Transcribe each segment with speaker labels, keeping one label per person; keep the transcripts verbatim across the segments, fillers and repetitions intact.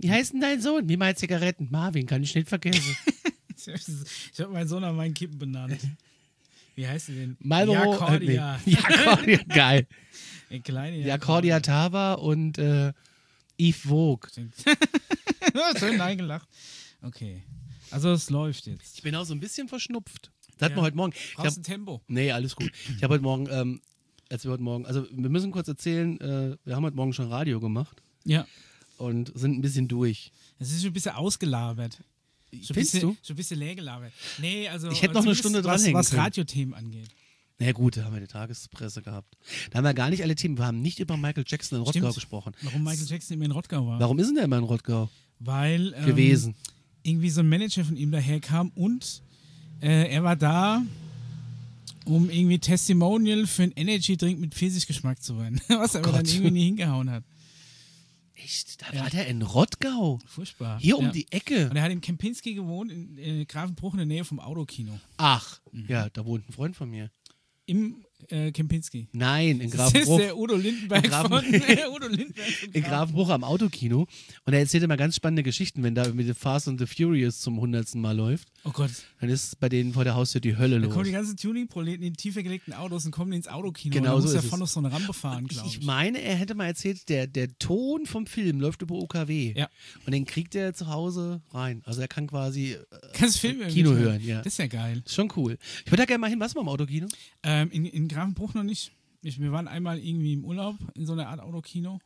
Speaker 1: Wie heißt denn dein Sohn? Wie mal Zigaretten? Marvin, kann ich nicht vergessen.
Speaker 2: Ich habe meinen Sohn an meinen Kippen benannt. Wie heißt sie denn?
Speaker 1: Marlboro.
Speaker 2: Jacordia.
Speaker 1: Äh, nee. Jacordia, geil.
Speaker 2: Ein kleiner
Speaker 1: Jacordia Tava und äh, Yves Vogue.
Speaker 2: Schön eingelacht. Okay. Also es läuft jetzt.
Speaker 1: Ich bin auch so ein bisschen verschnupft. Das hat
Speaker 2: Ja.
Speaker 1: man heute Morgen.
Speaker 2: Brauchst ein Tempo?
Speaker 1: Nee, alles gut. Ich habe heute Morgen, ähm, als wir heute Morgen, also wir müssen kurz erzählen, äh, wir haben heute Morgen schon Radio gemacht
Speaker 2: Ja.
Speaker 1: und sind ein bisschen durch.
Speaker 2: Es ist schon ein bisschen ausgelabert. Schon ein
Speaker 1: Findest
Speaker 2: bisschen,
Speaker 1: du?
Speaker 2: schon ein bisschen leer gelabert. Nee, also
Speaker 1: Ich hätte noch eine
Speaker 2: zumindest
Speaker 1: Stunde
Speaker 2: was,
Speaker 1: dranhängen
Speaker 2: was
Speaker 1: können.
Speaker 2: Radiothemen angeht.
Speaker 1: Na ja, gut, da haben wir die Tagespresse gehabt. Da haben wir gar nicht alle Themen, wir haben nicht über Michael Jackson in Rottgau
Speaker 2: Stimmt.
Speaker 1: gesprochen.
Speaker 2: Warum Michael Jackson immer in Rottgau war.
Speaker 1: Warum ist denn der immer in Rottgau
Speaker 2: Weil ähm,
Speaker 1: gewesen?
Speaker 2: irgendwie so ein Manager von ihm daherkam und äh, er war da, um irgendwie Testimonial für einen Energy-Drink mit Pfirsichgeschmack zu werden. Was aber
Speaker 1: Gott.
Speaker 2: dann irgendwie nie hingehauen hat.
Speaker 1: Echt? Da
Speaker 2: Ja.
Speaker 1: war der in Rottgau?
Speaker 2: Furchtbar.
Speaker 1: Hier um
Speaker 2: Ja.
Speaker 1: die Ecke?
Speaker 2: Und er hat in Kempinski gewohnt, in, in Grafenbruch in der Nähe vom Autokino.
Speaker 1: Ach, ja, da wohnt ein Freund von mir.
Speaker 2: Im äh, Kempinski.
Speaker 1: Nein, in
Speaker 2: Das ist
Speaker 1: Grafenbruch.
Speaker 2: der Udo Lindenberg
Speaker 1: In Grafen-
Speaker 2: von äh, Udo Lindenberg von
Speaker 1: In Grafenbruch am Autokino. Und er erzählt immer ganz spannende Geschichten, wenn da mit The Fast and the Furious zum hundertsten Mal läuft.
Speaker 2: Oh Gott.
Speaker 1: Dann ist bei denen vor der Haustür die Hölle
Speaker 2: Da
Speaker 1: los.
Speaker 2: kommen die ganzen Tuning-Proleten in tiefer gelegten Autos und kommen ins Autokino.
Speaker 1: Genau
Speaker 2: und
Speaker 1: so
Speaker 2: muss er
Speaker 1: ist
Speaker 2: von
Speaker 1: es.
Speaker 2: noch so eine Rampe fahren, glaube
Speaker 1: Ich,
Speaker 2: ich.
Speaker 1: ich meine, er hätte mal erzählt, der, der Ton vom Film läuft über O K W.
Speaker 2: Ja.
Speaker 1: Und den kriegt er zu Hause rein. Also er kann quasi äh,
Speaker 2: Kannst Filme
Speaker 1: Kino
Speaker 2: mithören.
Speaker 1: hören. Ja.
Speaker 2: Das ist ja geil.
Speaker 1: Ist schon cool. Ich würde da gerne mal hin. Was mal im Autokino?
Speaker 2: Ähm, in, in Grafenbruch noch nicht. Ich, wir waren einmal irgendwie im Urlaub in so einer Art Autokino.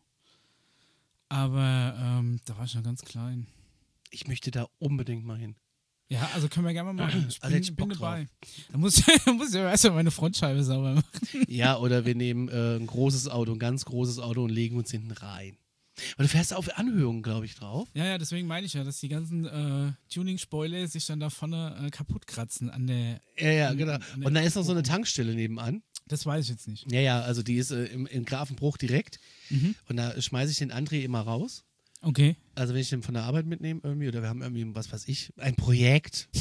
Speaker 2: Aber ähm, da war ich noch ganz klein.
Speaker 1: Ich möchte da unbedingt mal hin.
Speaker 2: Ja, also können wir gerne mal machen. Ich
Speaker 1: Also
Speaker 2: bin,
Speaker 1: hätte ich
Speaker 2: bin
Speaker 1: Bock
Speaker 2: dabei. Da muss, da muss ich aber erstmal meine Frontscheibe sauber machen.
Speaker 1: Ja, oder wir nehmen äh, ein großes Auto, ein ganz großes Auto und legen uns hinten rein. Weil du fährst auf Anhöhungen, glaube ich, drauf.
Speaker 2: Ja, ja, deswegen meine ich ja, dass die ganzen äh, Tuning-Spoiler sich dann da vorne äh, kaputt kratzen an der.
Speaker 1: Ja, ja,
Speaker 2: an-
Speaker 1: genau.
Speaker 2: an der
Speaker 1: Und da ist noch so eine
Speaker 2: Aufbuchung.
Speaker 1: Tankstelle nebenan.
Speaker 2: Das weiß ich jetzt nicht.
Speaker 1: Ja, ja, also die ist äh, im, in Grafenbruch direkt.
Speaker 2: Mhm.
Speaker 1: Und da schmeiße ich den André immer raus.
Speaker 2: Okay.
Speaker 1: Also wenn ich den von der Arbeit mitnehme irgendwie oder wir haben irgendwie, was weiß ich, ein Projekt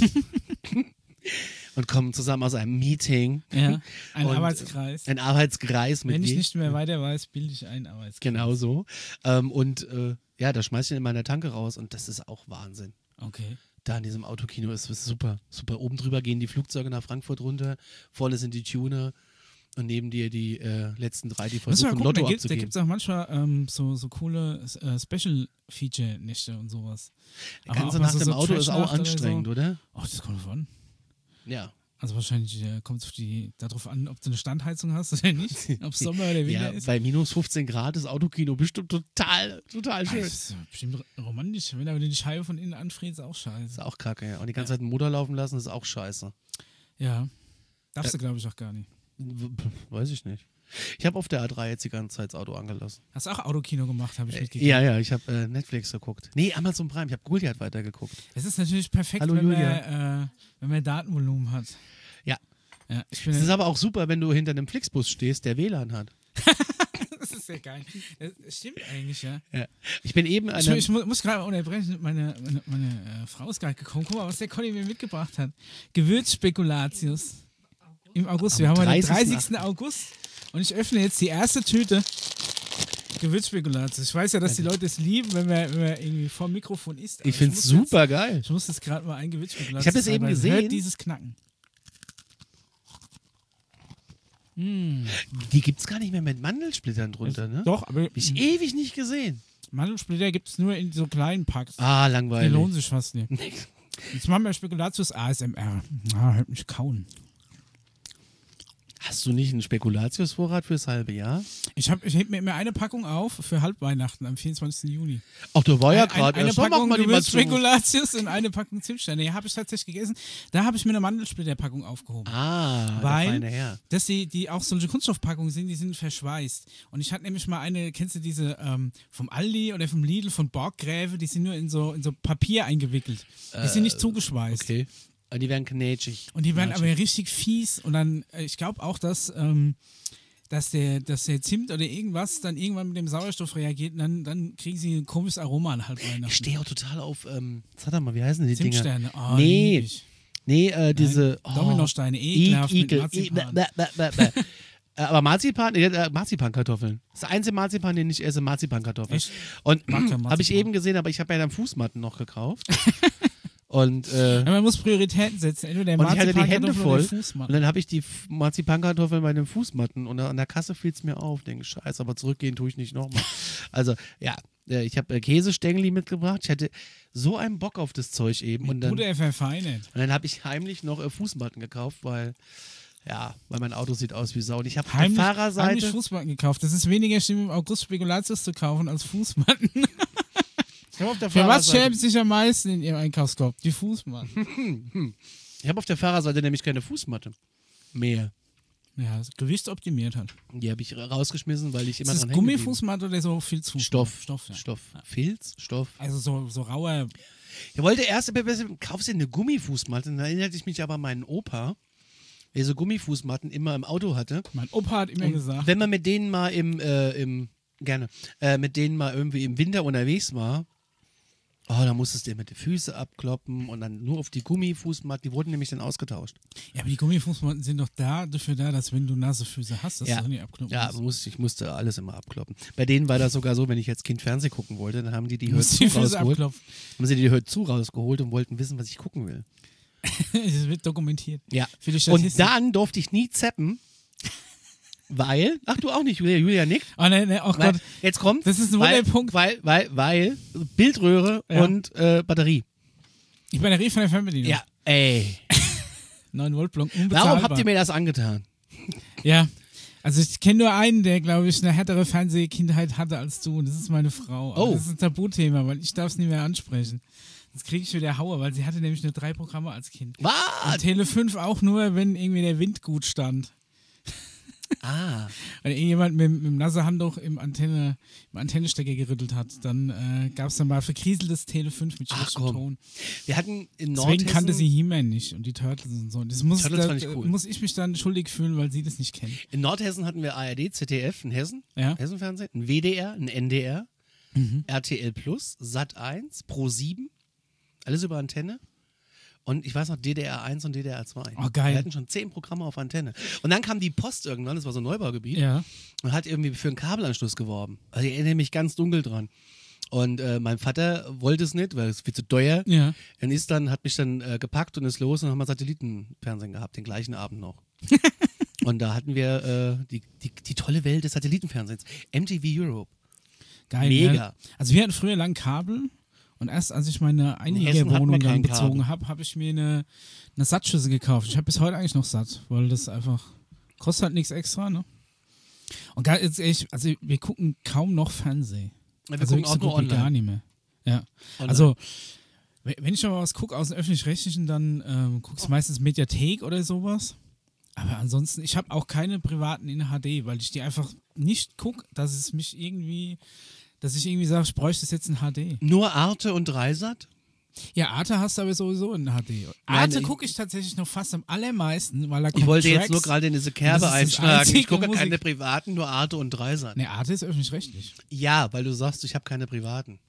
Speaker 1: und kommen zusammen aus einem Meeting.
Speaker 2: Ja. Ein
Speaker 1: Und,
Speaker 2: Arbeitskreis.
Speaker 1: Ein Arbeitskreis mit
Speaker 2: Wenn ich
Speaker 1: je-
Speaker 2: nicht mehr weiter weiß, bilde ich einen Arbeitskreis.
Speaker 1: Genau so. Ähm, und äh, ja, da schmeiß ich ihn in meiner Tanke raus und das ist auch Wahnsinn.
Speaker 2: Okay.
Speaker 1: Da in diesem Autokino ist es super. Super. Oben drüber gehen die Flugzeuge nach Frankfurt runter, vorne sind die Tuner und neben dir die äh, letzten drei, die
Speaker 2: Müssen wir
Speaker 1: versuchen,
Speaker 2: mal gucken,
Speaker 1: Lotto
Speaker 2: da gibt es
Speaker 1: abzugeben.
Speaker 2: auch manchmal ähm, so, so coole äh, Special-Feature-Nächte und sowas.
Speaker 1: Die ganze
Speaker 2: ob man
Speaker 1: Nacht
Speaker 2: so-
Speaker 1: im
Speaker 2: so
Speaker 1: Auto ist auch
Speaker 2: Trash-Nacht oder
Speaker 1: anstrengend,
Speaker 2: so.
Speaker 1: oder?
Speaker 2: Ach, das kommt davon.
Speaker 1: Ja.
Speaker 2: Also wahrscheinlich äh, kommt es darauf an, ob du eine Standheizung hast oder nicht. Ob es Sommer oder Winter
Speaker 1: Ja,
Speaker 2: ist.
Speaker 1: bei minus fünfzehn Grad ist Autokino bestimmt total, total
Speaker 2: Ah,
Speaker 1: schön.
Speaker 2: das ist ja bestimmt romantisch. Wenn aber die Scheibe von innen anfriert, ist auch scheiße.
Speaker 1: Ist auch kacke, ja. Und die ganze Zeit den Motor laufen lassen, ist auch scheiße.
Speaker 2: Ja. Darfst du, glaube ich, auch gar nicht.
Speaker 1: W- Weiß ich nicht. Ich habe auf der A drei jetzt die ganze Zeit das Auto angelassen.
Speaker 2: Hast du auch Autokino gemacht, habe ich mitgekriegt.
Speaker 1: Ja, ja, ich habe äh, Netflix geguckt. Nee, Amazon Prime, ich habe Goliath weitergeguckt.
Speaker 2: Es ist natürlich perfekt,
Speaker 1: Hallo,
Speaker 2: wenn, man,
Speaker 1: Julia.
Speaker 2: äh, wenn man Datenvolumen hat.
Speaker 1: Ja.
Speaker 2: Ja, ich bin
Speaker 1: Es ist aber auch super, wenn du hinter einem Flixbus stehst, der W L A N hat.
Speaker 2: das ist ja geil. Das stimmt eigentlich, ja.
Speaker 1: Ja. Ich bin eben an
Speaker 2: Ich,
Speaker 1: einem,
Speaker 2: ich mu- muss gerade unterbrechen. Meine, meine, meine äh, Frau ist gerade gekommen. Guck mal, was der Conny mir mitgebracht hat. Gewürzspekulatius. Im August.
Speaker 1: Am
Speaker 2: Wir haben heute den
Speaker 1: dreißigsten
Speaker 2: dreißigsten August. Und ich öffne jetzt die erste Tüte Gewürzspekulatius. Ich weiß ja, dass die Leute es lieben, wenn man, wenn man irgendwie vor dem Mikrofon isst. aber
Speaker 1: ich finde es
Speaker 2: muss jetzt-
Speaker 1: super geil.
Speaker 2: Ich muss jetzt gerade mal ein Gewürzspekulatius.
Speaker 1: Ich hab das eben
Speaker 2: teilweise.
Speaker 1: gesehen.
Speaker 2: Hört dieses Knacken.
Speaker 1: Die gibt es gar nicht mehr mit Mandelsplittern drunter, ne?
Speaker 2: Doch, aber
Speaker 1: Hab ich ewig nicht gesehen.
Speaker 2: Mandelsplitter gibt es nur in so kleinen Packs.
Speaker 1: Ah,
Speaker 2: Die
Speaker 1: langweilig.
Speaker 2: lohnen sich fast nicht. Jetzt machen wir Spekulatius A S M R. Ah, hört mich kauen.
Speaker 1: Hast du nicht einen Spekulatiusvorrat fürs halbe Jahr?
Speaker 2: Ich, hab, ich heb mir immer eine Packung auf für Halbweihnachten am vierundzwanzigsten Juni.
Speaker 1: Ach, da war ja
Speaker 2: Ein-
Speaker 1: gerade
Speaker 2: eine
Speaker 1: erst. So, mach
Speaker 2: Packung
Speaker 1: mal die mal zu.
Speaker 2: Gewürzspekulatius und eine Packung Zimtsterne. Ja, habe ich tatsächlich gegessen. Da habe ich mir eine Mandelsplitterpackung aufgehoben.
Speaker 1: Ah, der
Speaker 2: Weil,
Speaker 1: feine Herr.
Speaker 2: dass die, die auch solche Kunststoffpackungen sind, die sind verschweißt. Und ich hatte nämlich mal eine, kennst du diese ähm, vom Aldi oder vom Lidl, von Borggräfe, die sind nur in so, in so Papier eingewickelt. Die sind nicht zugeschweißt.
Speaker 1: Okay. Ah, die werden knätschig.
Speaker 2: Und die werden aber
Speaker 1: Knatschig.
Speaker 2: richtig fies. Und dann, äh, ich glaube auch, dass, ähm, dass, der, dass der Zimt oder irgendwas dann irgendwann mit dem Sauerstoff reagiert und dann, dann kriegen sie ein komisches Aroma an halb
Speaker 1: Ich
Speaker 2: Weihnachten.
Speaker 1: stehe auch total auf, ähm, sag mal, wie heißen die Dinger?
Speaker 2: Zimtsterne. Oh,
Speaker 1: Nee,
Speaker 2: lieb ich.
Speaker 1: Nee, äh, diese.
Speaker 2: Nein, Dominosteine,
Speaker 1: I-
Speaker 2: ekelhaft mit
Speaker 1: Ekel,
Speaker 2: Marzipan.
Speaker 1: I- bäh, bäh, bäh, bäh. Äh, aber Marzipan, äh, äh, Marzipankartoffeln. Das ist der einzige Marzipan, den ich esse, Marzipankartoffeln.
Speaker 2: Echt?
Speaker 1: Und
Speaker 2: Mag kein
Speaker 1: habe ich
Speaker 2: Marzipan.
Speaker 1: eben gesehen, aber ich habe ja dann Fußmatten noch gekauft. Und, äh,
Speaker 2: Ja, man muss Prioritäten setzen. Entweder der
Speaker 1: und ich hatte die Hände
Speaker 2: Marzipankartoffel
Speaker 1: voll.
Speaker 2: oder der Fußmann.
Speaker 1: Und dann habe ich die F- Marzipankartoffeln bei den Fußmatten. Und an der Kasse fiel es mir auf. Denke, scheiße, aber zurückgehen tue ich nicht nochmal. Also, ja, äh, ich habe äh, Käsestängeli mitgebracht. Ich hatte so einen Bock auf das Zeug eben. Und dann,
Speaker 2: Bude verfeinert.
Speaker 1: und dann habe ich heimlich noch äh, Fußmatten gekauft, weil, ja, weil mein Auto sieht aus wie Sau. Und ich habe auf der
Speaker 2: Heimlich, heimlich
Speaker 1: Fahrerseite.
Speaker 2: Fußmatten gekauft. Das ist weniger schlimm, im August Spekulatius zu kaufen als Fußmatten.
Speaker 1: Ich habe auf der
Speaker 2: Für was
Speaker 1: Fahrerseite,
Speaker 2: schämt sich am meisten in ihrem Einkaufskorb? Die Fußmatten.
Speaker 1: ich hab auf der Fahrerseite nämlich keine Fußmatte mehr.
Speaker 2: Ja, das Gewicht optimiert hat.
Speaker 1: Die habe ich ra- rausgeschmissen, weil ich immer
Speaker 2: Ist
Speaker 1: dran
Speaker 2: das
Speaker 1: hängen geblieben
Speaker 2: Gummifußmatte oder so Filzfußmatte?
Speaker 1: Stoff.
Speaker 2: Stoff, ja.
Speaker 1: Stoff. Filz? Stoff.
Speaker 2: Also so, so rauer.
Speaker 1: Ich wollte erst, kaufst du eine Gummifußmatte? Dann erinnerte ich mich aber an meinen Opa, der so Gummifußmatten immer im Auto hatte.
Speaker 2: Mein Opa hat immer
Speaker 1: Und
Speaker 2: gesagt.
Speaker 1: wenn man mit denen mal im, äh, im gerne, äh, mit denen mal irgendwie im Winter unterwegs war, oh, da musstest du immer die Füße abkloppen und dann nur auf die Gummifußmatten, die wurden nämlich dann ausgetauscht.
Speaker 2: Ja, aber die Gummifußmatten sind doch da, dafür da, dass wenn du nasse Füße hast, dass
Speaker 1: Ja.
Speaker 2: du nicht abkloppen
Speaker 1: Ja,
Speaker 2: musst.
Speaker 1: man muss, ich musste alles immer abkloppen. Bei denen war das sogar so, wenn ich als Kind Fernsehen gucken wollte, dann haben die die
Speaker 2: Du
Speaker 1: Hör
Speaker 2: musst
Speaker 1: zu
Speaker 2: die Füße
Speaker 1: rausgeholt.
Speaker 2: abklopfen.
Speaker 1: Haben sie die Hör zu rausgeholt und wollten wissen, was ich gucken will.
Speaker 2: Das wird dokumentiert.
Speaker 1: Ja.
Speaker 2: Für die
Speaker 1: Und
Speaker 2: Statistik.
Speaker 1: dann durfte ich nie zappen, weil, ach du auch nicht, Julia, Julia nickt.
Speaker 2: Oh, ne, ne, oh
Speaker 1: Weil,
Speaker 2: Gott.
Speaker 1: jetzt kommt,
Speaker 2: Das ist ein
Speaker 1: weil,
Speaker 2: Wunderpunkt.
Speaker 1: weil, weil, weil, Bildröhre
Speaker 2: Ja.
Speaker 1: und äh, Batterie.
Speaker 2: Die Batterie von der Fernbedienung.
Speaker 1: Ja, ey.
Speaker 2: neun Volt Block, unbezahlbar.
Speaker 1: Warum habt ihr mir das angetan?
Speaker 2: Ja. Also ich kenne nur einen, der, glaube ich, eine härtere Fernsehkindheit hatte als du. Und das ist meine Frau. Aber
Speaker 1: Oh.
Speaker 2: Das ist ein Tabuthema, weil ich darf es nicht mehr ansprechen. Jetzt kriege ich wieder Hauer, weil sie hatte nämlich nur drei Programme als Kind.
Speaker 1: Was?
Speaker 2: Und Tele fünf auch nur, wenn irgendwie der Wind gut stand.
Speaker 1: Ah.
Speaker 2: Wenn irgendjemand mit, mit dem nassen Handtuch im, Antenne, im Antennestecker gerüttelt hat, dann äh, gab es dann mal verkrieseltes Tele fünf mit
Speaker 1: Ach,
Speaker 2: schlechtem
Speaker 1: komm.
Speaker 2: Ton.
Speaker 1: Wir hatten in
Speaker 2: Deswegen
Speaker 1: Nordhessen...
Speaker 2: kannte sie He-Man nicht und die Turtles und so. Das muss,
Speaker 1: Turtles
Speaker 2: da,
Speaker 1: fand ich cool.
Speaker 2: muss ich mich dann schuldig fühlen, weil sie das nicht kennen.
Speaker 1: In Nordhessen hatten wir A R D, Z D F, in Hessen,
Speaker 2: Ja?
Speaker 1: Hessenfernsehen, ein W D R, ein N D R,
Speaker 2: Mhm.
Speaker 1: R T L Plus, Sat eins, Pro sieben, alles über Antenne. Und ich weiß noch, D D R eins und D D R zwei.
Speaker 2: Oh, geil.
Speaker 1: Wir hatten schon zehn Programme auf Antenne. Und dann kam die Post irgendwann, das war so ein Neubaugebiet,
Speaker 2: Ja.
Speaker 1: und hat irgendwie für einen Kabelanschluss geworben. Also ich erinnere mich ganz dunkel dran. Und äh, mein Vater wollte es nicht, weil es viel zu teuer.
Speaker 2: Ja.
Speaker 1: Er ist dann, hat mich dann äh, gepackt und ist los und haben wir Satellitenfernsehen gehabt, den gleichen Abend noch. Und da hatten wir äh, die, die, die tolle Welt des Satellitenfernsehens. M T V Europe.
Speaker 2: Geil.
Speaker 1: Mega.
Speaker 2: Ja. Also wir hatten früher lang Kabel und erst als ich meine
Speaker 1: Hessen hatten
Speaker 2: Einjägerwohnung
Speaker 1: wir
Speaker 2: dann
Speaker 1: kein
Speaker 2: bezogen
Speaker 1: Kabel.
Speaker 2: habe, habe ich mir eine, eine Sattschüssel gekauft. Ich habe bis heute eigentlich noch satt, weil das einfach kostet halt nichts extra, ne? Und gar, jetzt echt, also wir gucken kaum noch Fernsehen.
Speaker 1: Wir
Speaker 2: also
Speaker 1: gucken auch
Speaker 2: so
Speaker 1: nur
Speaker 2: gut wie gar
Speaker 1: online.
Speaker 2: nicht mehr. Ja.
Speaker 1: Online.
Speaker 2: Also wenn wenn ich aber was gucke aus dem Öffentlich-Rechtlichen, dann ähm, gucke ich meistens Mediathek oder sowas. Aber ansonsten, ich habe auch keine privaten in H D, weil ich die einfach nicht gucke, dass es mich irgendwie, dass ich irgendwie sage, ich bräuchte es jetzt in H D.
Speaker 1: Nur Arte und Dreisat?
Speaker 2: Ja, Arte hast du aber sowieso in H D.
Speaker 1: Nein,
Speaker 2: Arte
Speaker 1: ich-
Speaker 2: gucke ich tatsächlich noch fast am allermeisten, weil da
Speaker 1: Ich
Speaker 2: kommt
Speaker 1: wollte
Speaker 2: Tracks.
Speaker 1: jetzt nur gerade in diese Kerbe
Speaker 2: Das ist das
Speaker 1: einschlagen. Ich
Speaker 2: einzige
Speaker 1: gucke
Speaker 2: Musik-
Speaker 1: keine privaten, nur Arte und Dreisat.
Speaker 2: Ne, Arte ist öffentlich-rechtlich.
Speaker 1: Ja, weil du sagst, ich habe keine privaten.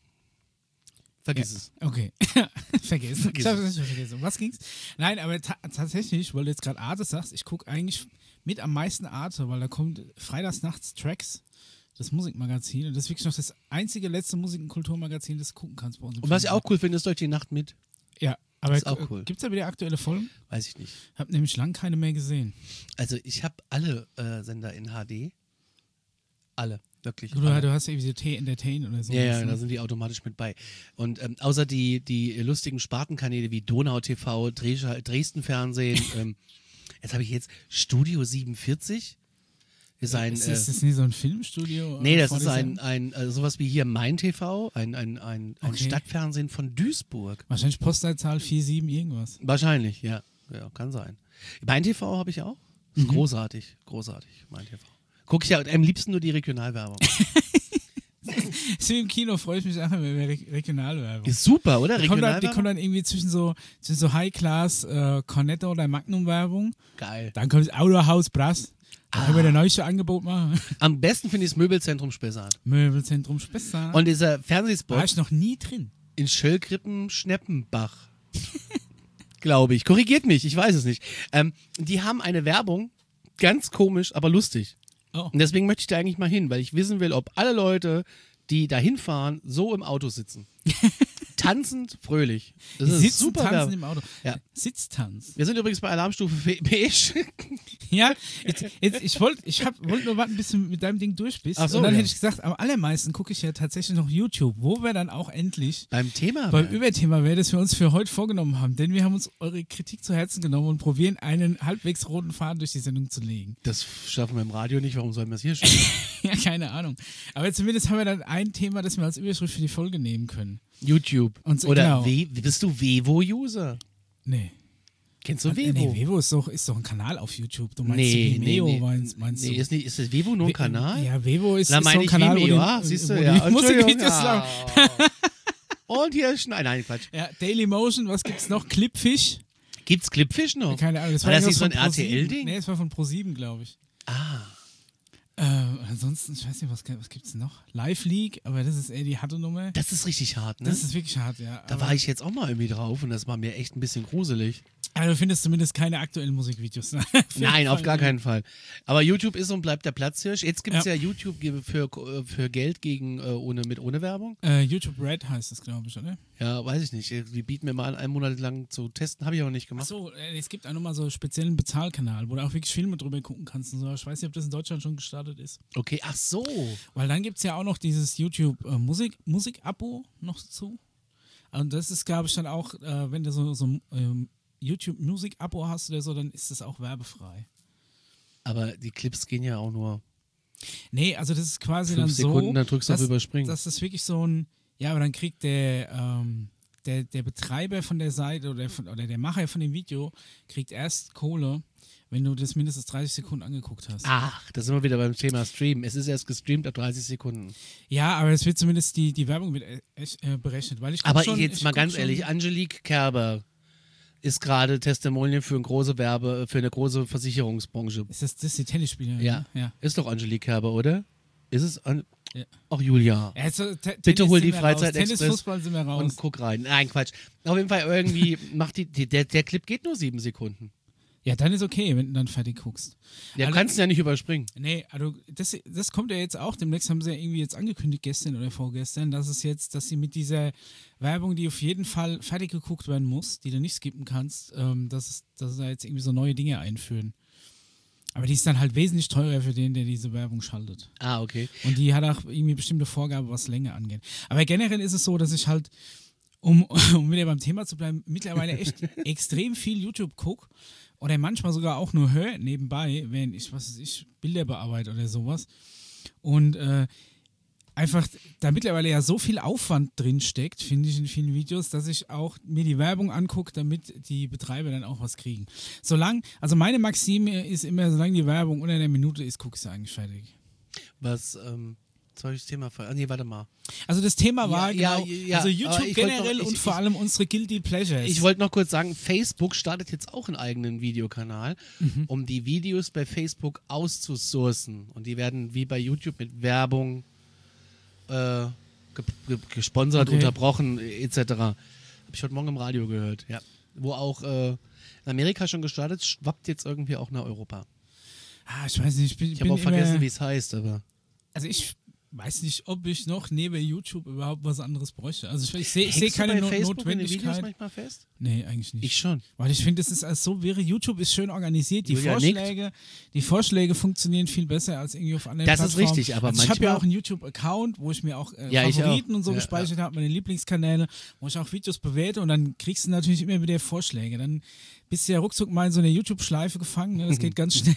Speaker 1: Vergiss es.
Speaker 2: Okay. vergessen.
Speaker 1: Vergiss
Speaker 2: ich habe es nicht vergessen. Um was ging's? Nein, aber ta tatsächlich, weil du jetzt gerade Arte sagst, ich gucke eigentlich mit am meisten Arte, weil da kommt freitags nachts Tracks, das Musikmagazin. Und das ist wirklich noch das einzige letzte Musik- und Kulturmagazin, das du gucken kannst bei uns. im
Speaker 1: Und was ich
Speaker 2: Fernsehen.
Speaker 1: auch cool finde, ist durch die Nacht mit.
Speaker 2: Ja, aber
Speaker 1: ist auch cool.
Speaker 2: Gibt es da wieder aktuelle Folgen?
Speaker 1: Weiß ich nicht.
Speaker 2: Ich habe nämlich lang keine mehr gesehen.
Speaker 1: Also ich habe alle äh, Sender in H D. Alle, wirklich.
Speaker 2: Du,
Speaker 1: alle.
Speaker 2: du hast irgendwie so T-Entertain oder so.
Speaker 1: Ja, ja,
Speaker 2: ne?
Speaker 1: da sind die automatisch mit bei. Und ähm, außer die, die lustigen Spartenkanäle wie Donau T V, Dres- Dresden Fernsehen, ähm, jetzt habe ich jetzt Studio siebenundvierzig. Ist ein,
Speaker 2: ist,
Speaker 1: äh,
Speaker 2: ist das nicht so ein Filmstudio?
Speaker 1: nee,
Speaker 2: äh,
Speaker 1: das
Speaker 2: vor
Speaker 1: ist
Speaker 2: dieser-
Speaker 1: ein, ein äh, sowas wie hier Mein T V, ein, ein, ein, ein
Speaker 2: Okay.
Speaker 1: Stadtfernsehen von Duisburg.
Speaker 2: Wahrscheinlich Postleitzahl vier sieben irgendwas.
Speaker 1: Wahrscheinlich, ja. Ja, kann sein. Mein T V habe ich auch. Ist
Speaker 2: Mhm.
Speaker 1: großartig, großartig, Mein T V. Gucke ich ja am liebsten nur die Regionalwerbung.
Speaker 2: Ist wie im Kino, freue ich mich auch immer über Re Regionalwerbung.
Speaker 1: Ist super, oder?
Speaker 2: Die kommt, dann, die
Speaker 1: Regionalwerbung?
Speaker 2: kommt dann irgendwie zwischen so, zwischen so High-Class äh, Cornetto oder Magnum-Werbung.
Speaker 1: Geil.
Speaker 2: Dann kommt das Autohaus Brass. Da können wir das neueste Angebot machen.
Speaker 1: Am besten finde ich das Möbelzentrum Spessart.
Speaker 2: Möbelzentrum Spessart.
Speaker 1: Und dieser
Speaker 2: War
Speaker 1: Fernsehspot
Speaker 2: ich noch nie drin.
Speaker 1: in Schöllkrippen-Schneppenbach. Glaube ich. Korrigiert mich, ich weiß es nicht. Ähm, die haben eine Werbung, ganz komisch, aber lustig.
Speaker 2: Oh.
Speaker 1: Und deswegen möchte ich da eigentlich mal hin, weil ich wissen will, ob alle Leute, die da hinfahren, so im Auto sitzen. Tanzend, fröhlich. Das ist
Speaker 2: Sitzen,
Speaker 1: super.
Speaker 2: tanzen
Speaker 1: Werbung.
Speaker 2: im Auto.
Speaker 1: Ja.
Speaker 2: Sitztanz.
Speaker 1: Wir sind übrigens bei Alarmstufe beige.
Speaker 2: Ja, jetzt, jetzt, ich wollte ich wollt nur warten, bis du mit deinem Ding durch bist.
Speaker 1: Ach so,
Speaker 2: und dann
Speaker 1: ja.
Speaker 2: hätte ich gesagt, am allermeisten gucke ich ja tatsächlich noch YouTube, wo wir dann auch endlich
Speaker 1: Beim Thema.
Speaker 2: beim
Speaker 1: werden.
Speaker 2: Überthema wäre, das wir uns für heute vorgenommen haben. Denn wir haben uns eure Kritik zu Herzen genommen und probieren, einen halbwegs roten Faden durch die Sendung zu legen.
Speaker 1: Das schaffen wir im Radio nicht, warum sollen wir es hier schaffen?
Speaker 2: Ja, keine Ahnung. Aber zumindest haben wir dann ein Thema, das wir als Überschrift für die Folge nehmen können.
Speaker 1: YouTube.
Speaker 2: Und so-
Speaker 1: Oder
Speaker 2: genau.
Speaker 1: We- bist du Vevo-User?
Speaker 2: Nee.
Speaker 1: Kennst du
Speaker 2: Nee,
Speaker 1: Vevo?
Speaker 2: Vevo ist doch, ist doch ein Kanal auf YouTube. Du meinst
Speaker 1: Nee, nee,
Speaker 2: Vimeo,
Speaker 1: nee.
Speaker 2: meinst, meinst
Speaker 1: nee,
Speaker 2: du?
Speaker 1: ist, nicht, ist das Vevo nur ein
Speaker 2: We-
Speaker 1: Kanal?
Speaker 2: Ja, Vevo ist,
Speaker 1: Na,
Speaker 2: ist so
Speaker 1: meine
Speaker 2: ein
Speaker 1: ich
Speaker 2: Kanal,
Speaker 1: Vimeo,
Speaker 2: wo
Speaker 1: ah,
Speaker 2: die,
Speaker 1: siehst du,
Speaker 2: wo
Speaker 1: ja.
Speaker 2: die Musikvideos
Speaker 1: Entschuldigung.
Speaker 2: laufen.
Speaker 1: Ja. Und hier ist Nein, nein, Quatsch.
Speaker 2: Ja, Dailymotion, was gibt's noch? Clipfish?
Speaker 1: Gibt's Clipfish noch?
Speaker 2: Keine Ahnung. Das
Speaker 1: War das
Speaker 2: irgendwas
Speaker 1: nicht so ein
Speaker 2: von ProSieben.
Speaker 1: R T L-Ding?
Speaker 2: Nee, das war von ProSieben, glaube ich.
Speaker 1: Ah.
Speaker 2: Äh, ansonsten, ich weiß nicht, was, was gibt's noch? Live League, aber das ist eher die harte Nummer.
Speaker 1: Das ist richtig hart, ne?
Speaker 2: Das ist wirklich hart, ja.
Speaker 1: Da
Speaker 2: aber,
Speaker 1: war ich jetzt auch mal irgendwie drauf und das war mir echt ein bisschen gruselig.
Speaker 2: aber du findest zumindest keine aktuellen Musikvideos. Ne?
Speaker 1: Nein, auf gar keinen Fall. Aber YouTube ist und bleibt der Platzhirsch. Jetzt gibt es ja.
Speaker 2: Ja.
Speaker 1: YouTube für, für Geld gegen äh, ohne, mit ohne Werbung.
Speaker 2: Äh, YouTube Red heißt das, glaube ich, oder?
Speaker 1: Ja, weiß ich nicht. Die bieten mir mal an, einen Monat lang zu testen. Habe ich aber nicht gemacht.
Speaker 2: Achso, äh, es gibt auch nochmal so einen speziellen Bezahlkanal, wo du auch wirklich Filme drüber gucken kannst und so. Ich weiß nicht, ob das in Deutschland schon gestartet ist.
Speaker 1: Okay, ach so.
Speaker 2: Weil dann gibt es ja auch noch dieses YouTube äh, Musik, Musik-Abo noch dazu. Und das ist, glaube ich, dann auch, äh, wenn du so, so ähm, YouTube-Musik-Abo hast oder so, dann ist das auch werbefrei.
Speaker 1: Aber die Clips gehen ja auch nur
Speaker 2: Nee, also das ist quasi
Speaker 1: fünf
Speaker 2: dann
Speaker 1: Sekunden,
Speaker 2: so,
Speaker 1: dann drückst du auf
Speaker 2: dass,
Speaker 1: Überspringen.
Speaker 2: dass das wirklich so ein, ja, aber dann kriegt der, ähm, der, der Betreiber von der Seite oder, von, oder der Macher von dem Video kriegt erst Kohle, wenn du das mindestens dreißig Sekunden angeguckt hast.
Speaker 1: Ach, da sind wir wieder beim Thema Stream. Es ist erst gestreamt ab dreißig Sekunden.
Speaker 2: Ja, aber es wird zumindest die, die Werbung wird äh, echt, äh, berechnet. Weil ich guck
Speaker 1: Aber
Speaker 2: schon,
Speaker 1: jetzt
Speaker 2: ich
Speaker 1: mal
Speaker 2: guck
Speaker 1: ganz
Speaker 2: schon,
Speaker 1: ehrlich, Angelique Kerber ist gerade Testimonial für eine große Werbe, für eine große Versicherungsbranche.
Speaker 2: Ist das, das ist die Tennisspielerin?
Speaker 1: Ja.
Speaker 2: ne? ja.
Speaker 1: Ist doch Angelique Kerber, oder? Ist es? An
Speaker 2: Ja.
Speaker 1: Auch Julia.
Speaker 2: Ja, also, te-
Speaker 1: Bitte
Speaker 2: Tennis
Speaker 1: hol
Speaker 2: sind
Speaker 1: die
Speaker 2: wir
Speaker 1: Freizeit
Speaker 2: raus. Tennis,
Speaker 1: Express
Speaker 2: Fußball sind wir raus.
Speaker 1: Und guck rein. Nein, Quatsch. Auf jeden Fall irgendwie macht die, die der, der Clip geht nur sieben Sekunden.
Speaker 2: Ja, dann ist okay, wenn du dann fertig guckst.
Speaker 1: Ja, du
Speaker 2: Also-
Speaker 1: kannst ihn ja nicht überspringen.
Speaker 2: Nee, also das, das kommt ja jetzt auch. Demnächst haben sie ja irgendwie jetzt angekündigt, gestern oder vorgestern, dass es jetzt, dass sie mit dieser Werbung, die auf jeden Fall fertig geguckt werden muss, die du nicht skippen kannst, ähm, dass, es, dass sie da jetzt irgendwie so neue Dinge einführen. Aber die ist dann halt wesentlich teurer für den, der diese Werbung schaltet.
Speaker 1: Ah, okay.
Speaker 2: Und die hat auch irgendwie bestimmte Vorgabe, was Länge angeht. Aber generell ist es so, dass ich halt, um, um wieder beim Thema zu bleiben, mittlerweile echt extrem viel YouTube gucke oder manchmal sogar auch nur höre nebenbei, wenn ich, was weiß ich, Bilder bearbeite oder sowas. Und äh, einfach da mittlerweile ja so viel Aufwand drin steckt, finde ich in vielen Videos, dass ich auch mir die Werbung angucke, damit die Betreiber dann auch was kriegen. Solange, also meine Maxime ist immer, solange die Werbung unter einer Minute ist, gucke ich sie eigentlich fertig.
Speaker 1: Was, ähm, jetzt habe ich das Thema ver... Ah, nee, warte mal.
Speaker 2: Also das Thema war
Speaker 1: Ja,
Speaker 2: genau,
Speaker 1: ja, ja,
Speaker 2: also
Speaker 1: aber
Speaker 2: YouTube
Speaker 1: ich wollte
Speaker 2: generell
Speaker 1: noch- ich-
Speaker 2: und vor
Speaker 1: ich-
Speaker 2: allem unsere Guilty Pleasures.
Speaker 1: Ich wollte noch kurz sagen, Facebook startet jetzt auch einen eigenen Videokanal,
Speaker 2: Mhm.
Speaker 1: um die Videos bei Facebook auszusourcen. Und die werden wie bei YouTube mit Werbung äh, ge ge gesponsert,
Speaker 2: Okay.
Speaker 1: unterbrochen, et cetera. Habe ich heute Morgen im Radio gehört, ja. Wo auch äh, in Amerika schon gestartet, schwappt jetzt irgendwie auch nach Europa.
Speaker 2: ah, ich weiß nicht, ich bin,
Speaker 1: Ich
Speaker 2: bin
Speaker 1: habe auch vergessen,
Speaker 2: immer,
Speaker 1: wie es heißt, aber.
Speaker 2: also ich weiß nicht, ob ich noch neben YouTube überhaupt was anderes bräuchte. Also ich, ich sehe ich
Speaker 1: Hängst
Speaker 2: seh
Speaker 1: du
Speaker 2: keine
Speaker 1: bei
Speaker 2: no
Speaker 1: Facebook in den Videos
Speaker 2: Notwendigkeit.
Speaker 1: manchmal fest?
Speaker 2: Nee, eigentlich nicht.
Speaker 1: Ich schon.
Speaker 2: Weil ich finde, es ist alles so wirre. YouTube ist schön organisiert. Die
Speaker 1: Julia
Speaker 2: Vorschläge, die Vorschläge funktionieren viel besser als irgendwie auf anderen
Speaker 1: Das ist
Speaker 2: Plattformen.
Speaker 1: richtig, aber
Speaker 2: also ich habe ja
Speaker 1: manchmal-
Speaker 2: auch einen YouTube-Account, wo ich mir auch äh,
Speaker 1: Ja, ich
Speaker 2: Favoriten
Speaker 1: auch.
Speaker 2: und so
Speaker 1: Ja,
Speaker 2: gespeichert habe, meine Lieblingskanäle, wo ich auch Videos bewerte und dann kriegst du natürlich immer wieder Vorschläge. Dann bist du ja ruckzuck mal in so einer YouTube-Schleife gefangen. Ne? Das geht ganz schnell.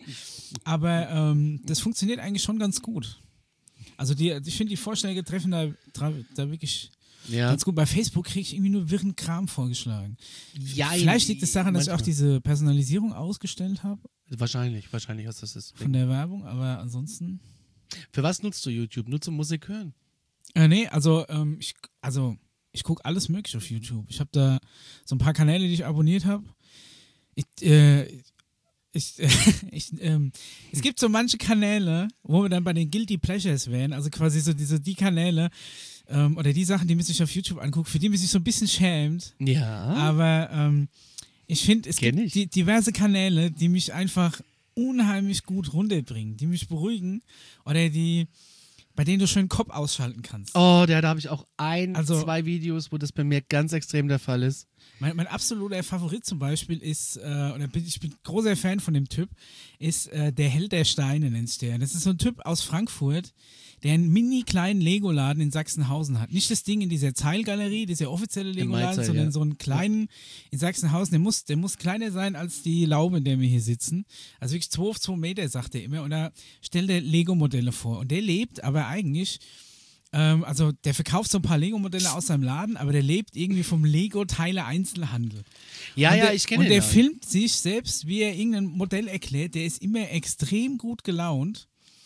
Speaker 2: Aber ähm, das funktioniert eigentlich schon ganz gut. Also die, ich finde, die Vorschläge treffen da, da wirklich
Speaker 1: Ja.
Speaker 2: ganz gut. Bei Facebook kriege ich irgendwie nur wirren Kram vorgeschlagen.
Speaker 1: Ja,
Speaker 2: Vielleicht liegt es daran, dass ich auch
Speaker 1: manchmal.
Speaker 2: diese Personalisierung ausgestellt habe
Speaker 1: Wahrscheinlich, wahrscheinlich, was das ist.
Speaker 2: von der Werbung, aber ansonsten.
Speaker 1: Für was nutzt du YouTube? Nur zum Musik hören?
Speaker 2: Äh, nee, also ähm, ich, also ich gucke alles mögliche auf YouTube. Ich habe da so ein paar Kanäle, die ich abonniert habe. Ich, äh, ich, ich, ähm, es gibt so manche Kanäle, wo wir dann bei den Guilty Pleasures wären, also quasi so diese die Kanäle ähm, oder die Sachen, die man sich auf YouTube anguckt, für die man sich so ein bisschen schämt.
Speaker 1: Ja.
Speaker 2: Aber ähm, ich finde, es
Speaker 1: Kenn
Speaker 2: gibt
Speaker 1: ich.
Speaker 2: die, diverse Kanäle, die mich einfach unheimlich gut runterbringen, die mich beruhigen oder die, bei denen du schön den Kopf ausschalten kannst.
Speaker 1: Oh, da, da habe ich auch ein,
Speaker 2: Also-
Speaker 1: zwei Videos, wo das bei mir ganz extrem der Fall ist.
Speaker 2: Mein, mein absoluter Favorit zum Beispiel ist, äh, oder bin, ich bin großer Fan von dem Typ, ist äh, der Held der Steine, nennt sich der. Das ist so ein Typ aus Frankfurt, der einen mini kleinen Lego-Laden in Sachsenhausen hat. Nicht das Ding in dieser Zeilgalerie, dieser offizielle Lego-Laden,
Speaker 1: Maizeil,
Speaker 2: sondern
Speaker 1: ja.
Speaker 2: so einen kleinen in Sachsenhausen. Der muss, der muss kleiner sein als die Laube, in der wir hier sitzen. Also wirklich zwei auf zwei Meter, sagt er immer. Und da stellt er Lego-Modelle vor. Und der lebt aber eigentlich, ähm, also der verkauft so ein paar Lego-Modelle aus seinem Laden, aber der lebt irgendwie vom Lego-Teile-Einzelhandel.
Speaker 1: Ja,
Speaker 2: und
Speaker 1: ja,
Speaker 2: der,
Speaker 1: ich kenne
Speaker 2: Und
Speaker 1: den
Speaker 2: der
Speaker 1: Laden.
Speaker 2: filmt sich selbst, wie er irgendein Modell erklärt. Der ist immer extrem gut gelaunt.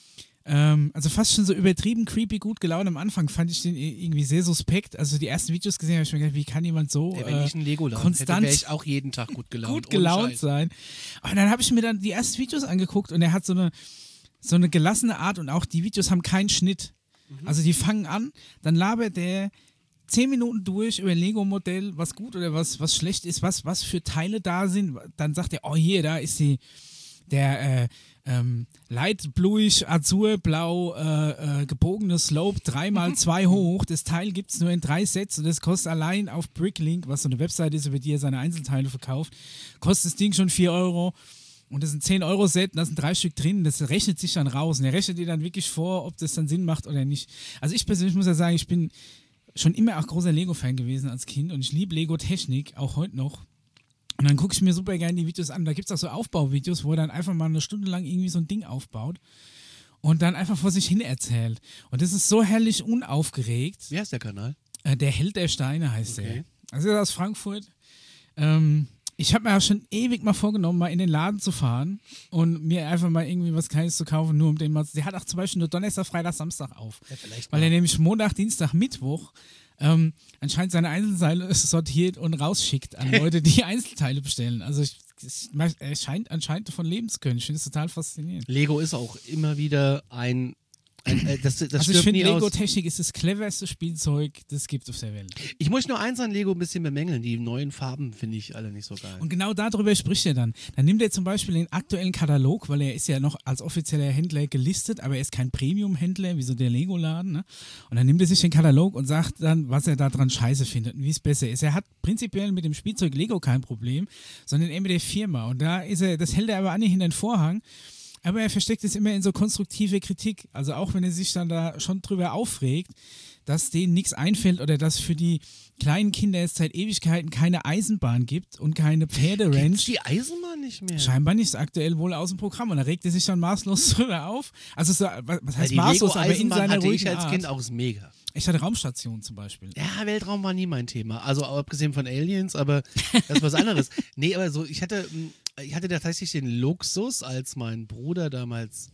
Speaker 2: Ähm, also fast schon so übertrieben creepy gut gelaunt. Am Anfang fand ich den irgendwie sehr suspekt. Also die ersten Videos gesehen habe ich mir gedacht, wie kann jemand so
Speaker 1: Ey, wenn
Speaker 2: äh,
Speaker 1: ich einen Lego-Laden
Speaker 2: konstant
Speaker 1: hätte, wäre ich auch jeden Tag gut gelaunt.
Speaker 2: gut
Speaker 1: ohne
Speaker 2: gelaunt
Speaker 1: Scheiß.
Speaker 2: sein. Und dann habe ich mir dann die ersten Videos angeguckt und er hat so eine, so eine gelassene Art und auch die Videos haben keinen Schnitt.
Speaker 1: Mhm.
Speaker 2: Also die fangen an, dann labert der zehn Minuten durch über ein Lego-Modell, was gut oder was, was schlecht ist, was, was für Teile da sind. Dann sagt er, oh hier, da ist die, der äh, ähm, light bluish, azur, blau, äh, äh, gebogene Slope, drei mal zwei hoch. Das Teil gibt es nur in drei Sets und das kostet allein auf Bricklink, was so eine Webseite ist, über die er seine Einzelteile verkauft, kostet das Ding schon vier Euro. Und das ist ein zehn Euro Set, da sind drei Stück drin, das rechnet sich dann raus. Und er rechnet dir dann wirklich vor, ob das dann Sinn macht oder nicht. Also ich persönlich muss ja sagen, ich bin schon immer auch großer Lego-Fan gewesen als Kind und ich liebe Lego-Technik, auch heute noch. Und dann gucke ich mir super gerne die Videos an. Da gibt es auch so Aufbauvideos, wo er dann einfach mal eine Stunde lang irgendwie so ein Ding aufbaut und dann einfach vor sich hin erzählt. Und das ist so herrlich unaufgeregt.
Speaker 1: Wie heißt der Kanal?
Speaker 2: Äh, der Held der Steine heißt
Speaker 1: Okay.
Speaker 2: der. Also er ist aus Frankfurt. Ähm, ich habe mir ja schon ewig mal vorgenommen, mal in den Laden zu fahren und mir einfach mal irgendwie was Kleines zu kaufen, nur um den mal zu... Der hat auch zum Beispiel nur Donnerstag, Freitag, Samstag auf.
Speaker 1: Ja, vielleicht
Speaker 2: Weil
Speaker 1: mal.
Speaker 2: er nämlich Montag, Dienstag, Mittwoch ähm, anscheinend seine Einzelteile sortiert und rausschickt an Leute, die Einzelteile bestellen. Also ich, es, er scheint anscheinend davon leben zu können. Ich finde das total faszinierend.
Speaker 1: Lego ist auch immer wieder ein, ein äh, das, das
Speaker 2: Also ich
Speaker 1: stirbt
Speaker 2: finde,
Speaker 1: nie aus.
Speaker 2: Lego-Technik ist das cleverste Spielzeug, das es gibt auf der Welt.
Speaker 1: Ich muss nur eins an Lego ein bisschen bemängeln. Die neuen Farben finde ich alle nicht so geil.
Speaker 2: Und genau darüber spricht er dann. Dann nimmt er zum Beispiel den aktuellen Katalog, weil er ist ja noch als offizieller Händler gelistet, aber er ist kein Premium-Händler, wie so der Lego-Laden. Ne? Und dann nimmt er sich den Katalog und sagt dann, was er da dran scheiße findet und wie es besser ist. Er hat prinzipiell mit dem Spielzeug Lego kein Problem, sondern eher mit der Firma. Und da ist er, das hält er aber an hinter den Vorhang. Aber er versteckt es immer in so konstruktive Kritik. Also auch wenn er sich dann da schon drüber aufregt, dass denen nichts einfällt oder dass für die kleinen Kinder es seit Ewigkeiten keine Eisenbahn gibt und keine
Speaker 1: Gibt's
Speaker 2: Pferderanch.
Speaker 1: die Eisenbahn nicht mehr?
Speaker 2: Scheinbar nicht, ist aktuell wohl aus dem Programm. Und da regt er sich dann maßlos drüber auf. Also so, was was
Speaker 1: Weil
Speaker 2: heißt
Speaker 1: die
Speaker 2: maßlos, aber in
Speaker 1: Lego-Eisenbahn
Speaker 2: seiner
Speaker 1: hatte ich
Speaker 2: ruhigen
Speaker 1: als
Speaker 2: Art.
Speaker 1: Kind auch ist mega.
Speaker 2: Ich hatte Raumstation zum Beispiel.
Speaker 1: Ja, Weltraum war nie mein Thema. Also abgesehen von Aliens, aber das ist was anderes. Nee, aber so, ich hatte, ich hatte tatsächlich den Luxus, als mein Bruder damals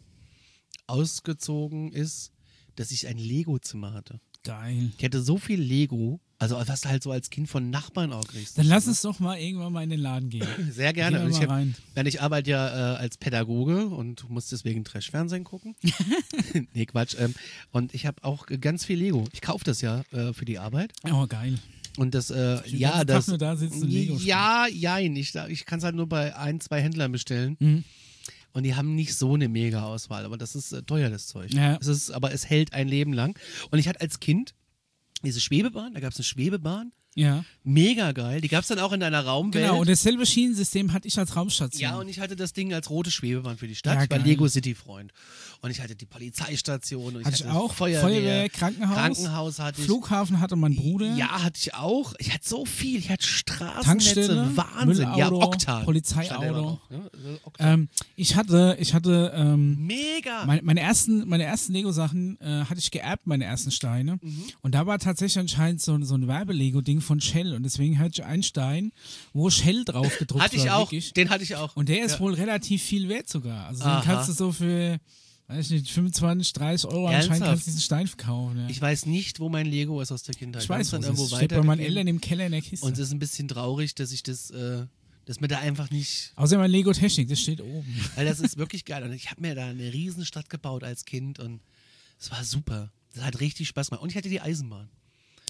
Speaker 1: ausgezogen ist, dass ich ein Lego-Zimmer hatte.
Speaker 2: Geil.
Speaker 1: Ich hatte so viel Lego, also was du halt so als Kind von Nachbarn auch kriegst.
Speaker 2: Dann lass uns doch mal irgendwann mal in den Laden gehen.
Speaker 1: Sehr gerne.
Speaker 2: Gehen wir
Speaker 1: Also ich,
Speaker 2: mal
Speaker 1: hab,
Speaker 2: rein.
Speaker 1: denn ich arbeite ja äh, als Pädagoge und muss deswegen Trash-Fernsehen gucken. Nee, Quatsch. Ähm, und ich habe auch ganz viel Lego. Ich kaufe das ja äh, für die Arbeit.
Speaker 2: Oh, geil.
Speaker 1: Und das, äh,
Speaker 2: Ich will den
Speaker 1: ja,
Speaker 2: ganzen
Speaker 1: das.
Speaker 2: Tag nur da sitzen und Lego spielen.
Speaker 1: ja, jein. Ich, ich kann es halt nur bei ein, zwei Händlern bestellen.
Speaker 2: Mhm.
Speaker 1: Und die haben nicht so eine mega Auswahl. Aber das ist äh, teuer, das Zeug.
Speaker 2: Ja.
Speaker 1: Es ist, aber es hält ein Leben lang. Und ich hatte als Kind diese Schwebebahn, da gab es eine Schwebebahn.
Speaker 2: Ja.
Speaker 1: Mega geil. Die gab es dann auch in deiner Raumwelt.
Speaker 2: Genau, und dasselbe Schienensystem hatte ich als Raumstation.
Speaker 1: Ja, und ich hatte das Ding als rote Schwebebahn für die Stadt.
Speaker 2: Ja,
Speaker 1: ich war
Speaker 2: geil.
Speaker 1: Lego City-Freund. Und ich hatte die Polizeistation. Und ich
Speaker 2: Hatte ich
Speaker 1: hatte
Speaker 2: auch.
Speaker 1: Feuerwehr,
Speaker 2: Feuerwehr, Krankenhaus.
Speaker 1: Krankenhaus hatte ich.
Speaker 2: Flughafen hatte mein Bruder.
Speaker 1: Ja, hatte ich auch. Ich hatte so viel. Ich hatte Straßennetze.
Speaker 2: Tankstelle,
Speaker 1: Wahnsinn. Ja,
Speaker 2: Müllauto,
Speaker 1: Oktal.
Speaker 2: Polizeiauto.
Speaker 1: Stand ja immer noch, ne? Also Oktal.
Speaker 2: Ähm, ich hatte, ich hatte, ähm,
Speaker 1: Mega.
Speaker 2: meine, meine ersten, meine ersten Lego-Sachen äh, hatte ich geerbt, meine ersten Steine.
Speaker 1: Mhm.
Speaker 2: Und da war tatsächlich anscheinend so, so ein Werbe-Lego-Ding von Shell. Und deswegen hatte ich einen Stein, wo Shell drauf gedruckt
Speaker 1: hatte ich
Speaker 2: war.
Speaker 1: auch.
Speaker 2: Wirklich.
Speaker 1: Den hatte ich auch.
Speaker 2: Und der ist
Speaker 1: Ja.
Speaker 2: wohl relativ viel wert sogar. Also den
Speaker 1: Aha.
Speaker 2: kannst du so für, weiß ich nicht, fünfundzwanzig, dreißig Euro
Speaker 1: Ernsthaft?
Speaker 2: anscheinend kannst du diesen Stein verkaufen. Ja.
Speaker 1: Ich weiß nicht, wo mein Lego ist aus der Kindheit.
Speaker 2: Ich
Speaker 1: Ganz
Speaker 2: weiß,
Speaker 1: dann
Speaker 2: wo es
Speaker 1: irgendwo
Speaker 2: ist. Steht bei meinen
Speaker 1: weitergegeben.
Speaker 2: Eltern im Keller in der Kiste.
Speaker 1: Und es ist ein bisschen traurig, dass ich das, äh, dass mir da einfach nicht.
Speaker 2: Außer mein Lego-Technik, das steht oben.
Speaker 1: Weil das ist wirklich geil. Und ich habe mir da eine Riesenstadt gebaut als Kind und es war super. Das hat richtig Spaß gemacht. Und ich hatte die Eisenbahn.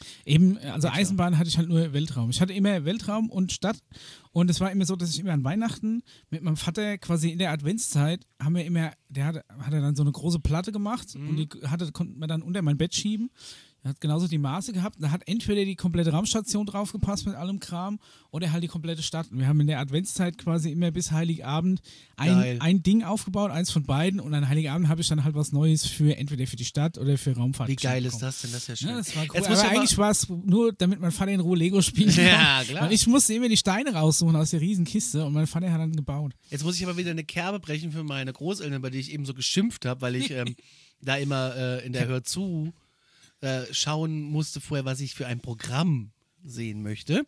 Speaker 2: Eben, also
Speaker 1: Nature.
Speaker 2: Eisenbahn hatte ich halt nur Weltraum. Ich hatte immer Weltraum und Stadt und es war immer so, dass ich immer an Weihnachten mit meinem Vater quasi in der Adventszeit haben wir immer, der hatte, hatte dann so eine große Platte gemacht
Speaker 1: Mhm.
Speaker 2: und die hatte, konnte man dann unter mein Bett schieben. Er hat genauso die Maße gehabt. Da hat entweder die komplette Raumstation draufgepasst mit allem Kram oder halt die komplette Stadt. Und wir haben in der Adventszeit quasi immer bis Heiligabend
Speaker 1: Geil.
Speaker 2: ein, ein Ding aufgebaut, eins von beiden. Und an Heiligabend habe ich dann halt was Neues für entweder für die Stadt oder für Raumfahrt.
Speaker 1: Wie geil
Speaker 2: bekommen.
Speaker 1: ist das denn? Das ist ja schön.
Speaker 2: Ja, das war cool.
Speaker 1: Jetzt muss
Speaker 2: Aber
Speaker 1: ich aber-
Speaker 2: eigentlich war es nur, damit mein Vater in Ruhe Lego spielen kann.
Speaker 1: Ja, klar.
Speaker 2: Weil ich musste immer die Steine raussuchen aus der Riesenkiste und mein Vater hat dann gebaut.
Speaker 1: Jetzt muss ich aber wieder eine Kerbe brechen für meine Großeltern, bei denen ich eben so geschimpft habe, weil ich ähm, da immer äh, in der Hör zu äh, schauen musste vorher, was ich für ein Programm sehen möchte.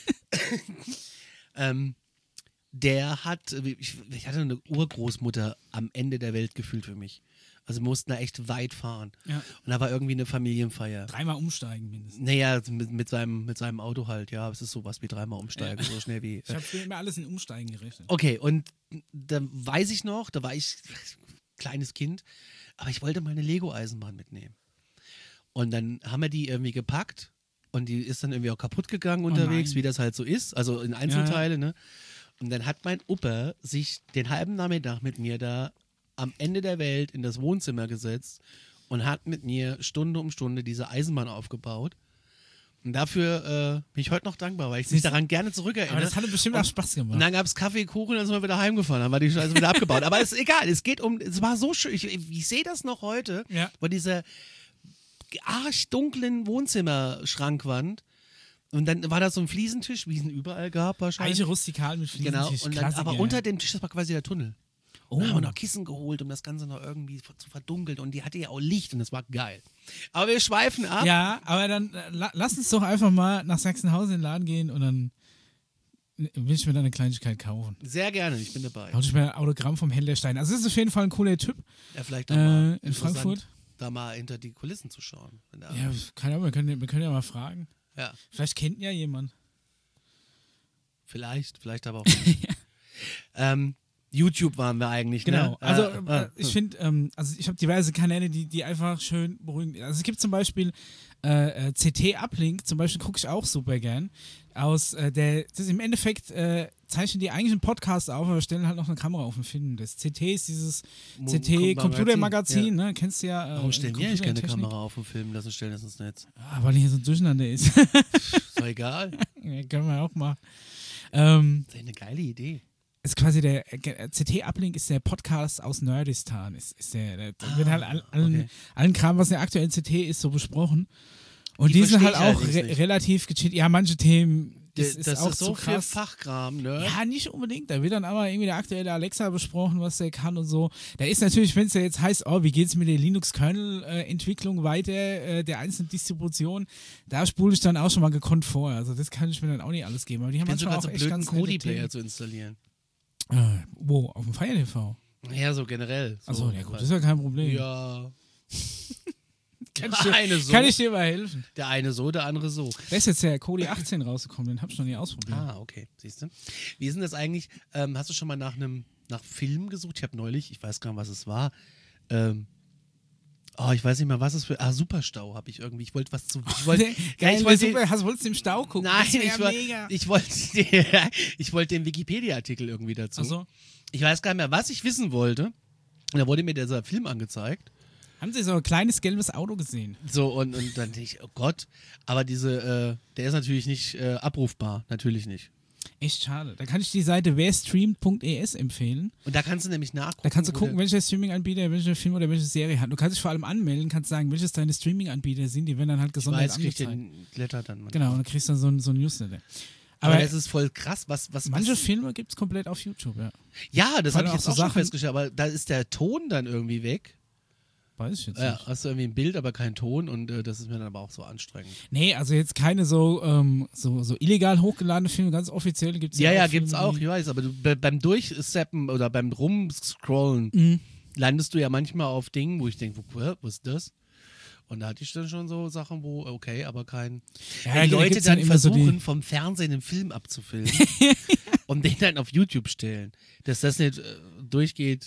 Speaker 1: ähm, der hat, ich, ich hatte eine Urgroßmutter am Ende der Welt gefühlt für mich. Also wir mussten da echt weit fahren.
Speaker 2: Ja.
Speaker 1: Und da war irgendwie eine Familienfeier.
Speaker 2: Dreimal umsteigen mindestens.
Speaker 1: Naja, mit, mit, seinem, mit seinem Auto halt, ja. Es ist sowas wie dreimal umsteigen, so schnell wie.
Speaker 2: Ich habe früher immer alles in Umsteigen gerechnet.
Speaker 1: Okay, und da weiß ich noch, da war ich kleines Kind, aber ich wollte meine Lego-Eisenbahn mitnehmen. Und dann haben wir die irgendwie gepackt und die ist dann irgendwie auch kaputt gegangen unterwegs,
Speaker 2: nein.
Speaker 1: wie das halt so ist, also in Einzelteile, ne? Und dann hat mein Opa sich den halben Nachmittag mit mir da am Ende der Welt in das Wohnzimmer gesetzt und hat mit mir Stunde um Stunde diese Eisenbahn aufgebaut. Und dafür äh, bin ich heute noch dankbar, weil ich mich
Speaker 2: Siehst du?
Speaker 1: daran gerne zurückerinnere.
Speaker 2: Aber das hatte bestimmt
Speaker 1: Und-
Speaker 2: auch Spaß gemacht.
Speaker 1: Und dann gab es Kaffee, Kuchen, dann sind wir wieder heimgefahren, dann war die Scheiße wieder abgebaut. Aber es ist egal, es geht um, es war so schön, ich, ich sehe das noch heute,
Speaker 2: Ja.
Speaker 1: bei dieser arschdunklen Wohnzimmerschrankwand und dann war da so ein Fliesentisch, wie es ihn überall gab wahrscheinlich.
Speaker 2: Eiche rustikal mit
Speaker 1: Genau,
Speaker 2: Fliesentisch.
Speaker 1: und dann,
Speaker 2: Klassiker,
Speaker 1: aber
Speaker 2: ja.
Speaker 1: unter dem Tisch, das war quasi der Tunnel.
Speaker 2: Oh.
Speaker 1: Da haben wir noch Kissen geholt, um das Ganze noch irgendwie zu verdunkeln und die hatte ja auch Licht und das war geil. Aber wir schweifen ab.
Speaker 2: Ja, aber dann äh, la lass uns doch einfach mal nach Sachsenhausen in den Laden gehen und dann will ich mir dann eine Kleinigkeit kaufen.
Speaker 1: Sehr gerne, ich bin dabei.
Speaker 2: Hau ich mir ein Autogramm vom Helllerstein. Also das ist auf jeden Fall ein cooler Typ.
Speaker 1: Ja, vielleicht auch mal
Speaker 2: Äh, in
Speaker 1: interessant,
Speaker 2: Frankfurt.
Speaker 1: da mal hinter die Kulissen zu schauen. Wenn da-
Speaker 2: Ja, keine Ahnung, wir können, wir können ja mal fragen.
Speaker 1: ja.
Speaker 2: Vielleicht kennt ja jemand.
Speaker 1: Vielleicht, vielleicht aber auch nicht. ähm, YouTube waren wir eigentlich,
Speaker 2: Genau.
Speaker 1: ne?
Speaker 2: Also
Speaker 1: Äh,
Speaker 2: äh,
Speaker 1: äh,
Speaker 2: ich finde, ähm, also ich habe diverse Kanäle, die, die einfach schön beruhigen. Also es gibt zum Beispiel äh, äh, C T-Uplink, zum Beispiel gucke ich auch super gern. Aus äh, der, das ist im Endeffekt äh, zeichnen die eigentlich einen Podcast auf, aber stellen halt noch eine Kamera auf den Film. Das C T ist dieses
Speaker 1: Mo-
Speaker 2: C T-Computermagazin,
Speaker 1: ja.
Speaker 2: ne? Kennst du ja. Äh,
Speaker 1: Warum stellen wir eigentlich keine
Speaker 2: Computertechnik.
Speaker 1: Kamera auf und filmen lassen, stellen das ins Netz?
Speaker 2: Ah, weil hier so ein Durcheinander ist.
Speaker 1: Ist doch egal.
Speaker 2: Ja, können wir auch mal. Ähm,
Speaker 1: Das ist eine geile Idee.
Speaker 2: ist quasi der äh, C T-Uplink ist der Podcast aus Nerdistan. Ist, ist der, der da wird halt all, allen,
Speaker 1: okay.
Speaker 2: allen Kram, was der aktuellen C T ist, so besprochen. Und
Speaker 1: Die
Speaker 2: die, sind halt
Speaker 1: verstehe ich
Speaker 2: auch
Speaker 1: allerdings
Speaker 2: re
Speaker 1: nicht.
Speaker 2: relativ gechillt. Ja, manche Themen,
Speaker 1: Das,
Speaker 2: das ist
Speaker 1: das
Speaker 2: auch
Speaker 1: ist so
Speaker 2: zu
Speaker 1: viel
Speaker 2: krass.
Speaker 1: Fachkram, ne?
Speaker 2: Ja, nicht unbedingt. Da wird dann aber irgendwie der aktuelle Alexa besprochen, was der kann und so. Da ist natürlich, wenn es ja jetzt heißt, oh, wie geht's mit der Linux-Kernel-Entwicklung weiter, äh, der einzelnen Distribution, da spule ich dann auch schon mal gekonnt vor. Also das kann ich mir dann auch nicht alles geben. Aber die haben
Speaker 1: Kennst du
Speaker 2: manchmal
Speaker 1: gerade
Speaker 2: auch
Speaker 1: so
Speaker 2: echt
Speaker 1: blöden
Speaker 2: ganz nette
Speaker 1: Kodi-Player
Speaker 2: Themen.
Speaker 1: zu installieren?
Speaker 2: Äh, wo? Auf dem Fire T V?
Speaker 1: Ja, so generell. So.
Speaker 2: Achso, ja gut, das ist ja kein Problem.
Speaker 1: Ja.
Speaker 2: Kann,
Speaker 1: Der
Speaker 2: ich dir,
Speaker 1: eine so,
Speaker 2: kann ich dir mal helfen?
Speaker 1: der eine so, der andere so.
Speaker 2: Da ist jetzt der Kodi achtzehn rausgekommen, den hab ich noch nie ausprobiert.
Speaker 1: Ah, okay, siehst du. Wie ist denn das eigentlich? Ähm, hast du schon mal nach einem nach Film gesucht? Ich habe neulich, ich weiß gar nicht, was es war. Ähm, oh, ich weiß nicht mehr, was es für. Ah, Superstau habe ich irgendwie. Ich wollte was zu. Ich wollte,
Speaker 2: Geil,
Speaker 1: ja, ich wollte
Speaker 2: super. Hast, wolltest du im Stau gucken?
Speaker 1: Nein,
Speaker 2: das wär
Speaker 1: ich, woll-
Speaker 2: mega.
Speaker 1: ich wollte ich wollte den Wikipedia-Artikel irgendwie dazu.
Speaker 2: Ach so.
Speaker 1: Ich weiß gar nicht mehr, was ich wissen wollte. Und da wurde mir dieser Film angezeigt.
Speaker 2: Haben Sie so ein kleines gelbes Auto gesehen?
Speaker 1: So, und, und dann denke ich, oh Gott, aber diese, äh, der ist natürlich nicht äh, abrufbar, natürlich nicht.
Speaker 2: Echt schade. Da kann ich die Seite werstreamt punkt e s empfehlen.
Speaker 1: Und da kannst du nämlich nachgucken.
Speaker 2: Da kannst du
Speaker 1: wo
Speaker 2: gucken,
Speaker 1: der-
Speaker 2: welcher Streaming-Anbieter, welcher Film oder welche Serie hat. Du kannst dich vor allem anmelden, kannst sagen, welches deine Streaming-Anbieter sind, die werden dann halt
Speaker 1: ich
Speaker 2: gesondert
Speaker 1: weiß, krieg
Speaker 2: angezeigt.
Speaker 1: den Blätter dann. manchmal.
Speaker 2: Genau, und dann kriegst du dann so ein, so ein Newsletter.
Speaker 1: Aber,
Speaker 2: Aber
Speaker 1: das ist voll krass, was, was,
Speaker 2: manche
Speaker 1: was
Speaker 2: Filme gibt es komplett auf YouTube, ja.
Speaker 1: ja, das
Speaker 2: Vor
Speaker 1: habe ich
Speaker 2: allem
Speaker 1: jetzt
Speaker 2: auch
Speaker 1: auch
Speaker 2: so
Speaker 1: schon
Speaker 2: Sachen-
Speaker 1: festgestellt, aber da ist der Ton dann irgendwie weg.
Speaker 2: Weiß ich jetzt
Speaker 1: Ja,
Speaker 2: nicht.
Speaker 1: hast du irgendwie ein Bild, aber kein Ton und äh, das ist mir dann aber auch so anstrengend.
Speaker 2: Nee, also jetzt keine so, ähm, so, so illegal hochgeladene Filme, ganz offiziell gibt es
Speaker 1: Ja, ja,
Speaker 2: auch
Speaker 1: gibt's
Speaker 2: Filme,
Speaker 1: auch,
Speaker 2: die-
Speaker 1: ich weiß, aber du, be- beim Durchseppen oder beim Rumscrollen
Speaker 2: Mhm.
Speaker 1: landest du ja manchmal auf Dingen, wo ich denke, wo, hä, wo ist das? Und da hatte ich dann schon so Sachen, wo, okay, aber kein.
Speaker 2: Ja,
Speaker 1: Wenn die
Speaker 2: da
Speaker 1: Leute
Speaker 2: gibt's
Speaker 1: dann
Speaker 2: immer so
Speaker 1: versuchen,
Speaker 2: die-
Speaker 1: vom Fernsehen einen Film abzufilmen und den dann auf YouTube stellen, dass das nicht äh, durchgeht.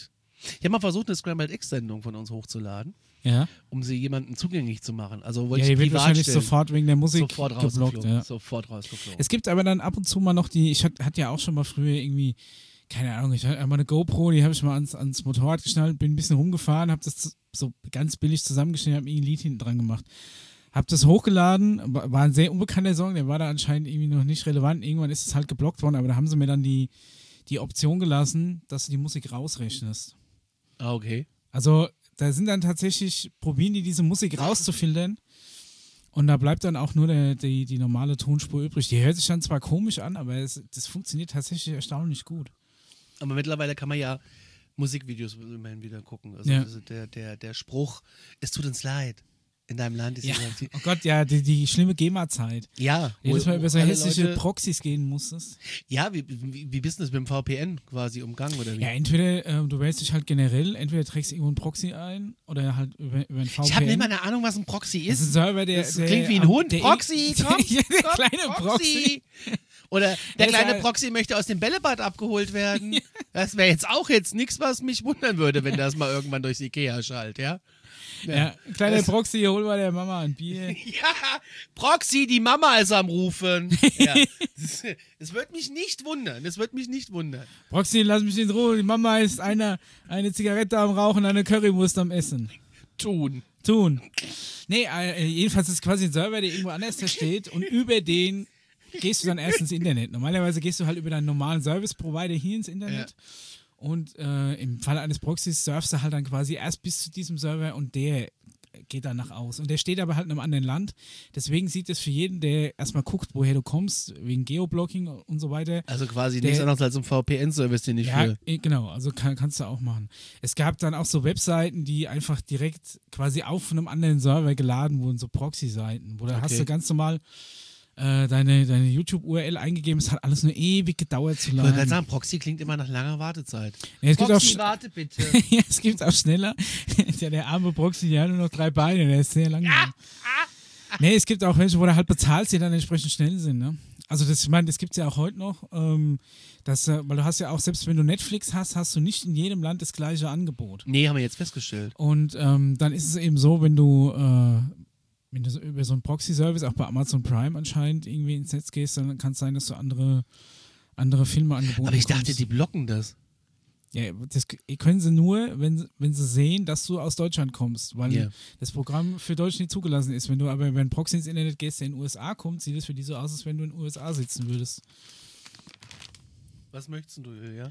Speaker 1: Ich habe mal versucht, eine Scrambled X-Sendung von uns hochzuladen,
Speaker 2: Ja.
Speaker 1: um sie jemandem zugänglich zu machen. Also
Speaker 2: Ja,
Speaker 1: wollte
Speaker 2: die
Speaker 1: ich
Speaker 2: wird
Speaker 1: privat
Speaker 2: wahrscheinlich
Speaker 1: stellen.
Speaker 2: sofort wegen der Musik
Speaker 1: Sofort
Speaker 2: geblockt.
Speaker 1: rausgeflogen.
Speaker 2: Ja.
Speaker 1: Sofort rausgeflogen.
Speaker 2: Es gibt aber dann ab und zu mal noch die, ich hatte hat ja auch schon mal früher irgendwie, keine Ahnung, ich hatte einmal eine GoPro, die habe ich mal ans, ans Motorrad geschnallt, bin ein bisschen rumgefahren, habe das so ganz billig zusammengeschnitten, habe irgendwie ein Lied hinten dran gemacht. Hab das hochgeladen, war ein sehr unbekannter Song, der war da anscheinend irgendwie noch nicht relevant. Irgendwann ist es halt geblockt worden, aber da haben sie mir dann die, die Option gelassen, dass du die Musik rausrechnest.
Speaker 1: Ah, okay.
Speaker 2: Also da sind dann tatsächlich, probieren die diese Musik rauszufiltern und da bleibt dann auch nur der, die, die normale Tonspur übrig. Die hört sich dann zwar komisch an, aber es, das funktioniert tatsächlich erstaunlich gut.
Speaker 1: Aber mittlerweile kann man ja Musikvideos immerhin wieder gucken. Also
Speaker 2: Ja.
Speaker 1: der, der, der Spruch, es tut uns leid. In deinem Land ist
Speaker 2: Ja.
Speaker 1: jemand-
Speaker 2: Oh Gott, ja, die, die schlimme GEMA-Zeit.
Speaker 1: Ja,
Speaker 2: Jedes Mal über so
Speaker 1: alle
Speaker 2: hässliche
Speaker 1: Leute-
Speaker 2: Proxys gehen musstest.
Speaker 1: Ja, wie, wie, wie bist du das mit dem V P N quasi umgangen oder wie?
Speaker 2: Ja, entweder ähm, du wählst dich halt generell, entweder trägst du irgendwo einen Proxy ein oder halt über, über ein V P N.
Speaker 1: Ich habe nicht mal eine Ahnung, was ein Proxy
Speaker 2: Das ist ein
Speaker 1: ist.
Speaker 2: Server, der,
Speaker 1: Das
Speaker 2: der
Speaker 1: klingt wie ein
Speaker 2: am-
Speaker 1: Hund.
Speaker 2: der,
Speaker 1: Proxy, komm,
Speaker 2: ja, der
Speaker 1: komm,
Speaker 2: kleine Proxy.
Speaker 1: Oder der
Speaker 2: Der ist
Speaker 1: kleine
Speaker 2: halt-
Speaker 1: Proxy möchte aus dem Bällebad abgeholt werden. Das wäre jetzt auch jetzt nichts, was mich wundern würde, wenn das mal irgendwann durchs Ikea schallt, ja?
Speaker 2: Ja, kleiner
Speaker 1: Das-
Speaker 2: Proxy, hol mal der Mama ein Bier.
Speaker 1: Ja, Proxy, die Mama ist am Rufen. Ja. Das, es wird mich nicht wundern. Es wird mich nicht wundern.
Speaker 2: Proxy, lass mich in Ruhe. Die Mama ist einer, eine Zigarette am Rauchen, eine Currywurst am Essen.
Speaker 1: Tun.
Speaker 2: Tun. Nee, äh, jedenfalls ist es quasi ein Server, der irgendwo anders da steht und über den gehst du dann erst ins Internet. Normalerweise gehst du halt über deinen normalen Service-Provider hier ins Internet. Und äh, im Falle eines Proxys surfst du halt dann quasi erst bis zu diesem Server und der geht danach aus. Und der steht aber halt in einem anderen Land. Deswegen sieht es für jeden, der erstmal guckt, woher du kommst, wegen Geoblocking und so weiter.
Speaker 1: Also quasi
Speaker 2: Der-
Speaker 1: nichts anderes als ein V P N-Service, den ich
Speaker 2: Ja,
Speaker 1: will.
Speaker 2: eh, genau, also kann, kannst du auch machen. Es gab dann auch so Webseiten, die einfach direkt quasi auf einem anderen Server geladen wurden, so Proxy-Seiten, wo da hast
Speaker 1: Okay.
Speaker 2: du ganz normal äh, deine, deine YouTube-U R L eingegeben. Es hat alles nur ewig gedauert zu
Speaker 1: Ich wollte gerade
Speaker 2: laden.
Speaker 1: sagen, Proxy klingt immer nach langer Wartezeit.
Speaker 2: Ja, es gibt auch
Speaker 1: Proxy,
Speaker 2: sch-
Speaker 1: warte bitte.
Speaker 2: ja, es gibt auch schneller. ja, der arme Proxy, der hat nur noch drei Beine, der ist sehr langsam. Nee, es gibt auch welche, wo du halt bezahlst, die dann entsprechend schnell sind. Ne? Also das, ich meine, das gibt es ja auch heute noch. Ähm, dass, äh, weil du hast ja auch, selbst wenn du Netflix hast, hast du nicht in jedem Land das gleiche Angebot.
Speaker 1: Nee, haben wir jetzt festgestellt.
Speaker 2: Und ähm, dann ist es eben so, wenn du, äh, wenn du so über so einen Proxy-Service, auch bei Amazon Prime anscheinend, irgendwie ins Netz gehst, dann kann es sein, dass du andere, andere Filme angeboten
Speaker 1: Aber ich dachte,
Speaker 2: bekommst.
Speaker 1: die blocken das.
Speaker 2: Ja, das können sie nur, wenn, wenn sie sehen, dass du aus Deutschland kommst, weil
Speaker 1: Ja.
Speaker 2: das Programm für Deutsch nicht zugelassen ist. Wenn du aber über einen Proxy ins Internet gehst, der in den U S A kommt, sieht es für die so aus, als wenn du in den U S A sitzen würdest.
Speaker 1: Was möchtest du, Ilja?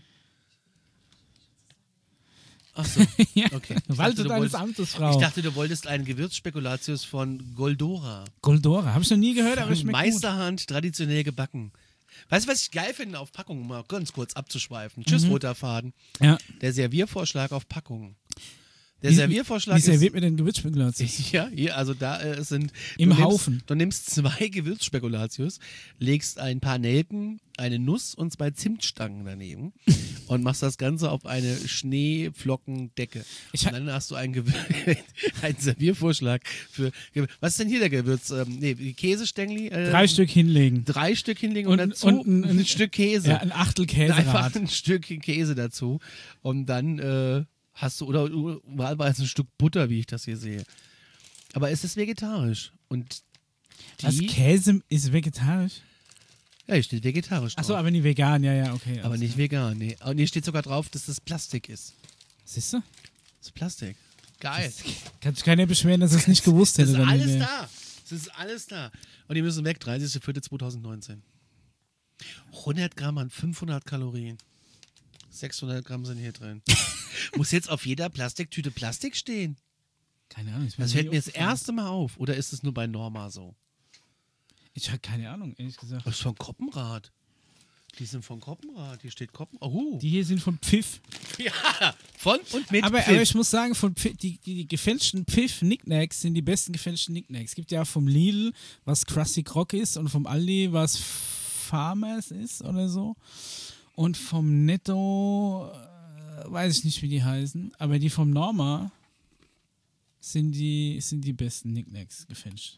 Speaker 1: Ach so,
Speaker 2: ja,
Speaker 1: okay. Ich
Speaker 2: Walte
Speaker 1: dachte, du
Speaker 2: deines
Speaker 1: wolltest-
Speaker 2: Amtes, Frau.
Speaker 1: Ich dachte, du wolltest einen Gewürzspekulatius von Goldora.
Speaker 2: Goldora, habe ich noch nie gehört, aber schmeckt gut.
Speaker 1: Meisterhand, traditionell gebacken. Weißt du, was ich geil finde auf Packungen, mal ganz kurz abzuschweifen? Tschüss,
Speaker 2: Mhm.
Speaker 1: roter Faden.
Speaker 2: Ja.
Speaker 1: Der Serviervorschlag auf Packungen. Der
Speaker 2: Wie-
Speaker 1: Serviervorschlag
Speaker 2: Wie
Speaker 1: ist...
Speaker 2: serviert mir denn Gewürzspekulatius?
Speaker 1: Ja, hier, also da äh, sind...
Speaker 2: Im
Speaker 1: du nimmst,
Speaker 2: Haufen.
Speaker 1: Du nimmst zwei Gewürzspekulatius, legst ein paar Nelken, eine Nuss und zwei Zimtstangen daneben und machst das Ganze auf eine Schneeflockendecke.
Speaker 2: Ich
Speaker 1: Und
Speaker 2: ha-
Speaker 1: dann hast du einen, Gewür einen Serviervorschlag für... Gewür Was ist denn hier der Gewürz? Ähm, nee, Käsestängli? Äh,
Speaker 2: Drei Stück hinlegen.
Speaker 1: Drei Stück hinlegen und,
Speaker 2: Und-
Speaker 1: dazu
Speaker 2: und ein-
Speaker 1: ein, Stück Käse.
Speaker 2: Ja, ein Achtel
Speaker 1: Einfach
Speaker 2: Käserad.
Speaker 1: ein Stück Käse dazu. Und dann äh, hast du, oder wahlweise ein Stück Butter, wie ich das hier sehe. Aber es ist vegetarisch. Und
Speaker 2: Was,
Speaker 1: die,
Speaker 2: Käse ist vegetarisch?
Speaker 1: ja, hier steht vegetarisch drauf.
Speaker 2: Achso, aber nicht vegan, ja, ja, okay.
Speaker 1: aber
Speaker 2: alles
Speaker 1: nicht
Speaker 2: klar.
Speaker 1: vegan, nee. Und hier steht sogar drauf, dass das Plastik ist.
Speaker 2: Siehst du?
Speaker 1: Das ist Plastik. Geil.
Speaker 2: Kann sich keiner beschweren, dass er es nicht gewusst
Speaker 1: Das
Speaker 2: hätte.
Speaker 1: ist
Speaker 2: dann
Speaker 1: alles
Speaker 2: hinterher.
Speaker 1: da. Das ist alles da. Und die müssen weg, dreißigster vierter zweitausendneunzehn. hundert Gramm an fünfhundert Kalorien. sechshundert Gramm sind hier drin. Muss jetzt auf jeder Plastiktüte Plastik stehen?
Speaker 2: Keine Ahnung. ist mir
Speaker 1: Das
Speaker 2: nie
Speaker 1: fällt mir das
Speaker 2: aufgefallen.
Speaker 1: erste Mal auf. Oder ist es nur bei Norma so?
Speaker 2: Ich habe keine Ahnung, ehrlich gesagt.
Speaker 1: Das ist von Koppenrad. Die sind von Koppenrad. Hier steht Koppen. Oh.
Speaker 2: Die hier sind von Pfiff.
Speaker 1: Ja, von und mit
Speaker 2: Aber,
Speaker 1: Pfiff.
Speaker 2: aber ich muss sagen, von Pfiff, die, die, die gefälschten Pfiff-Nicknacks sind die besten gefälschten Nicknacks. Es gibt ja vom Lidl, was Krusty Croc ist, und vom Aldi, was Farmers ist oder so. Und vom Netto, äh, weiß ich nicht, wie die heißen. Aber die vom Norma sind die, sind die besten Nicknacks gefälscht.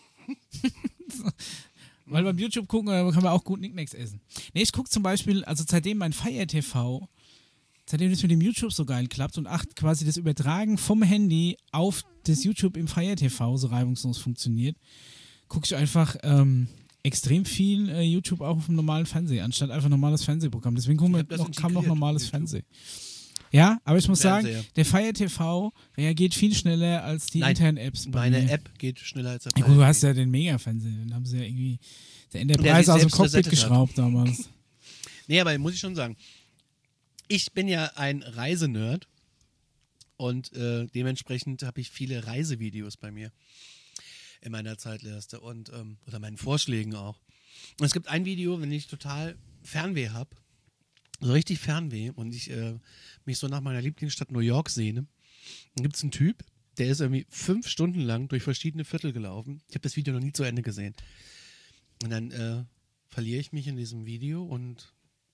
Speaker 2: Weil beim YouTube gucken, da kann man auch gut Nicknacks essen. Nee, ich gucke zum Beispiel, also seitdem mein Fire T V seitdem das mit dem YouTube so geil klappt und acht quasi das Übertragen vom Handy auf das YouTube im Fire T V so reibungslos funktioniert, gucke ich einfach ähm, extrem viel äh, YouTube auch auf dem normalen Fernseher, anstatt einfach normales Fernsehprogramm. Deswegen kommen wir noch, kam noch normales YouTube. Fernsehen. Ja, aber ich muss sagen, der Fire T V reagiert viel schneller als die
Speaker 1: Nein,
Speaker 2: internen Apps.
Speaker 1: Meine
Speaker 2: mir.
Speaker 1: App geht schneller als der
Speaker 2: ja, gut, du hast ja den Mega-Fernseher, den haben sie ja irgendwie der Enterprise aus dem Cockpit geschraubt hat. damals.
Speaker 1: Nee, aber muss ich schon sagen, ich bin ja ein Reisenerd und äh, dementsprechend habe ich viele Reisevideos bei mir in meiner Zeitleiste und ähm, oder meinen Vorschlägen auch. Und es gibt ein Video, wenn ich total Fernweh habe, so richtig Fernweh und ich äh, mich so nach meiner Lieblingsstadt New York sehne, dann gibt es einen Typ, der ist irgendwie fünf Stunden lang durch verschiedene Viertel gelaufen. Ich habe das Video noch nie zu Ende gesehen. Und dann äh, verliere ich mich in diesem Video und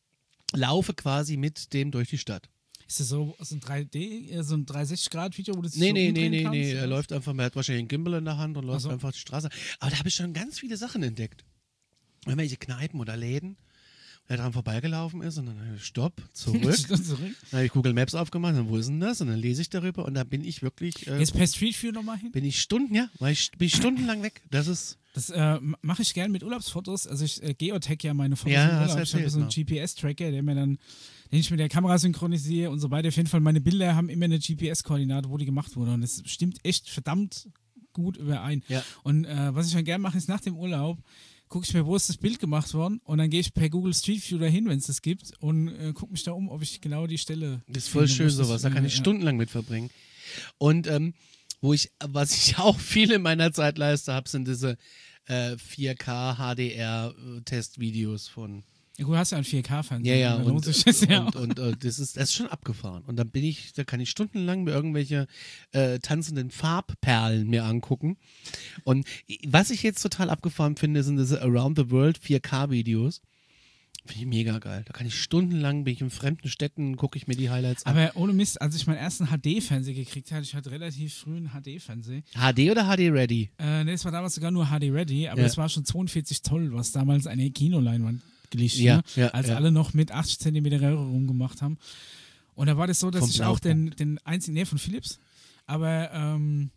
Speaker 1: laufe quasi mit dem durch die Stadt.
Speaker 2: Ist das so, so ein drei D, so ein dreihundertsechzig-Grad-Video, wo du dich
Speaker 1: Nee,
Speaker 2: so
Speaker 1: nee, nee,
Speaker 2: umdrehen
Speaker 1: nee,
Speaker 2: kannst,
Speaker 1: nee. Er
Speaker 2: oder?
Speaker 1: läuft einfach, er hat wahrscheinlich einen Gimbal in der Hand und läuft
Speaker 2: so.
Speaker 1: einfach die Straße. Aber da habe ich schon ganz viele Sachen entdeckt. Irgendwelche Kneipen oder Läden, der dran vorbeigelaufen ist und dann Stopp, zurück.
Speaker 2: zurück.
Speaker 1: Dann habe ich Google Maps aufgemacht, und wo ist denn das? Und dann lese ich darüber und da bin ich wirklich. Äh,
Speaker 2: Jetzt per Street View nochmal hin?
Speaker 1: Bin ich Stunden, ja, weil ich bin ich stundenlang weg. Das ist.
Speaker 2: Das äh, mache ich gerne mit Urlaubsfotos. Also ich äh, geotag ja meine Fotos
Speaker 1: Ja,
Speaker 2: im
Speaker 1: hast
Speaker 2: Urlaub.
Speaker 1: du
Speaker 2: Ich habe
Speaker 1: erzählt,
Speaker 2: so einen
Speaker 1: ne?
Speaker 2: G P S-Tracker, der mir dann, den ich mit der Kamera synchronisiere und so weiter. Auf jeden Fall, meine Bilder haben immer eine G P S-Koordinate, wo die gemacht wurde. Und das stimmt echt verdammt gut überein.
Speaker 1: Ja.
Speaker 2: Und äh, was ich dann gerne mache, ist nach dem Urlaub, gucke ich mir, wo ist das Bild gemacht worden und dann gehe ich per Google Street View dahin, wenn es das gibt und äh, gucke mich da um, ob ich genau die Stelle
Speaker 1: Das ist voll
Speaker 2: finde,
Speaker 1: schön
Speaker 2: wo ich das,
Speaker 1: sowas, da kann
Speaker 2: äh,
Speaker 1: ich
Speaker 2: ja.
Speaker 1: stundenlang mit verbringen. Und ähm, wo ich, was ich auch viel in meiner Zeitleiste habe, sind diese äh, vier K H D R äh, Testvideos von.
Speaker 2: Ja, gut, du hast ja einen vier K-Fernseher.
Speaker 1: Ja, ja,
Speaker 2: da
Speaker 1: und,
Speaker 2: lohnt sich das ja
Speaker 1: und,
Speaker 2: auch.
Speaker 1: und, und das ist, das ist schon abgefahren. Und dann bin ich, da kann ich stundenlang mir irgendwelche äh, tanzenden Farbperlen mir angucken. Und was ich jetzt total abgefahren finde, sind diese Around the World vier K-Videos. Finde ich mega geil. Da kann ich stundenlang, bin ich in fremden Städten, gucke ich mir die Highlights an.
Speaker 2: Aber ohne Mist, als ich meinen ersten H D-Fernseher gekriegt hatte, ich hatte relativ früh einen H D-Fernseher.
Speaker 1: H D oder H D Ready?
Speaker 2: Äh, ne, es war damals sogar nur H D-Ready, aber
Speaker 1: Ja.
Speaker 2: es war schon zweiundvierzig Zoll, was damals eine Kinoleinwand glichen,
Speaker 1: Ja,
Speaker 2: ne?
Speaker 1: ja,
Speaker 2: als
Speaker 1: ja.
Speaker 2: alle noch mit achtzig Zentimeter Röhre rumgemacht haben. Und da war das so, dass
Speaker 1: Vom
Speaker 2: ich auch den,
Speaker 1: Blaupunkt.
Speaker 2: den einzigen, nee, von Philips, aber ähm,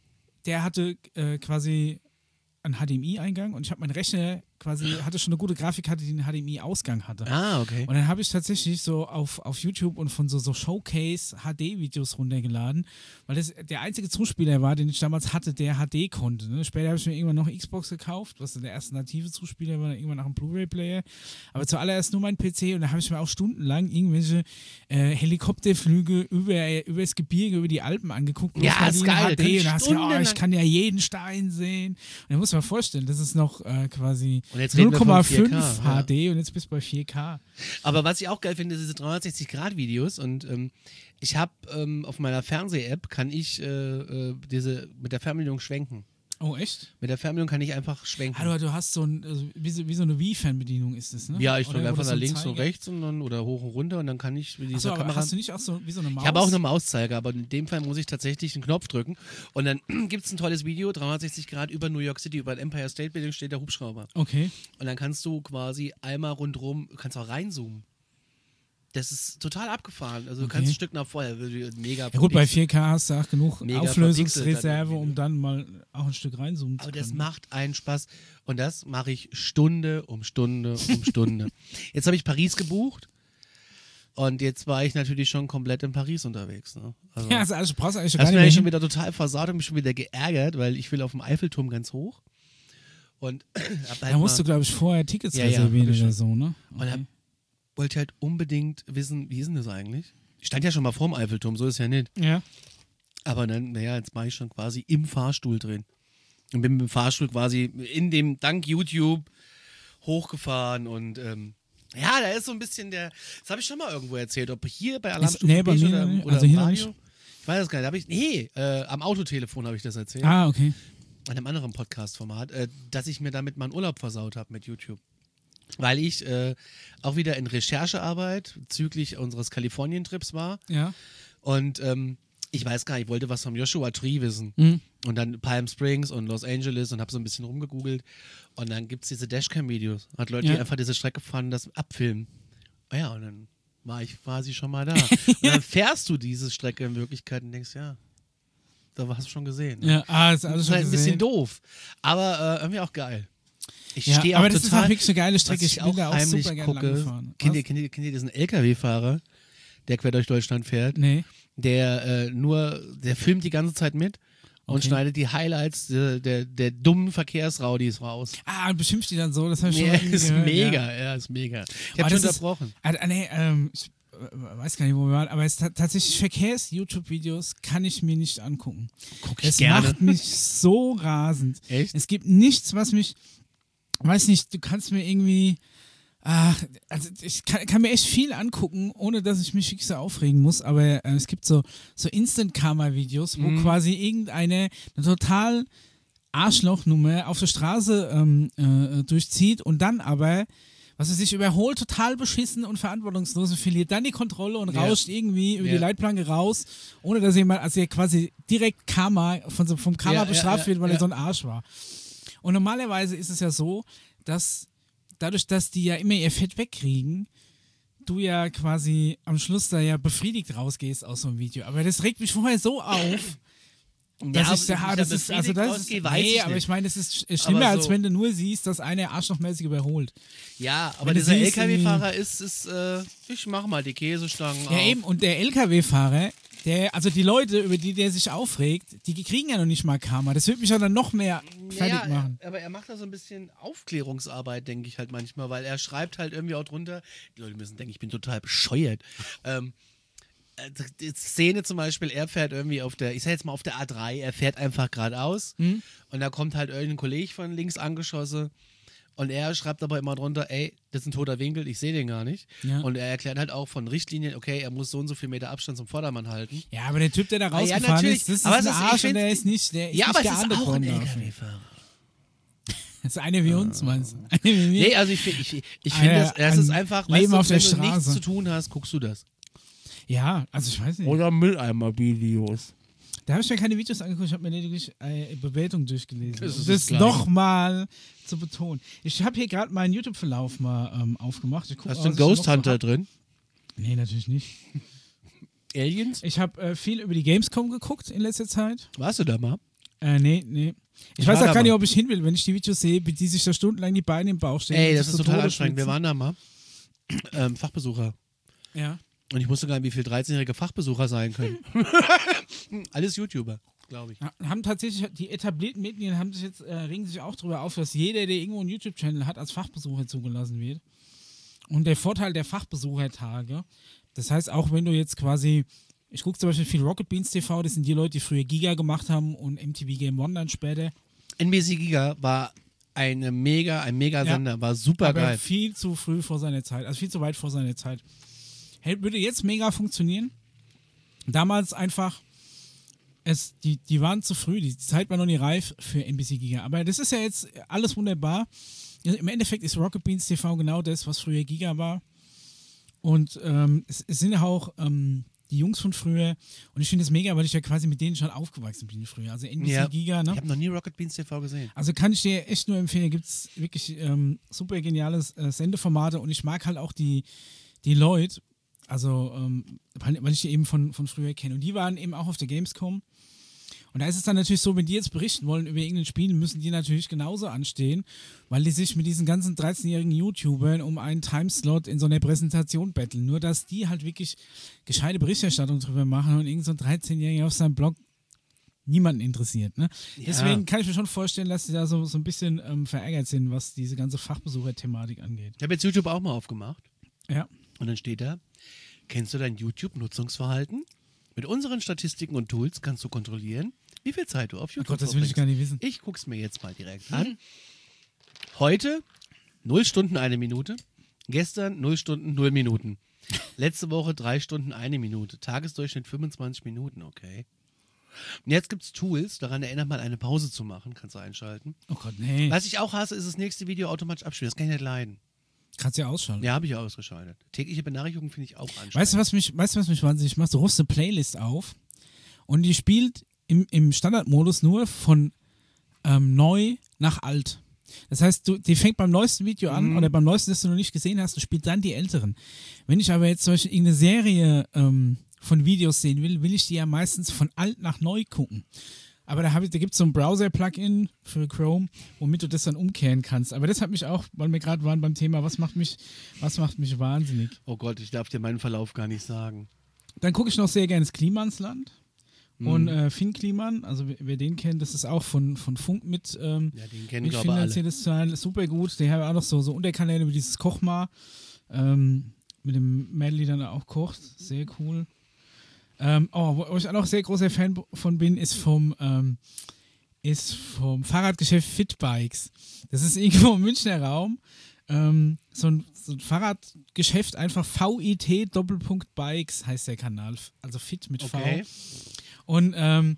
Speaker 2: der hatte äh, quasi einen H D M I-Eingang und ich habe meinen Rechner quasi, hatte schon eine gute Grafikkarte, die einen H D M I-Ausgang hatte.
Speaker 1: Ah, okay.
Speaker 2: Und dann habe ich tatsächlich so auf, auf YouTube und von so, so Showcase-H D-Videos runtergeladen, weil das der einzige Zuspieler war, den ich damals hatte, der H D konnte. Ne? Später habe ich mir irgendwann noch Xbox gekauft, was dann der erste native Zuspieler war, dann irgendwann nach einem Blu-ray-Player. Aber zuallererst nur mein P C und da habe ich mir auch stundenlang irgendwelche äh, Helikopterflüge über, über das Gebirge, über die Alpen angeguckt. bloß
Speaker 1: Ja,
Speaker 2: weil
Speaker 1: ist
Speaker 2: die in
Speaker 1: geil.
Speaker 2: H D
Speaker 1: Kann ich
Speaker 2: und da hast du ja, oh, ich
Speaker 1: stundenlang-
Speaker 2: kann ja jeden Stein sehen. Und da muss man vorstellen, das ist noch äh, quasi
Speaker 1: Und jetzt reden wir
Speaker 2: null
Speaker 1: von
Speaker 2: Komma
Speaker 1: vier K,
Speaker 2: fünf H D und jetzt bist du bei vier K.
Speaker 1: Aber was ich auch geil finde, ist diese dreihundertsechzig Grad Videos und ähm, ich habe ähm, auf meiner Fernseh-App kann ich äh, äh, diese mit der Fernbedienung schwenken.
Speaker 2: Oh, echt?
Speaker 1: Mit der Fernbedienung kann ich einfach schwenken.
Speaker 2: Ah, du, du hast so ein, also wie, so, wie so eine Wii-Fernbedienung ist es, ne?
Speaker 1: Ja, ich
Speaker 2: Oder
Speaker 1: drücke
Speaker 2: wo
Speaker 1: einfach
Speaker 2: das
Speaker 1: nach
Speaker 2: so ein
Speaker 1: links und
Speaker 2: Zeiger-
Speaker 1: rechts und dann, oder hoch und runter und dann kann ich mit
Speaker 2: Achso,
Speaker 1: dieser
Speaker 2: aber
Speaker 1: Kamera.
Speaker 2: hast du nicht auch so wie so eine Maus?
Speaker 1: Ich habe auch eine Mauszeiger, aber in dem Fall muss ich tatsächlich einen Knopf drücken. Und dann gibt es ein tolles Video, dreihundertsechzig Grad über New York City, über den Empire State Building steht der Hubschrauber.
Speaker 2: Okay.
Speaker 1: Und dann kannst du quasi einmal rundherum, kannst auch reinzoomen. Das ist total abgefahren. Also du
Speaker 2: Okay.
Speaker 1: kannst ein Stück nach vorher, mega
Speaker 2: Ja gut, bei
Speaker 1: verpixelt.
Speaker 2: vier K hast du auch genug
Speaker 1: Mega
Speaker 2: Auflösungsreserve,
Speaker 1: verpixelt
Speaker 2: um dann mal auch ein Stück reinzoomen zu
Speaker 1: Aber
Speaker 2: können.
Speaker 1: das macht einen Spaß. Und das mache ich Stunde um Stunde um Stunde. Jetzt habe ich Paris gebucht. Und jetzt war ich natürlich schon komplett in Paris unterwegs. Ne? Also,
Speaker 2: Ja, also, also brauchst du eigentlich
Speaker 1: das
Speaker 2: gar
Speaker 1: bin
Speaker 2: nicht mehr
Speaker 1: ich schon
Speaker 2: hin.
Speaker 1: wieder total versaut und mich schon wieder geärgert, weil ich will auf dem Eiffelturm ganz hoch. Und hab halt
Speaker 2: Da musst
Speaker 1: mal,
Speaker 2: du, glaube ich, vorher Tickets
Speaker 1: Ja, ja,
Speaker 2: reservieren
Speaker 1: hab ich
Speaker 2: oder
Speaker 1: schon.
Speaker 2: so, ne?
Speaker 1: und hab, wollte halt unbedingt wissen, wie ist denn das eigentlich? Ich stand ja schon mal vorm Eiffelturm, so ist ja nicht.
Speaker 2: Ja.
Speaker 1: Aber dann, naja, jetzt mache ich schon quasi im Fahrstuhl drin. Und bin mit dem Fahrstuhl quasi in dem, dank YouTube, hochgefahren und ähm, ja, da ist so ein bisschen der, das habe ich schon mal irgendwo erzählt, ob hier bei Alarmstufe
Speaker 2: nee, bei
Speaker 1: Beige
Speaker 2: mir
Speaker 1: oder,
Speaker 2: nicht.
Speaker 1: oder
Speaker 2: Also
Speaker 1: im
Speaker 2: hier noch
Speaker 1: Radio.
Speaker 2: nicht.
Speaker 1: Ich weiß es gar nicht, hab ich, nee, äh, am Autotelefon habe ich das erzählt,
Speaker 2: Ah, okay.
Speaker 1: an einem anderen Podcast-Format, äh, dass ich mir damit meinen Urlaub versaut habe mit YouTube. Weil ich äh, auch wieder in Recherchearbeit bezüglich unseres Kalifornien-Trips war.
Speaker 2: Ja.
Speaker 1: Und ähm, ich weiß gar nicht, ich wollte was vom Joshua Tree wissen.
Speaker 2: Mhm.
Speaker 1: Und dann Palm Springs und Los Angeles und habe so ein bisschen rumgegoogelt. Und dann gibt es diese Dashcam-Videos. Hat Leute,
Speaker 2: Ja.
Speaker 1: die einfach diese Strecke fahren, das abfilmen. Oh ja, und dann war ich quasi schon mal da. Und dann fährst du diese Strecke in Wirklichkeit und denkst, ja, da hast du schon gesehen. Ne?
Speaker 2: Ja, ah, ist alles
Speaker 1: Das ist
Speaker 2: schon
Speaker 1: halt ein
Speaker 2: gesehen.
Speaker 1: bisschen doof, aber äh, irgendwie auch geil. Ich
Speaker 2: Ja,
Speaker 1: stehe
Speaker 2: aber
Speaker 1: auch
Speaker 2: das
Speaker 1: total,
Speaker 2: ist auch wirklich eine geile
Speaker 1: was
Speaker 2: Strecke. Ich
Speaker 1: ich
Speaker 2: bin
Speaker 1: auch
Speaker 2: da auch
Speaker 1: heimlich
Speaker 2: super gerne lang
Speaker 1: gucke.
Speaker 2: gefahren.
Speaker 1: Kennt ihr,
Speaker 2: Was?
Speaker 1: kennt, ihr, kennt ihr diesen L K W-Fahrer, der quer durch Deutschland fährt?
Speaker 2: Nee.
Speaker 1: Der äh, nur, der filmt die ganze Zeit mit und
Speaker 2: Okay.
Speaker 1: schneidet die Highlights der, der, der dummen Verkehrsraudis raus.
Speaker 2: Ah, und beschimpft die dann so, das habe ich schon
Speaker 1: Nee,
Speaker 2: mal irgendwie
Speaker 1: ist
Speaker 2: gehört,
Speaker 1: mega,
Speaker 2: Ja.
Speaker 1: ja, ist mega. Ich
Speaker 2: Aber
Speaker 1: habe schon
Speaker 2: das ist-
Speaker 1: unterbrochen.
Speaker 2: Ah, ah, nee, ähm, ich äh, weiß gar nicht, wo wir waren, aber es ta- tatsächlich Verkehrs-YouTube-Videos kann ich mir nicht angucken.
Speaker 1: Guck ich
Speaker 2: Es
Speaker 1: gerne.
Speaker 2: macht mich so rasend.
Speaker 1: Echt?
Speaker 2: Es gibt nichts, was mich, weiß nicht, du kannst mir irgendwie, ach, also ich kann, kann mir echt viel angucken, ohne dass ich mich wirklich so aufregen muss, aber äh, es gibt so, so Instant-Karma-Videos, wo
Speaker 1: Mhm.
Speaker 2: quasi irgendeine eine total Arschlochnummer auf der Straße ähm, äh, durchzieht und dann aber, was er sich überholt, total beschissen und verantwortungslos und verliert dann die Kontrolle und
Speaker 1: Ja.
Speaker 2: rauscht irgendwie über
Speaker 1: Ja.
Speaker 2: die Leitplanke raus, ohne dass jemand, also er quasi direkt Karma, von so, vom Karma
Speaker 1: Ja, ja,
Speaker 2: bestraft
Speaker 1: ja,
Speaker 2: wird, weil
Speaker 1: ja.
Speaker 2: er so ein Arsch war. Und normalerweise ist es ja so, dass dadurch, dass die ja immer ihr Fett wegkriegen, du ja quasi am Schluss da ja befriedigt rausgehst aus so einem Video. Aber das regt mich vorher so auf, dass
Speaker 1: Ja,
Speaker 2: ich sage,
Speaker 1: ob
Speaker 2: ah,
Speaker 1: ich
Speaker 2: das
Speaker 1: da
Speaker 2: ist, also
Speaker 1: befriedigt
Speaker 2: das ist,
Speaker 1: rausgehe, weiß
Speaker 2: nee,
Speaker 1: ich
Speaker 2: aber
Speaker 1: nicht.
Speaker 2: ich meine, das ist sch- schlimmer,
Speaker 1: Aber
Speaker 2: als
Speaker 1: so-
Speaker 2: wenn du nur siehst, dass einer arschlochmäßig überholt.
Speaker 1: Ja, aber
Speaker 2: Wenn du
Speaker 1: dieser
Speaker 2: siehst,
Speaker 1: L K W-Fahrer ist, ist äh, ich mach mal die Käsestangen
Speaker 2: Ja,
Speaker 1: auf.
Speaker 2: eben, und der L K W-Fahrer, der, also die Leute, über die der sich aufregt, die kriegen ja noch nicht mal Karma. Das wird mich ja dann noch mehr fertig
Speaker 1: Ja,
Speaker 2: machen.
Speaker 1: aber er macht da so ein bisschen Aufklärungsarbeit, denke ich halt manchmal, weil er schreibt halt irgendwie auch drunter, die Leute müssen denken, ich bin total bescheuert. Ähm, äh, die Szene zum Beispiel, er fährt irgendwie auf der, ich sag jetzt mal auf der A drei, er fährt einfach geradeaus
Speaker 2: Mhm.
Speaker 1: und da kommt halt irgendein Kollege von links angeschossen und er schreibt aber immer drunter, ey, das ist ein toter Winkel, ich sehe den gar nicht.
Speaker 2: Ja.
Speaker 1: Und er erklärt halt auch von Richtlinien, okay, er muss so und so viel Meter Abstand zum Vordermann halten.
Speaker 2: Ja, aber der Typ, der da
Speaker 1: Ah, ja,
Speaker 2: rausgefahren
Speaker 1: natürlich.
Speaker 2: ist, das ist
Speaker 1: Aber
Speaker 2: ein
Speaker 1: es ist- ich
Speaker 2: Arsch und
Speaker 1: find's-
Speaker 2: der ist nicht, der ist
Speaker 1: Ja,
Speaker 2: nicht
Speaker 1: aber es ist
Speaker 2: geahndet
Speaker 1: auch ein
Speaker 2: worden
Speaker 1: L
Speaker 2: dafür.
Speaker 1: K W-Fahrer.
Speaker 2: Das ist eine wie uns, meinst du? Eine wie mir?
Speaker 1: Nee, also ich, find- ich, ich
Speaker 2: Ah,
Speaker 1: finde,
Speaker 2: ja,
Speaker 1: das, das
Speaker 2: ein
Speaker 1: ist einfach,
Speaker 2: Leben
Speaker 1: weißt du,
Speaker 2: auf der
Speaker 1: wenn du nichts
Speaker 2: Straße.
Speaker 1: zu tun hast, guckst du das.
Speaker 2: Ja, also ich weiß nicht.
Speaker 1: Oder Mülleimer-Videos.
Speaker 2: Da habe ich mir keine Videos angeguckt, ich habe mir lediglich eine Bewertung durchgelesen.
Speaker 1: Das ist
Speaker 2: um
Speaker 1: das
Speaker 2: das
Speaker 1: Gleiche.
Speaker 2: nochmal zu betonen. Ich habe hier gerade meinen YouTube-Verlauf mal ähm, aufgemacht. Ich guck
Speaker 1: Hast
Speaker 2: mal,
Speaker 1: du einen
Speaker 2: was ich
Speaker 1: Ghost
Speaker 2: noch so
Speaker 1: Hunter
Speaker 2: hab.
Speaker 1: drin?
Speaker 2: Nee, natürlich nicht.
Speaker 1: Aliens?
Speaker 2: Ich habe äh, viel über die Gamescom geguckt in letzter Zeit.
Speaker 1: Warst du da mal?
Speaker 2: Äh, nee, nee. Ich,
Speaker 1: Ich
Speaker 2: weiß
Speaker 1: war
Speaker 2: auch
Speaker 1: da
Speaker 2: gar nicht,
Speaker 1: mal.
Speaker 2: ob ich hin will, wenn ich die Videos sehe, die sich da stundenlang die Beine im Bauch stehen.
Speaker 1: Ey,
Speaker 2: und
Speaker 1: das
Speaker 2: sich
Speaker 1: ist
Speaker 2: zu
Speaker 1: total
Speaker 2: Tode
Speaker 1: anstrengend. Wir
Speaker 2: schwitzen.
Speaker 1: waren da mal. Ähm, Fachbesucher.
Speaker 2: Ja.
Speaker 1: Und ich wusste gar nicht, wie viele dreizehnjährige Fachbesucher sein können. Alles YouTuber, glaube ich.
Speaker 2: Ja, haben tatsächlich, die etablierten Medien haben sich jetzt, äh, regen sich auch darüber auf, dass jeder, der irgendwo einen YouTube-Channel hat, als Fachbesucher zugelassen wird. Und der Vorteil der Fachbesuchertage, das heißt, auch wenn du jetzt quasi, ich gucke zum Beispiel viel Rocket Beans T V, das sind die Leute, die früher Giga gemacht haben und M T V Game One dann später.
Speaker 1: N B C Giga war eine mega, ein Mega-Sender, war super
Speaker 2: Aber
Speaker 1: geil.
Speaker 2: viel zu früh vor seiner Zeit, also viel zu weit vor seiner Zeit. Hey, würde jetzt mega funktionieren. Damals einfach, es, die, die waren zu früh, die Zeit war noch nicht reif für N B C Giga. Aber das ist ja jetzt alles wunderbar. Im Endeffekt ist Rocket Beans T V genau das, was früher Giga war. Und ähm, es, es sind ja auch ähm, die Jungs von früher. Und ich finde es mega, weil ich ja quasi mit denen schon aufgewachsen bin früher. Also N B C
Speaker 1: Ja.
Speaker 2: Giga, ne?
Speaker 1: Ich habe noch nie Rocket Beans T V gesehen.
Speaker 2: Also kann ich dir echt nur empfehlen, gibt es wirklich ähm, super geniales äh, Sendeformate und ich mag halt auch die, die Leute, also ähm, weil, weil ich die eben von, von früher kenne. Und die waren eben auch auf der Gamescom. Und da ist es dann natürlich so, wenn die jetzt berichten wollen über irgendein Spiel, müssen die natürlich genauso anstehen, weil die sich mit diesen ganzen dreizehnjährigen YouTubern um einen Timeslot in so einer Präsentation betteln. Nur, dass die halt wirklich gescheite Berichterstattung drüber machen und irgend so ein dreizehnjähriger auf seinem Blog niemanden interessiert. Ne?
Speaker 1: Ja.
Speaker 2: Deswegen kann ich mir schon vorstellen, dass die da so, so ein bisschen ähm, verärgert sind, was diese ganze Fachbesucher-Thematik angeht.
Speaker 1: Ich habe jetzt YouTube auch mal aufgemacht.
Speaker 2: Ja.
Speaker 1: Und dann steht da, kennst du dein YouTube-Nutzungsverhalten? Mit unseren Statistiken und Tools kannst du kontrollieren, wie viel Zeit du auf
Speaker 2: Oh
Speaker 1: YouTube
Speaker 2: Gott, das will ich
Speaker 1: verbringst.
Speaker 2: gar nicht wissen.
Speaker 1: Ich guck's mir jetzt mal direkt an. Heute null Stunden, eine Minute. Gestern null Stunden, null Minuten. Letzte Woche drei Stunden, eine Minute. Tagesdurchschnitt fünfundzwanzig Minuten, okay. Und jetzt gibt's Tools, daran erinnert man, eine Pause zu machen. Kannst du einschalten.
Speaker 2: Oh Gott, nee.
Speaker 1: Was ich auch hasse, ist das nächste Video automatisch abspielen. Das kann ich nicht leiden.
Speaker 2: Kannst du ja ausschalten.
Speaker 1: Ja, habe ich ausgeschaltet. Tägliche Benachrichtigungen finde ich auch anstrengend.
Speaker 2: Weißt du, was mich, weißt du, was mich wahnsinnig macht? Du rufst eine Playlist auf und die spielt im, im Standardmodus nur von ähm, neu nach alt. Das heißt, du, die fängt beim neuesten Video an
Speaker 1: Mhm.
Speaker 2: oder beim neuesten, das du noch nicht gesehen hast und spielt dann die älteren. Wenn ich aber jetzt zum Beispiel irgendeine Serie ähm, von Videos sehen will, will ich die ja meistens von alt nach neu gucken. Aber da, hab ich- da gibt es so ein Browser-Plugin für Chrome, womit du das dann umkehren kannst. Aber das hat mich auch, weil wir gerade waren beim Thema, was macht mich, was macht mich wahnsinnig.
Speaker 1: Oh Gott, ich darf dir meinen Verlauf gar nicht sagen.
Speaker 2: Dann gucke ich noch sehr gerne das Klimansland.
Speaker 1: Mhm.
Speaker 2: Und äh, Finn Kliman, also wer, wer den kennt, das ist auch von, von Funk mit, ähm,
Speaker 1: Ja, den kennen, glaube ich, alle.
Speaker 2: mitfinanziertes Teil, super gut. Der hat auch noch so, so Unterkanäle wie dieses Kochmar, ähm, mit dem Mädel, dann auch kocht, sehr cool. Ähm, oh, wo, wo ich auch noch sehr großer Fan von bin, ist vom, ähm, ist vom Fahrradgeschäft Fitbikes. Das ist irgendwo im Münchner Raum. Ähm, so, ein, so ein Fahrradgeschäft, einfach V I T Doppelpunkt Bikes heißt der Kanal, also Fit mit V.
Speaker 1: Okay.
Speaker 2: Und ähm,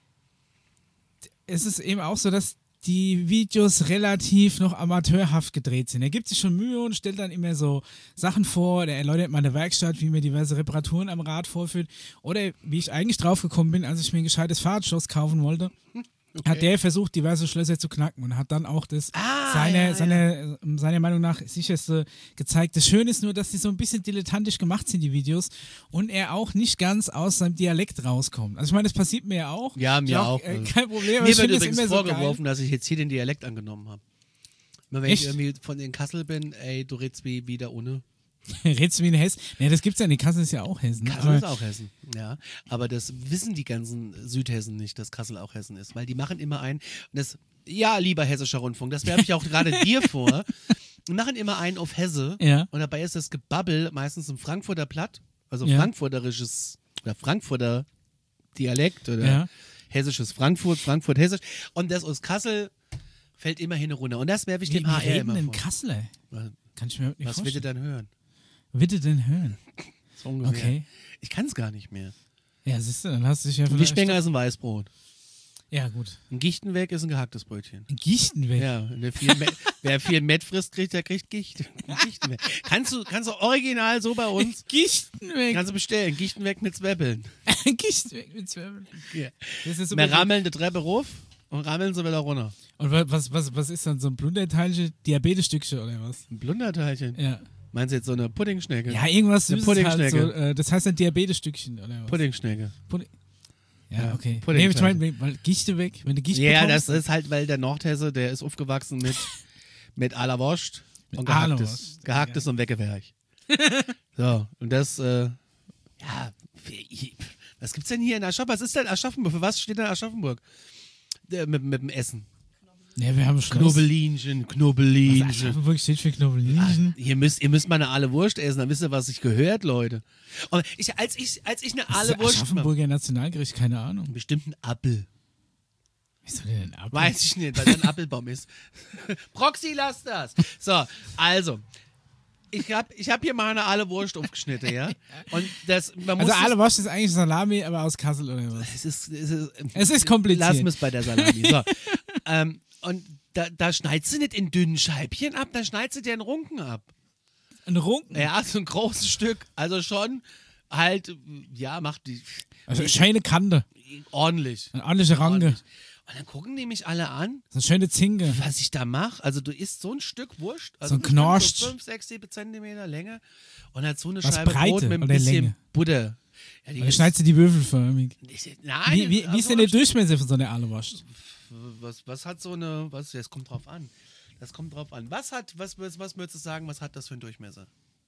Speaker 2: es ist eben auch so, dass die Videos relativ noch amateurhaft gedreht sind. Er gibt sich schon Mühe und stellt dann immer so Sachen vor. Er erläutert mal in der Werkstatt, wie man diverse Reparaturen am Rad vorführt. Oder wie ich eigentlich drauf gekommen bin, als ich mir ein gescheites Fahrradschloss kaufen wollte,
Speaker 1: Okay.
Speaker 2: hat der versucht, diverse Schlösser zu knacken und hat dann auch das
Speaker 1: Ah,
Speaker 2: seine,
Speaker 1: ja, ja.
Speaker 2: seine, ähm, seiner Meinung nach sicherste gezeigt. Das Schöne ist nur, dass die so ein bisschen dilettantisch gemacht sind, die Videos, und er auch nicht ganz aus seinem Dialekt rauskommt. Also ich meine, das passiert mir ja auch.
Speaker 1: Ja, mir
Speaker 2: Ich
Speaker 1: auch.
Speaker 2: Äh, kein Problem, aber
Speaker 1: Mir
Speaker 2: ich
Speaker 1: wird
Speaker 2: finde das
Speaker 1: übrigens
Speaker 2: immer so
Speaker 1: vorgeworfen,
Speaker 2: geil.
Speaker 1: dass ich jetzt hier den Dialekt angenommen habe. Immer wenn
Speaker 2: Echt?
Speaker 1: ich irgendwie von in Kassel bin, ey, du redest wie wieder ohne.
Speaker 2: Redst du wie in Hessen? Nee, das gibt's ja nicht. Kassel ist ja auch Hessen.
Speaker 1: Kassel
Speaker 2: aber
Speaker 1: ist auch Hessen, ja. Aber das wissen die ganzen Südhessen nicht, dass Kassel auch Hessen ist, weil die machen immer ein, und das, ja, lieber hessischer Rundfunk, das werfe ich auch gerade dir vor, die machen immer einen auf Hesse
Speaker 2: Ja.
Speaker 1: und dabei ist das Gebabbel meistens im Frankfurter Platt, also
Speaker 2: Ja.
Speaker 1: frankfurterisches, oder Frankfurter Dialekt oder
Speaker 2: Ja.
Speaker 1: hessisches Frankfurt, Frankfurt hessisch, und das aus Kassel fällt immer hin und runter und das werfe ich
Speaker 2: Wie,
Speaker 1: dem
Speaker 2: wie
Speaker 1: H R
Speaker 2: reden
Speaker 1: immer
Speaker 2: denn
Speaker 1: vor.
Speaker 2: Kasseler? Kann ich mir überhaupt nicht
Speaker 1: Was wird ihr
Speaker 2: vorstellen.
Speaker 1: dann hören?
Speaker 2: Bitte denn hören?
Speaker 1: So ungefähr.
Speaker 2: Okay.
Speaker 1: Ich kann es gar nicht mehr.
Speaker 2: Ja, siehst du, dann hast du dich ja
Speaker 1: Ein
Speaker 2: vielleicht...
Speaker 1: Gichtbenger ist ein Weißbrot.
Speaker 2: Ja, gut.
Speaker 1: Ein Gichtenweg ist ein gehacktes Brötchen.
Speaker 2: Gichten weg.
Speaker 1: Ja, wer viel, Met, wer viel Met frisst, kriegt, der kriegt Gicht. Ein Gichtenweg. Kannst du, kannst du original so bei uns,
Speaker 2: Gichten weg.
Speaker 1: kannst du bestellen. Gichtenweg mit Zwiebeln.
Speaker 2: Gichten weg mit Zwiebeln.
Speaker 1: Ja.
Speaker 2: Das ist
Speaker 1: Wir
Speaker 2: super.
Speaker 1: rammeln die Treppe rauf und rammeln sie wieder runter.
Speaker 2: Und wa- was, was, was ist dann so ein Blunderteilchen? Diabetesstückchen oder was?
Speaker 1: Ein Blunderteilchen.
Speaker 2: Ja.
Speaker 1: Meinst du jetzt so eine Puddingschnecke?
Speaker 2: Ja, irgendwas
Speaker 1: Eine
Speaker 2: Süßes halt so.
Speaker 1: Puddingschnecke.
Speaker 2: Äh, das heißt dann Diabetesstückchen oder was?
Speaker 1: Puddingschnecke.
Speaker 2: Pudding. Ja,
Speaker 1: Ja,
Speaker 2: okay.
Speaker 1: Pudding
Speaker 2: Nee, ich meine, weil Gichte weg, wenn du Gicht
Speaker 1: Ja,
Speaker 2: bekommst.
Speaker 1: das ist halt, weil der Nordhesse, der ist aufgewachsen mit, mit à la Wurst
Speaker 2: Mit
Speaker 1: und
Speaker 2: à la
Speaker 1: gehacktes.
Speaker 2: Wurst.
Speaker 1: Gehacktes und weggewerch. So, und das, äh, ja, wie- was gibt's denn hier in Aschaffenburg? Was ist denn Aschaffenburg? Für was steht denn Aschaffenburg? Äh, mit, mit dem Essen.
Speaker 2: Ja, wir haben Schloss.
Speaker 1: Knobbelinchen,
Speaker 2: Was
Speaker 1: Knobbelinchen.
Speaker 2: Aschaffenburg steht für
Speaker 1: Ah,
Speaker 2: Knobbelinchen.
Speaker 1: ihr, müsst, ihr müsst mal eine Aale Wurst essen, dann wisst ihr, was sich gehört, Leute. Und ich, als, ich, als ich eine
Speaker 2: Das
Speaker 1: Aale
Speaker 2: ist
Speaker 1: Wurst.
Speaker 2: Aschaffenburger Nationalgericht, keine Ahnung.
Speaker 1: Bestimmt ein Appel.
Speaker 2: Wie soll der denn ab?
Speaker 1: Weiß ich nicht, weil da ein Apfelbaum ist. Proxy, lass das. So, also. Ich habe ich hab hier mal eine Aale Wurst aufgeschnitten, ja? Und das, man muss
Speaker 2: Also alle Wurst ist eigentlich Salami, aber aus Kassel oder was?
Speaker 1: es ist, es ist,
Speaker 2: Es ist kompliziert.
Speaker 1: Lass es bei der Salami. So. ähm, und da, da schneidest du nicht in dünnen Scheibchen ab, da schneidest du dir einen Runken ab.
Speaker 2: Ein Runken?
Speaker 1: Ja, so ein großes Stück. Also schon halt, ja, macht die
Speaker 2: Also schöne Kante.
Speaker 1: ordentlich.
Speaker 2: Eine ordentliche Range.
Speaker 1: Ordentlich. Und dann gucken die mich alle an,
Speaker 2: So eine schöne Zinke.
Speaker 1: was ich da mache. Also du isst so ein Stück Wurst, also
Speaker 2: So ein
Speaker 1: bestimmt
Speaker 2: Knorscht.
Speaker 1: so fünf, sechs, sieben Zentimeter Länge und hat so eine
Speaker 2: Was
Speaker 1: Scheibe
Speaker 2: Breite
Speaker 1: Brot mit ein
Speaker 2: oder
Speaker 1: bisschen
Speaker 2: Länge?
Speaker 1: Butter. Ja, die
Speaker 2: Oder
Speaker 1: ist-
Speaker 2: schneidest du die würfelförmig?
Speaker 1: ich- Nein,
Speaker 2: Wie, wie, wie
Speaker 1: also
Speaker 2: ist denn der Durchmesser von so einer Aluwurst?
Speaker 1: was, was hat so eine, was, das kommt drauf an. Das kommt drauf an. Was hat, was, was, was würdest du sagen, was hat das für einen Durchmesser?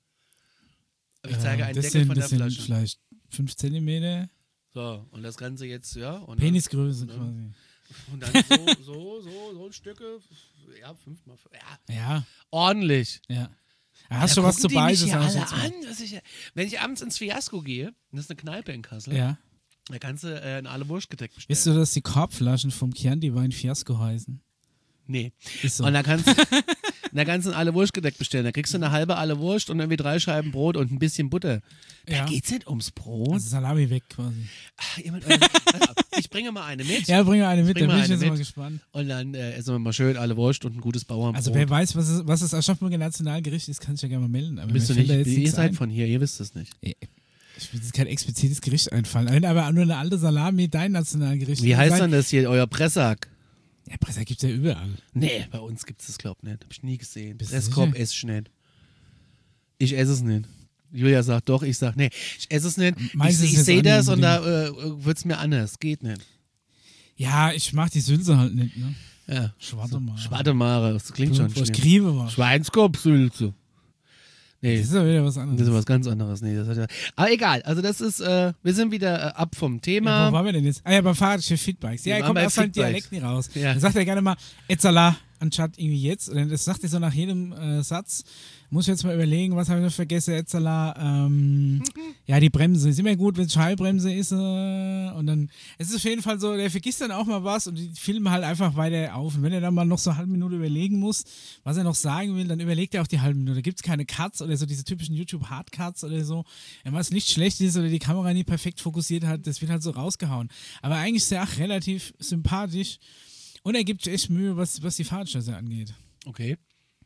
Speaker 1: Ich zeige einen
Speaker 2: das
Speaker 1: Deckel
Speaker 2: sind,
Speaker 1: von der
Speaker 2: das sind
Speaker 1: Flasche.
Speaker 2: vielleicht fünf Zentimeter.
Speaker 1: So, und das Ganze jetzt, ja. Und
Speaker 2: Penisgröße
Speaker 1: Ja.
Speaker 2: quasi.
Speaker 1: Dann, und dann so, so, so, so ein Stücke, ja, fünfmal, ja,
Speaker 2: Ja,
Speaker 1: ordentlich.
Speaker 2: ja. Da hast
Speaker 1: Da
Speaker 2: du was
Speaker 1: gucken
Speaker 2: zu
Speaker 1: die mich
Speaker 2: beißen.
Speaker 1: hier
Speaker 2: sag ich
Speaker 1: alle
Speaker 2: jetzt mal.
Speaker 1: an, dass ich, wenn ich abends ins Fiasko gehe, das ist eine Kneipe in Kassel,
Speaker 2: Ja.
Speaker 1: da kannst du äh, ein alle Wurstgedeck bestellen.
Speaker 2: Wisst du, dass die Korbflaschen vom Chianti Wein Fiasco heißen?
Speaker 1: Nee.
Speaker 2: Ist so.
Speaker 1: Und da kannst, da kannst du ein alle Wurstgedeck bestellen. Da kriegst du eine halbe alle Wurst und irgendwie drei Scheiben Brot und ein bisschen Butter. Da
Speaker 2: Ja.
Speaker 1: geht's nicht ums Brot.
Speaker 2: Also Salami weg quasi.
Speaker 1: Ach, jemand, äh, ich bringe mal eine mit.
Speaker 2: Ja, bring mir eine mit,
Speaker 1: Bring
Speaker 2: da
Speaker 1: mal
Speaker 2: bin ich
Speaker 1: eine
Speaker 2: jetzt mal
Speaker 1: mit.
Speaker 2: gespannt.
Speaker 1: Und dann äh, essen wir mal schön alle Wurst und ein gutes Bauernbrot.
Speaker 2: Also wer weiß, was, es, was das Aschaffenburger Nationalgericht ist, kann ich ja gerne mal melden. Aber
Speaker 1: Bist du
Speaker 2: mir fällt
Speaker 1: nicht,
Speaker 2: da jetzt
Speaker 1: ihr
Speaker 2: nichts
Speaker 1: seid
Speaker 2: ein.
Speaker 1: von hier, ihr wisst es nicht.
Speaker 2: Ich will jetzt kein explizites Gericht einfallen. Wenn aber nur eine alte Salami dein Nationalgericht
Speaker 1: Wie
Speaker 2: ist,
Speaker 1: heißt
Speaker 2: sein-
Speaker 1: dann das hier, euer Pressack?
Speaker 2: Ja, Presser gibt's ja überall.
Speaker 1: Nee, bei uns gibt es das, glaub ich, nicht. Hab ich nie gesehen.
Speaker 2: Bist du
Speaker 1: Presskorb
Speaker 2: sicher?
Speaker 1: esse ich nicht. Ich esse es nicht. Julia sagt doch, ich sag nee, ich esse es nicht.
Speaker 2: Meinst du,
Speaker 1: Ich,
Speaker 2: es
Speaker 1: ich
Speaker 2: ist
Speaker 1: sehe
Speaker 2: jetzt
Speaker 1: das und da
Speaker 2: unbedingt?
Speaker 1: äh, wird es mir anders. Geht nicht.
Speaker 2: Ja, ich mag die Sülze halt nicht, ne?
Speaker 1: Ja.
Speaker 2: Schwarte mal.
Speaker 1: Schwademare, das klingt schon
Speaker 2: Was
Speaker 1: schlimm.
Speaker 2: Griebe war.
Speaker 1: Schweinskopfsülze. Nee,
Speaker 2: Das ist ja wieder was anderes.
Speaker 1: das ist was ganz anderes. Nee, das hat ja, aber egal, also das ist, äh, wir sind wieder äh, ab vom
Speaker 2: Ja,
Speaker 1: Thema.
Speaker 2: wo waren wir denn jetzt? Ah ja, beim Fahrradchef Fitbikes. Ja,
Speaker 1: Wir
Speaker 2: er
Speaker 1: waren
Speaker 2: kommt
Speaker 1: bei
Speaker 2: aus seinem
Speaker 1: Fitbikes.
Speaker 2: Dialekt nicht raus.
Speaker 1: Ja.
Speaker 2: Dann sagt er gerne mal, Etzala, anstatt irgendwie jetzt. Und das sagt er so nach jedem äh, Satz. Muss ich jetzt mal überlegen, was habe ich noch vergessen, Etzala. Ähm, ja, die Bremse. Ist immer gut, wenn es Schallbremse ist. Äh, und dann, es ist auf jeden Fall so, der vergisst dann auch mal was und die filmen halt einfach weiter auf. Und wenn er dann mal noch so eine halbe Minute überlegen muss, was er noch sagen will, dann überlegt er auch die halbe Minute. Da gibt es keine Cuts oder so, diese typischen YouTube-Hard-Cuts oder so. Wenn was nicht schlecht ist oder die Kamera nie perfekt fokussiert hat, das wird halt so rausgehauen. Aber eigentlich ist er auch relativ sympathisch und er gibt sich echt Mühe, was, was die Fahrradscheiße angeht.
Speaker 1: Okay.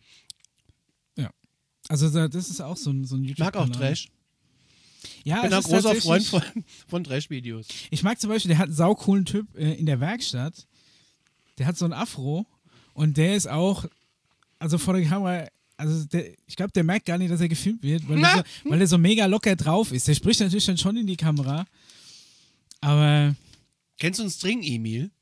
Speaker 2: Also da- das ist auch so ein, so ein
Speaker 1: Ich mag auch
Speaker 2: YouTube-Kanal.
Speaker 1: Trash.
Speaker 2: Ja,
Speaker 1: Ich bin
Speaker 2: es
Speaker 1: ein
Speaker 2: ist
Speaker 1: großer Freund
Speaker 2: tatsächlich-
Speaker 1: von, von Trash-Videos.
Speaker 2: Ich mag zum Beispiel, der hat einen saucoolen Typ äh, in der Werkstatt. Der hat so ein Afro und der ist auch, also vor der Kamera, also der, ich glaube, der merkt gar nicht, dass er gefilmt wird, weil, der so, weil der so mega locker drauf ist. Der spricht natürlich dann schon in die Kamera, aber
Speaker 1: Kennst du einen String-Emil?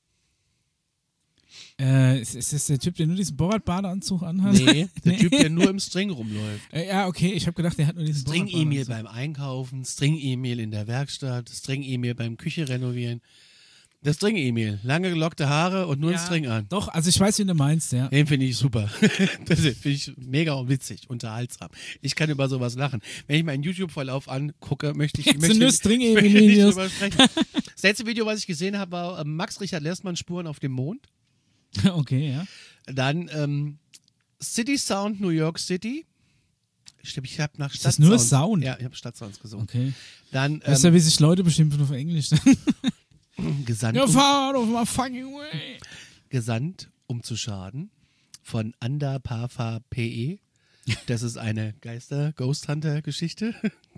Speaker 2: äh, ist, ist das der Typ, der nur diesen Borat-Badeanzug anhat?
Speaker 1: Nee, der
Speaker 2: Nee.
Speaker 1: Typ, der nur im String rumläuft.
Speaker 2: Äh, ja, okay, ich habe gedacht, der hat nur diesen
Speaker 1: String-Emil
Speaker 2: Borat-Badeanzug.
Speaker 1: beim Einkaufen, String-Emil in der Werkstatt, String-Emil beim Küche renovieren. Der String-Emil, lange gelockte Haare und nur ein
Speaker 2: Ja,
Speaker 1: String an.
Speaker 2: Doch, also ich weiß, wie du meinst, ja.
Speaker 1: Den finde ich super. Das finde ich mega witzig, unterhaltsam. Ich kann über sowas lachen. Wenn ich meinen YouTube-Verlauf angucke, möchte ich,
Speaker 2: Jetzt
Speaker 1: möchte,
Speaker 2: sind nur
Speaker 1: ich möchte nicht
Speaker 2: String-Emil-Videos.
Speaker 1: drüber sprechen. Das letzte Video, was ich gesehen habe, war äh, Max Richard Lessmann Spuren auf dem Mond.
Speaker 2: Okay, ja.
Speaker 1: Dann ähm, City Sound New York City. Ich glaube, ich habe nach
Speaker 2: Ist das nur
Speaker 1: Stadtsounds-
Speaker 2: Sound?
Speaker 1: Ja, ich habe Stadtsounds gesungen.
Speaker 2: Okay.
Speaker 1: Dann
Speaker 2: Das ist ja,
Speaker 1: ähm,
Speaker 2: wie sich Leute bestimmt auf Englisch dann.
Speaker 1: gesandt,
Speaker 2: Ja,
Speaker 1: um,
Speaker 2: fahr out of my fucking way.
Speaker 1: gesandt, um zu schaden, von Anda Pafa P E. Das ist eine Geister-Ghost Hunter-Geschichte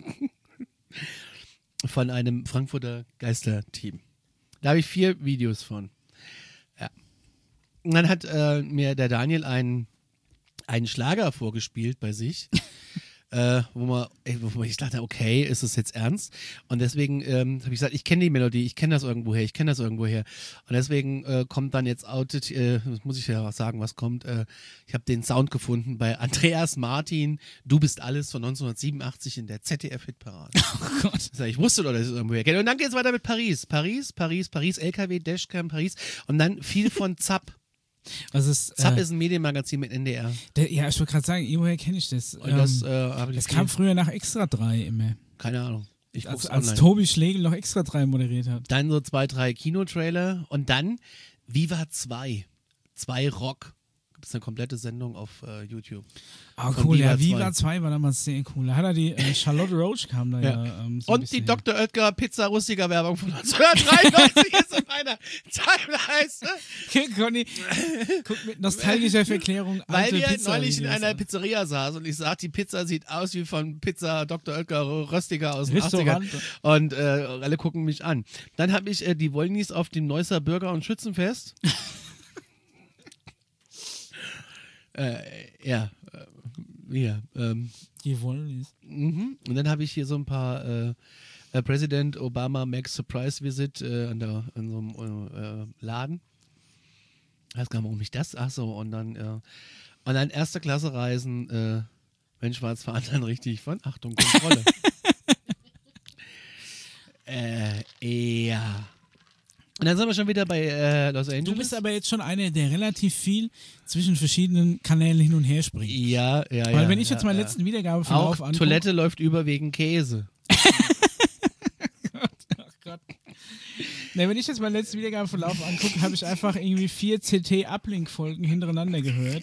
Speaker 1: von einem Frankfurter Geister-Team. Da habe ich vier Videos von. Ja. Und dann hat äh, mir der Daniel einen, einen Schlager vorgespielt bei sich. Äh, wo, man, ey, wo man ich dachte, okay, ist es jetzt ernst? Und deswegen ähm, habe ich gesagt, ich kenne die Melodie, ich kenne das irgendwoher, ich kenne das irgendwoher. Und deswegen äh, kommt dann jetzt outed, äh, das muss ich ja auch sagen, was kommt. Äh, ich habe den Sound gefunden bei Andreas Martin, Du bist alles von neunzehnhundertsiebenundachtzig in der Z D F-Hitparade.
Speaker 2: Oh Gott.
Speaker 1: Ich, sag, ich wusste doch, dass ich es irgendwoher kenne. Und dann geht es weiter mit Paris. Paris, Paris, Paris, L K W, Dashcam, Paris. Und dann viel von Zapp.
Speaker 2: Was ist,
Speaker 1: Zapp
Speaker 2: äh,
Speaker 1: ist ein Medienmagazin mit N D R.
Speaker 2: der, ja, ich wollte gerade sagen, woher kenne ich das?
Speaker 1: Und das,
Speaker 2: ähm,
Speaker 1: äh, habe ich
Speaker 2: das
Speaker 1: viel-
Speaker 2: kam früher nach Extra drei immer.
Speaker 1: keine Ahnung. Ich
Speaker 2: Als,
Speaker 1: guck's
Speaker 2: als
Speaker 1: online.
Speaker 2: Tobi Schlegel noch Extra drei moderiert hat.
Speaker 1: Dann so zwei, drei Kinotrailer und dann Viva zwei. Zwei Rock. Gibt es eine komplette Sendung auf äh, YouTube.
Speaker 2: Ah,
Speaker 1: Von
Speaker 2: cool,
Speaker 1: Viva
Speaker 2: ja,
Speaker 1: zwei.
Speaker 2: Viva zwei war damals sehr cool. Da hat er die äh, Charlotte Roach kam da ja.
Speaker 1: Ja.
Speaker 2: ähm, so ein
Speaker 1: Und
Speaker 2: bisschen
Speaker 1: die
Speaker 2: hin.
Speaker 1: Doktor Oetker Pizza Rustica Werbung von neunzehnhundertdreiundneunzig ist in meiner Timeline.
Speaker 2: Okay, Conny, guck mit nostalgischer Verklärung
Speaker 1: Weil
Speaker 2: alte
Speaker 1: wir
Speaker 2: Pizza
Speaker 1: neulich in
Speaker 2: Videos
Speaker 1: einer
Speaker 2: an.
Speaker 1: Pizzeria saßen und ich sag, die Pizza sieht aus wie von Pizza Doktor Oetker Röstiger aus den
Speaker 2: Restaurant.
Speaker 1: achtzigern. Und äh, alle gucken mich an. Dann habe ich äh, die Wollnis auf dem Neusser Bürger- und Schützenfest. äh, ja, äh, ja, ähm,
Speaker 2: Die wollen es.
Speaker 1: mhm. Und dann habe ich hier so ein paar äh, äh, Präsident Obama Max Surprise Visit äh, an, der, an so einem äh, Laden. Ich weiß gar nicht, warum ich das. Ach so, und dann, äh, und dann erste Klasse Reisen, äh, wenn schwarz fahren, dann richtig von Achtung, Kontrolle. äh, ja. Und dann sind wir schon wieder bei äh, Los Angeles.
Speaker 2: Du bist aber jetzt schon einer, der relativ viel zwischen verschiedenen Kanälen hin und her springt.
Speaker 1: ja, ja, ja.
Speaker 2: Weil wenn ich
Speaker 1: ja,
Speaker 2: jetzt meinen
Speaker 1: ja.
Speaker 2: letzten Wiedergabeverlauf
Speaker 1: Auch
Speaker 2: angucke...
Speaker 1: Toilette läuft über wegen Käse.
Speaker 2: Ach Gott. Ne, wenn ich jetzt meinen letzten Wiedergabeverlauf angucke, habe ich einfach irgendwie vier C T-Uplink-Folgen hintereinander gehört.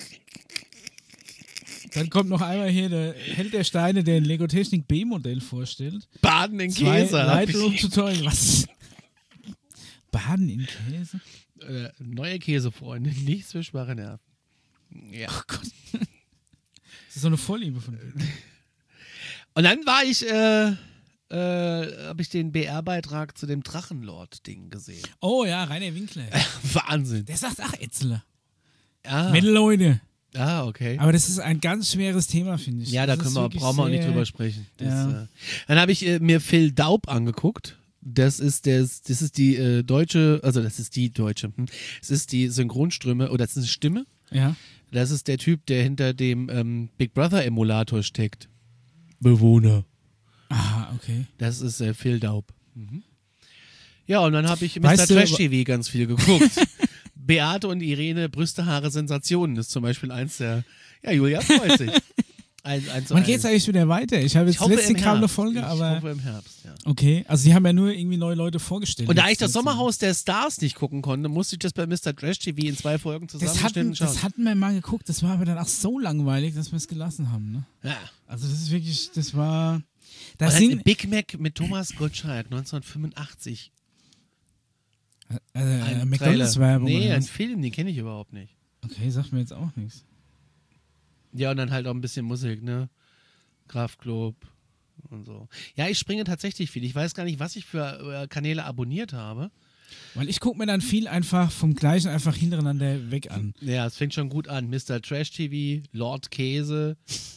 Speaker 2: Dann kommt noch einmal hier der Held der Steine, der ein Lego Technik B-Modell vorstellt.
Speaker 1: Baden in
Speaker 2: Zwei
Speaker 1: Käse. hab ich-
Speaker 2: Lightroom-Tutorial. Was? Baden in Käse?
Speaker 1: Äh, neue Käsefreunde, nichts für schwache Nerven. Ja.
Speaker 2: Ach Gott. Das ist so eine Vorliebe von dir.
Speaker 1: Und dann war ich äh, äh, habe ich den B R-Beitrag zu dem Drachenlord-Ding gesehen.
Speaker 2: Oh ja, Rainer Winkler.
Speaker 1: Wahnsinn.
Speaker 2: Der sagt, ach, Ätzle.
Speaker 1: Ah.
Speaker 2: Mit Leute.
Speaker 1: Ah, okay.
Speaker 2: Aber das ist ein ganz schweres Thema, finde ich.
Speaker 1: Ja, da
Speaker 2: das
Speaker 1: können wir, brauchen wir auch nicht drüber sprechen. Das,
Speaker 2: ja.
Speaker 1: äh, dann habe ich äh, mir Phil Daub angeguckt. Das ist der, das ist die äh, deutsche, also das ist die deutsche, hm. Es ist die Synchronstimme, oder das ist eine Stimme.
Speaker 2: Ja.
Speaker 1: Das ist der Typ, der hinter dem ähm, Big Brother Emulator steckt. Bewohner.
Speaker 2: Ah, okay.
Speaker 1: Das ist äh, Phil Daub. Mhm. Ja, und dann habe ich
Speaker 2: Weißt
Speaker 1: Mister
Speaker 2: du,
Speaker 1: Trash T V ganz viel geguckt. Beate und Irene, Brüste, Haare, Sensationen ist zum Beispiel eins der, ja, Julia freut sich. Ein, eins zu
Speaker 2: Wann
Speaker 1: eins.
Speaker 2: geht's eigentlich wieder weiter? Ich habe jetzt
Speaker 1: Ich hoffe
Speaker 2: letzte
Speaker 1: im
Speaker 2: kaum eine
Speaker 1: Herbst.
Speaker 2: Folge,
Speaker 1: ich
Speaker 2: aber.
Speaker 1: hoffe im Herbst, ja.
Speaker 2: Okay, also die haben ja nur irgendwie neue Leute vorgestellt.
Speaker 1: Und da ich das
Speaker 2: Letzte-
Speaker 1: Sommerhaus der Stars nicht gucken konnte, musste ich das bei Mister Trash T V in zwei Folgen
Speaker 2: das
Speaker 1: zusammengeschnitten
Speaker 2: hatten,
Speaker 1: schauen.
Speaker 2: das hatten wir mal geguckt, das war aber dann auch so langweilig, dass wir es gelassen haben. Ne?
Speaker 1: Ja.
Speaker 2: Also das ist wirklich, das war. Das
Speaker 1: Und dann
Speaker 2: sind,
Speaker 1: Big Mac mit Thomas Gottschalk neunzehnhundertfünfundachtzig.
Speaker 2: äh,
Speaker 1: Ein
Speaker 2: McDonalds-Werbung.
Speaker 1: Nee,
Speaker 2: oder
Speaker 1: ein
Speaker 2: was?
Speaker 1: Film, den kenne ich überhaupt nicht.
Speaker 2: Okay, sagt mir jetzt auch nichts.
Speaker 1: Ja, und dann halt auch ein bisschen Musik, ne? Kraftklub und so. Ja, ich springe tatsächlich viel. Ich weiß gar nicht, was ich für äh, Kanäle abonniert habe.
Speaker 2: Weil ich gucke mir dann viel einfach vom Gleichen einfach hintereinander weg an.
Speaker 1: Ja, es fängt schon gut an. Mister Trash T V, Lord Käse,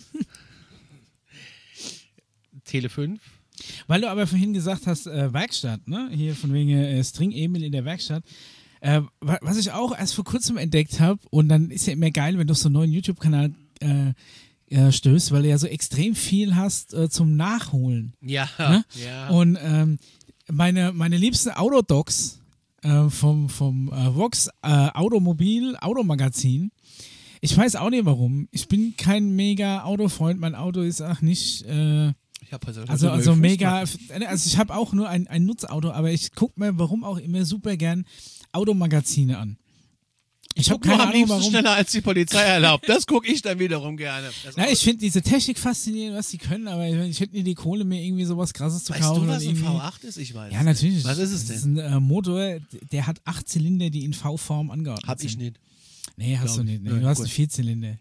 Speaker 1: Tele fünf.
Speaker 2: Weil du aber vorhin gesagt hast, äh, Werkstatt, ne? Hier von wegen äh, String Emil in der Werkstatt. Äh, wa- was ich auch erst vor kurzem entdeckt habe, und dann ist ja immer geil, wenn du auf so einen neuen YouTube-Kanal äh, äh, stößt, weil du ja so extrem viel hast äh, zum Nachholen.
Speaker 1: Ja,
Speaker 2: Ne?
Speaker 1: ja.
Speaker 2: Und ähm, meine, meine liebsten Autodocs äh, vom, vom äh, Vox äh, Automobil Automagazin. Ich weiß auch nicht warum. Ich bin kein mega Autofreund. Mein Auto ist auch nicht. Äh,
Speaker 1: ich hab also,
Speaker 2: also, also mega, also ich habe auch nur ein, ein Nutzauto, aber ich gucke mir, warum auch immer, super gern Automagazine an. Ich habe
Speaker 1: Guck nur
Speaker 2: keine
Speaker 1: am
Speaker 2: Ahnung,
Speaker 1: liebsten
Speaker 2: warum.
Speaker 1: schneller als die Polizei erlaubt. Das gucke ich dann wiederum gerne. Das
Speaker 2: Na,
Speaker 1: Auto-
Speaker 2: ich finde diese Technik faszinierend, was die können, aber ich, ich hätte nie die Kohle, mir irgendwie sowas Krasses zu
Speaker 1: Weißt
Speaker 2: kaufen.
Speaker 1: du, was
Speaker 2: und
Speaker 1: ein
Speaker 2: irgendwie-
Speaker 1: V acht ist? Ich weiß.
Speaker 2: Ja, natürlich.
Speaker 1: Was ist es
Speaker 2: Das
Speaker 1: denn?
Speaker 2: ist ein äh, Motor, der hat acht Zylinder, die in V-Form angeordnet
Speaker 1: Hab
Speaker 2: sind.
Speaker 1: ich nicht.
Speaker 2: Nee, hast
Speaker 1: Glaub
Speaker 2: du
Speaker 1: ich.
Speaker 2: nicht. Nee,
Speaker 1: Nein,
Speaker 2: du hast
Speaker 1: gut.
Speaker 2: einen Vierzylinder.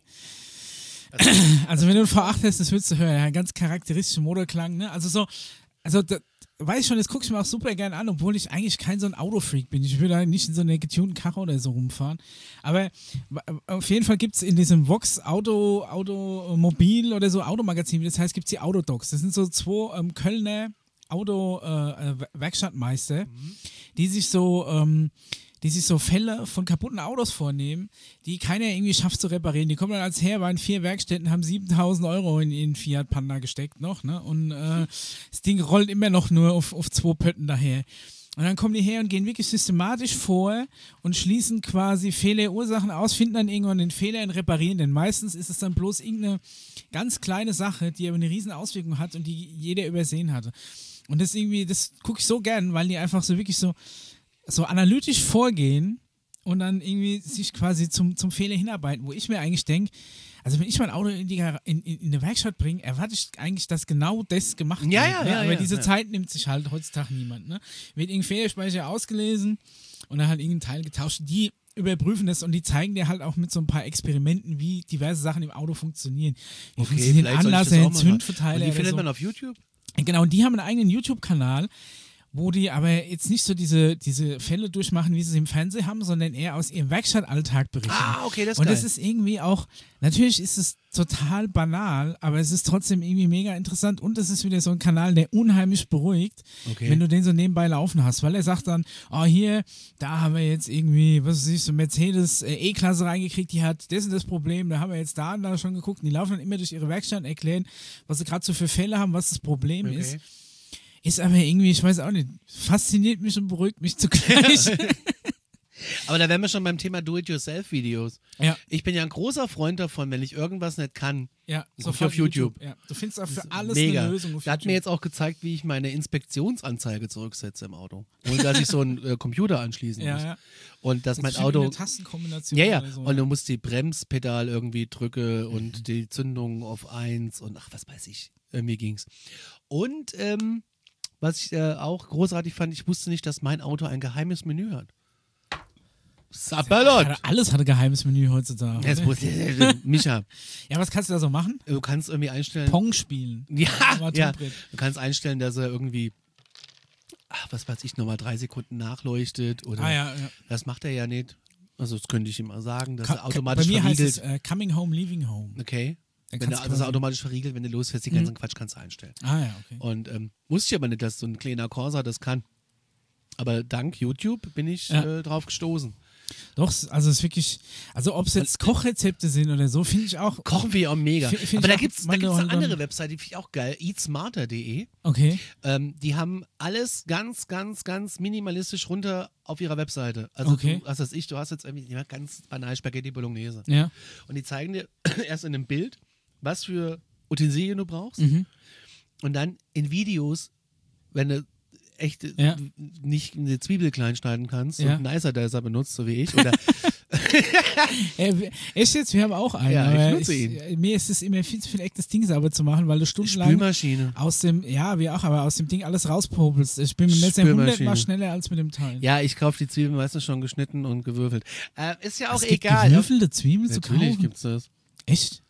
Speaker 2: Also wenn du einen V acht hast, das würdest du hören. Ja, ein ganz charakteristischer Motorklang. Ne? Also so, also da, weiß ich schon, das gucke ich mir auch super gerne an, obwohl ich eigentlich kein so ein Autofreak bin. Ich würde nicht in so einer getunten Karre oder so rumfahren. Aber w- auf jeden Fall gibt es in diesem Vox Auto, Automobil oder so Automagazin, wie das heißt, gibt es die Autodocs. Das sind so zwei ähm, Kölner Auto-Werkstattmeister, die sich so ähm, die sich so Fälle von kaputten Autos vornehmen, die keiner irgendwie schafft zu reparieren. Die kommen dann als her, waren vier Werkstätten, haben siebentausend Euro in ihren Fiat Panda gesteckt noch, ne? Und äh, das Ding rollt immer noch nur auf, auf zwei Pötten daher. Und dann kommen die her und gehen wirklich systematisch vor und schließen quasi Fehlerursachen aus, finden dann irgendwann den Fehler und reparieren den. Meistens ist es dann bloß irgendeine ganz kleine Sache, die aber eine riesen Auswirkung hat und die jeder übersehen hatte. Und das irgendwie, das gucke ich so gern, weil die einfach so wirklich so so analytisch vorgehen und dann irgendwie sich quasi zum, zum Fehler hinarbeiten, wo ich mir eigentlich denke, also wenn ich mein Auto in die, Gar- in, in, in eine Werkstatt bringe, erwarte ich eigentlich, dass genau das gemacht
Speaker 1: Ja,
Speaker 2: wird.
Speaker 1: ja,
Speaker 2: ne?
Speaker 1: ja,
Speaker 2: Aber
Speaker 1: ja,
Speaker 2: diese
Speaker 1: ja.
Speaker 2: Zeit nimmt sich halt heutzutage niemand. Ne? Wird irgendein Fehlerspeicher ausgelesen und dann halt irgendein Teil getauscht. Die überprüfen das und die zeigen dir halt auch mit so ein paar Experimenten, wie diverse Sachen im Auto funktionieren. Wie funktionieren
Speaker 1: vielleicht soll ich das
Speaker 2: Anlasser,
Speaker 1: auch mal machen.
Speaker 2: Zündverteiler
Speaker 1: Und die
Speaker 2: oder
Speaker 1: findet
Speaker 2: so.
Speaker 1: man auf YouTube?
Speaker 2: Genau, und die haben einen eigenen YouTube-Kanal, wo die aber jetzt nicht so diese, diese Fälle durchmachen, wie sie es im Fernsehen haben, sondern eher aus ihrem Werkstattalltag berichten.
Speaker 1: Ah, okay, das ist
Speaker 2: Und
Speaker 1: geil.
Speaker 2: das ist irgendwie auch, natürlich ist es total banal, aber es ist trotzdem irgendwie mega interessant und es ist wieder so ein Kanal, der unheimlich beruhigt,
Speaker 1: Okay.
Speaker 2: wenn du den so nebenbei laufen hast, weil er sagt dann, oh hier, da haben wir jetzt irgendwie, was weiß ich, so Mercedes äh, E-Klasse reingekriegt, die hat das und das Problem, da haben wir jetzt da und da schon geguckt und die laufen dann immer durch ihre Werkstatt und erklären, was sie gerade so für Fälle haben, was das Problem
Speaker 1: Okay.
Speaker 2: ist. Ist aber irgendwie, ich weiß auch nicht, fasziniert mich und beruhigt mich zugleich.
Speaker 1: Aber da wären wir schon beim Thema Do-it-yourself-Videos.
Speaker 2: ja,
Speaker 1: Ich bin ja ein großer Freund davon, wenn ich irgendwas nicht kann.
Speaker 2: ja,
Speaker 1: Guck
Speaker 2: sofort
Speaker 1: auf YouTube.
Speaker 2: Ja. Du findest auch für alles
Speaker 1: Mega.
Speaker 2: eine Lösung auf
Speaker 1: Der hat
Speaker 2: YouTube.
Speaker 1: mir jetzt auch gezeigt, wie ich meine Inspektionsanzeige zurücksetze im Auto. Ohne dass ich so einen äh, Computer anschließen
Speaker 2: ja,
Speaker 1: muss.
Speaker 2: ja.
Speaker 1: Und dass mein
Speaker 2: Das ist
Speaker 1: Auto.
Speaker 2: eine Tastenkombination
Speaker 1: Ja, ja.
Speaker 2: oder so.
Speaker 1: Und du musst die Bremspedal irgendwie drücke und die Zündung auf eins und ach, was weiß ich. Irgendwie ging's. Und ähm, was ich äh, auch großartig fand, ich wusste nicht, dass mein Auto ein geheimes Menü hat. Sapperlot.
Speaker 2: Ja, alles hat ein geheimes Menü heutzutage.
Speaker 1: Jetzt muss ich, Micha,
Speaker 2: Ja, was kannst du da so machen?
Speaker 1: du kannst irgendwie einstellen.
Speaker 2: Pong spielen.
Speaker 1: Ja, ja.
Speaker 2: Armaturenbrett.
Speaker 1: Du kannst einstellen, dass er irgendwie, ach, was weiß ich, nochmal drei Sekunden nachleuchtet oder.
Speaker 2: Ah ja, ja.
Speaker 1: Das macht er ja nicht. Also das könnte ich ihm mal sagen, dass
Speaker 2: Ka-
Speaker 1: er automatisch
Speaker 2: Bei mir heißt
Speaker 1: verriegelt.
Speaker 2: es äh, Coming Home, Leaving Home.
Speaker 1: Okay.
Speaker 2: Dann
Speaker 1: Wenn er,
Speaker 2: kannst du
Speaker 1: dass er
Speaker 2: quasi-
Speaker 1: automatisch verriegelt, wenn du losfährst, die
Speaker 2: Mhm.
Speaker 1: ganzen Quatsch kannst du einstellen.
Speaker 2: Ah ja, okay.
Speaker 1: Und ähm, wusste ich aber nicht, dass so ein kleiner Corsa das kann. Aber dank YouTube bin ich
Speaker 2: Ja.
Speaker 1: äh, drauf gestoßen.
Speaker 2: Doch, also es ist wirklich, also ob es jetzt Kochrezepte sind oder so, finde ich auch.
Speaker 1: Kochen wir auch mega.
Speaker 2: F- find
Speaker 1: aber
Speaker 2: ich
Speaker 1: da
Speaker 2: auch,
Speaker 1: gibt es
Speaker 2: weil du
Speaker 1: eine
Speaker 2: halt dann-
Speaker 1: andere Webseite, die finde ich auch geil, eatsmarter punkt de.
Speaker 2: Okay.
Speaker 1: Ähm, die haben alles ganz, ganz, ganz minimalistisch runter auf ihrer Webseite. Also
Speaker 2: Okay.
Speaker 1: du, was weiß ich, du hast jetzt irgendwie ja, ganz banal Spaghetti Bolognese.
Speaker 2: Ja.
Speaker 1: Und die zeigen dir erst in einem Bild, was für Utensilien du brauchst.
Speaker 2: Mhm.
Speaker 1: Und dann in Videos, wenn du echt äh,
Speaker 2: Ja.
Speaker 1: nicht eine Zwiebel klein schneiden kannst
Speaker 2: Ja.
Speaker 1: und einen Nicer Dicer benutzt, so wie ich. Oder
Speaker 2: Äh, wir- echt jetzt, wir haben auch einen,
Speaker 1: Ja, ich
Speaker 2: aber
Speaker 1: nutze
Speaker 2: ich,
Speaker 1: ihn.
Speaker 2: äh, mir ist es immer viel zu viel Eck, das Ding sauber zu machen, weil du stundenlang
Speaker 1: Spülmaschine.
Speaker 2: aus dem, ja, wir auch, aber aus dem Ding alles rauspopelst. Ich bin mit dem Messer
Speaker 1: Spülmaschine.
Speaker 2: hundertmal schneller als mit dem Teil.
Speaker 1: Ja, ich kaufe die Zwiebeln meistens schon geschnitten und gewürfelt. Äh, ist ja auch
Speaker 2: es gibt
Speaker 1: egal.
Speaker 2: gewürfelte Zwiebeln zu
Speaker 1: Natürlich
Speaker 2: kaufen?
Speaker 1: gibt's das.
Speaker 2: Echt?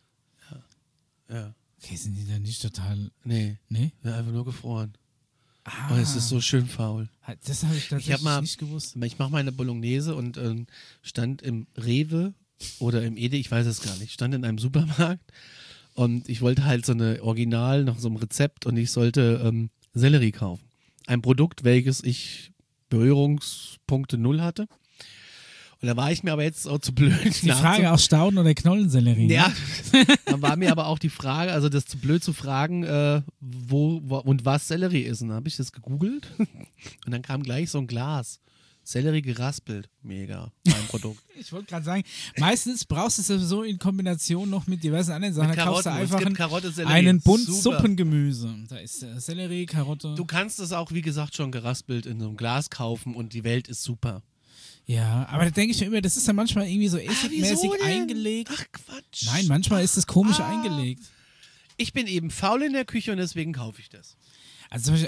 Speaker 1: Ja.
Speaker 2: Okay, sind die dann nicht total,
Speaker 1: Nee,
Speaker 2: ne?
Speaker 1: ja, einfach nur gefroren.
Speaker 2: Ah,
Speaker 1: Und es ist so schön faul.
Speaker 2: das habe ich tatsächlich
Speaker 1: hab mal-
Speaker 2: nicht gewusst.
Speaker 1: Ich mache meine Bolognese und ähm, stand im Rewe oder im Ede, ich weiß es gar nicht, stand in einem Supermarkt und ich wollte halt so eine Original nach so einem Rezept und ich sollte ähm, Sellerie kaufen. Ein Produkt, welches ich Berührungspunkte null hatte. Und da war ich mir aber jetzt auch zu blöd.
Speaker 2: Die Frage aus Stauden oder Knollensellerie. ne?
Speaker 1: Ja, dann war mir aber auch die Frage, also das zu blöd zu fragen, äh, wo, wo und was Sellerie ist. Und dann habe ich das gegoogelt und dann kam gleich so ein Glas. Sellerie geraspelt. Mega, mein Produkt.
Speaker 2: Ich wollte gerade sagen, meistens brauchst du es sowieso in Kombination noch mit diversen anderen Sachen.
Speaker 1: Mit
Speaker 2: Da kaufst du
Speaker 1: Karotten. Es
Speaker 2: einfach
Speaker 1: gibt
Speaker 2: einen,
Speaker 1: Karotte, Sellerie.
Speaker 2: einen Bund
Speaker 1: Super.
Speaker 2: Suppengemüse. Da ist äh, Sellerie, Karotte.
Speaker 1: Du kannst es auch, wie gesagt, schon geraspelt in so einem Glas kaufen und die Welt ist super.
Speaker 2: Ja, aber da denke ich mir immer, das ist ja manchmal irgendwie so
Speaker 1: Ah,
Speaker 2: essigmäßig
Speaker 1: wieso denn?
Speaker 2: eingelegt.
Speaker 1: Ach Quatsch.
Speaker 2: Nein, manchmal ist es komisch
Speaker 1: Ah.
Speaker 2: eingelegt.
Speaker 1: Ich bin eben faul in der Küche und deswegen kaufe ich das.
Speaker 2: Also zum Beispiel,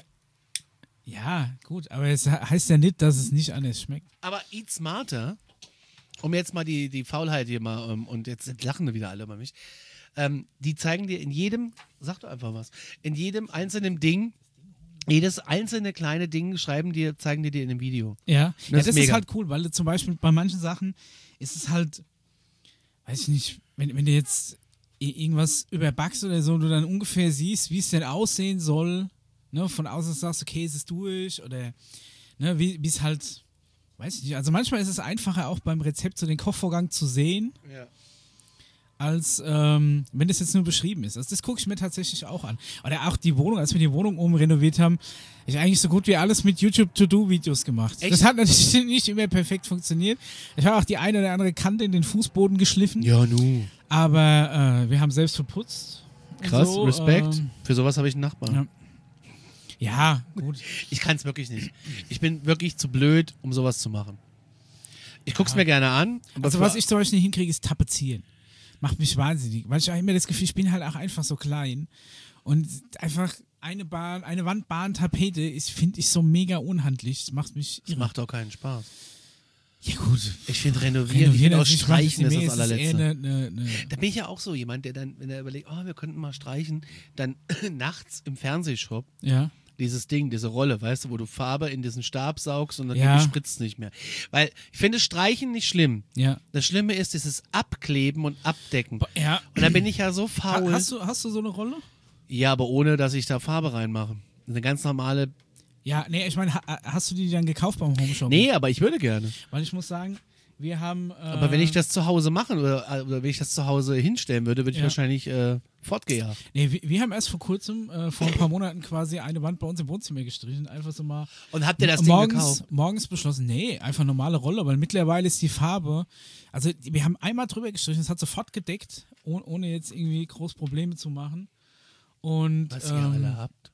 Speaker 2: ja, gut, aber es he- heißt ja nicht, dass es nicht anders schmeckt.
Speaker 1: Aber Eat Smarter, um jetzt mal die, die Faulheit hier mal, ähm, und jetzt lachen wieder alle über mich, ähm, die zeigen dir in jedem, sag doch einfach was, in jedem einzelnen Ding, jedes einzelne kleine Ding schreiben dir, zeigen die dir in dem Video.
Speaker 2: Ja, ja,
Speaker 1: ist
Speaker 2: das ist
Speaker 1: mega.
Speaker 2: halt cool, weil du zum Beispiel bei manchen Sachen ist es halt, weiß ich nicht, wenn, wenn du jetzt i- irgendwas überbackst oder so und du dann ungefähr siehst, wie es denn aussehen soll, ne, von außen sagst, okay, ist es durch oder ne, wie wie es halt, weiß ich nicht, also manchmal ist es einfacher auch beim Rezept so den Kochvorgang zu sehen,
Speaker 1: Ja.
Speaker 2: als ähm, wenn das jetzt nur beschrieben ist. Also das gucke ich mir tatsächlich auch an. Oder auch die Wohnung, als wir die Wohnung oben renoviert haben, ich eigentlich so gut wie alles mit YouTube-To-Do-Videos gemacht.
Speaker 1: Echt?
Speaker 2: Das hat natürlich nicht immer perfekt funktioniert. Ich habe auch die eine oder andere Kante in den Fußboden geschliffen,
Speaker 1: Ja, nu.
Speaker 2: aber äh, wir haben selbst verputzt. und
Speaker 1: Krass,
Speaker 2: so,
Speaker 1: Respekt.
Speaker 2: ähm,
Speaker 1: Für sowas habe ich einen Nachbarn.
Speaker 2: ja. Ja, gut.
Speaker 1: Ich kann es wirklich nicht. Ich bin wirklich zu blöd, um sowas zu machen. Ich gucke es mir gerne an. Aber
Speaker 2: Also
Speaker 1: für-
Speaker 2: was ich zum Beispiel nicht hinkriege, ist tapezieren. Macht mich wahnsinnig. Weil ich auch immer das Gefühl, ich bin halt auch einfach so klein. Und einfach eine Bahn, eine Wandbahn-Tapete ist, finde ich, so mega unhandlich. Das macht mich
Speaker 1: das
Speaker 2: irre.
Speaker 1: macht auch keinen Spaß.
Speaker 2: Ja gut.
Speaker 1: Ich finde renovieren, ich finde
Speaker 2: an
Speaker 1: auch
Speaker 2: sich
Speaker 1: streichen
Speaker 2: macht
Speaker 1: ist
Speaker 2: es
Speaker 1: das
Speaker 2: mehr, es eher
Speaker 1: allerletzte.
Speaker 2: eine, eine, eine
Speaker 1: Da bin ich ja auch so jemand, der dann, wenn er überlegt, oh, wir könnten mal streichen, dann nachts im Fernsehshop
Speaker 2: ja.
Speaker 1: dieses Ding, diese Rolle, weißt du, wo du Farbe in diesen Stab saugst und dann
Speaker 2: Ja.
Speaker 1: spritzt es nicht mehr. Weil ich finde Streichen nicht schlimm.
Speaker 2: Ja.
Speaker 1: Das Schlimme ist dieses Abkleben und Abdecken.
Speaker 2: Ja.
Speaker 1: Und da bin ich ja so
Speaker 2: Ha,
Speaker 1: faul.
Speaker 2: hast, du, hast du so eine Rolle?
Speaker 1: Ja, aber ohne, dass ich da Farbe reinmache. Eine ganz normale.
Speaker 2: Ja, nee, ich meine, ha, hast du die dann gekauft beim Homeshop?
Speaker 1: Nee, aber ich würde gerne.
Speaker 2: Weil ich muss sagen, wir haben. Äh,
Speaker 1: Aber wenn ich das zu Hause machen oder, oder wenn ich das zu Hause hinstellen würde, würde ich
Speaker 2: Ja.
Speaker 1: wahrscheinlich äh, fortgejagt.
Speaker 2: Nee, wir, wir haben erst vor kurzem, äh, vor ein paar Monaten quasi eine Wand bei uns im Wohnzimmer gestrichen. Einfach so mal.
Speaker 1: Und habt ihr das Ding
Speaker 2: morgens,
Speaker 1: gekauft?
Speaker 2: morgens beschlossen, nee, einfach normale Rolle, weil mittlerweile ist die Farbe, also wir haben einmal drüber gestrichen, es hat sofort gedeckt, oh, ohne jetzt irgendwie groß Probleme zu machen. Und
Speaker 1: Was ihr
Speaker 2: ähm,
Speaker 1: alle habt.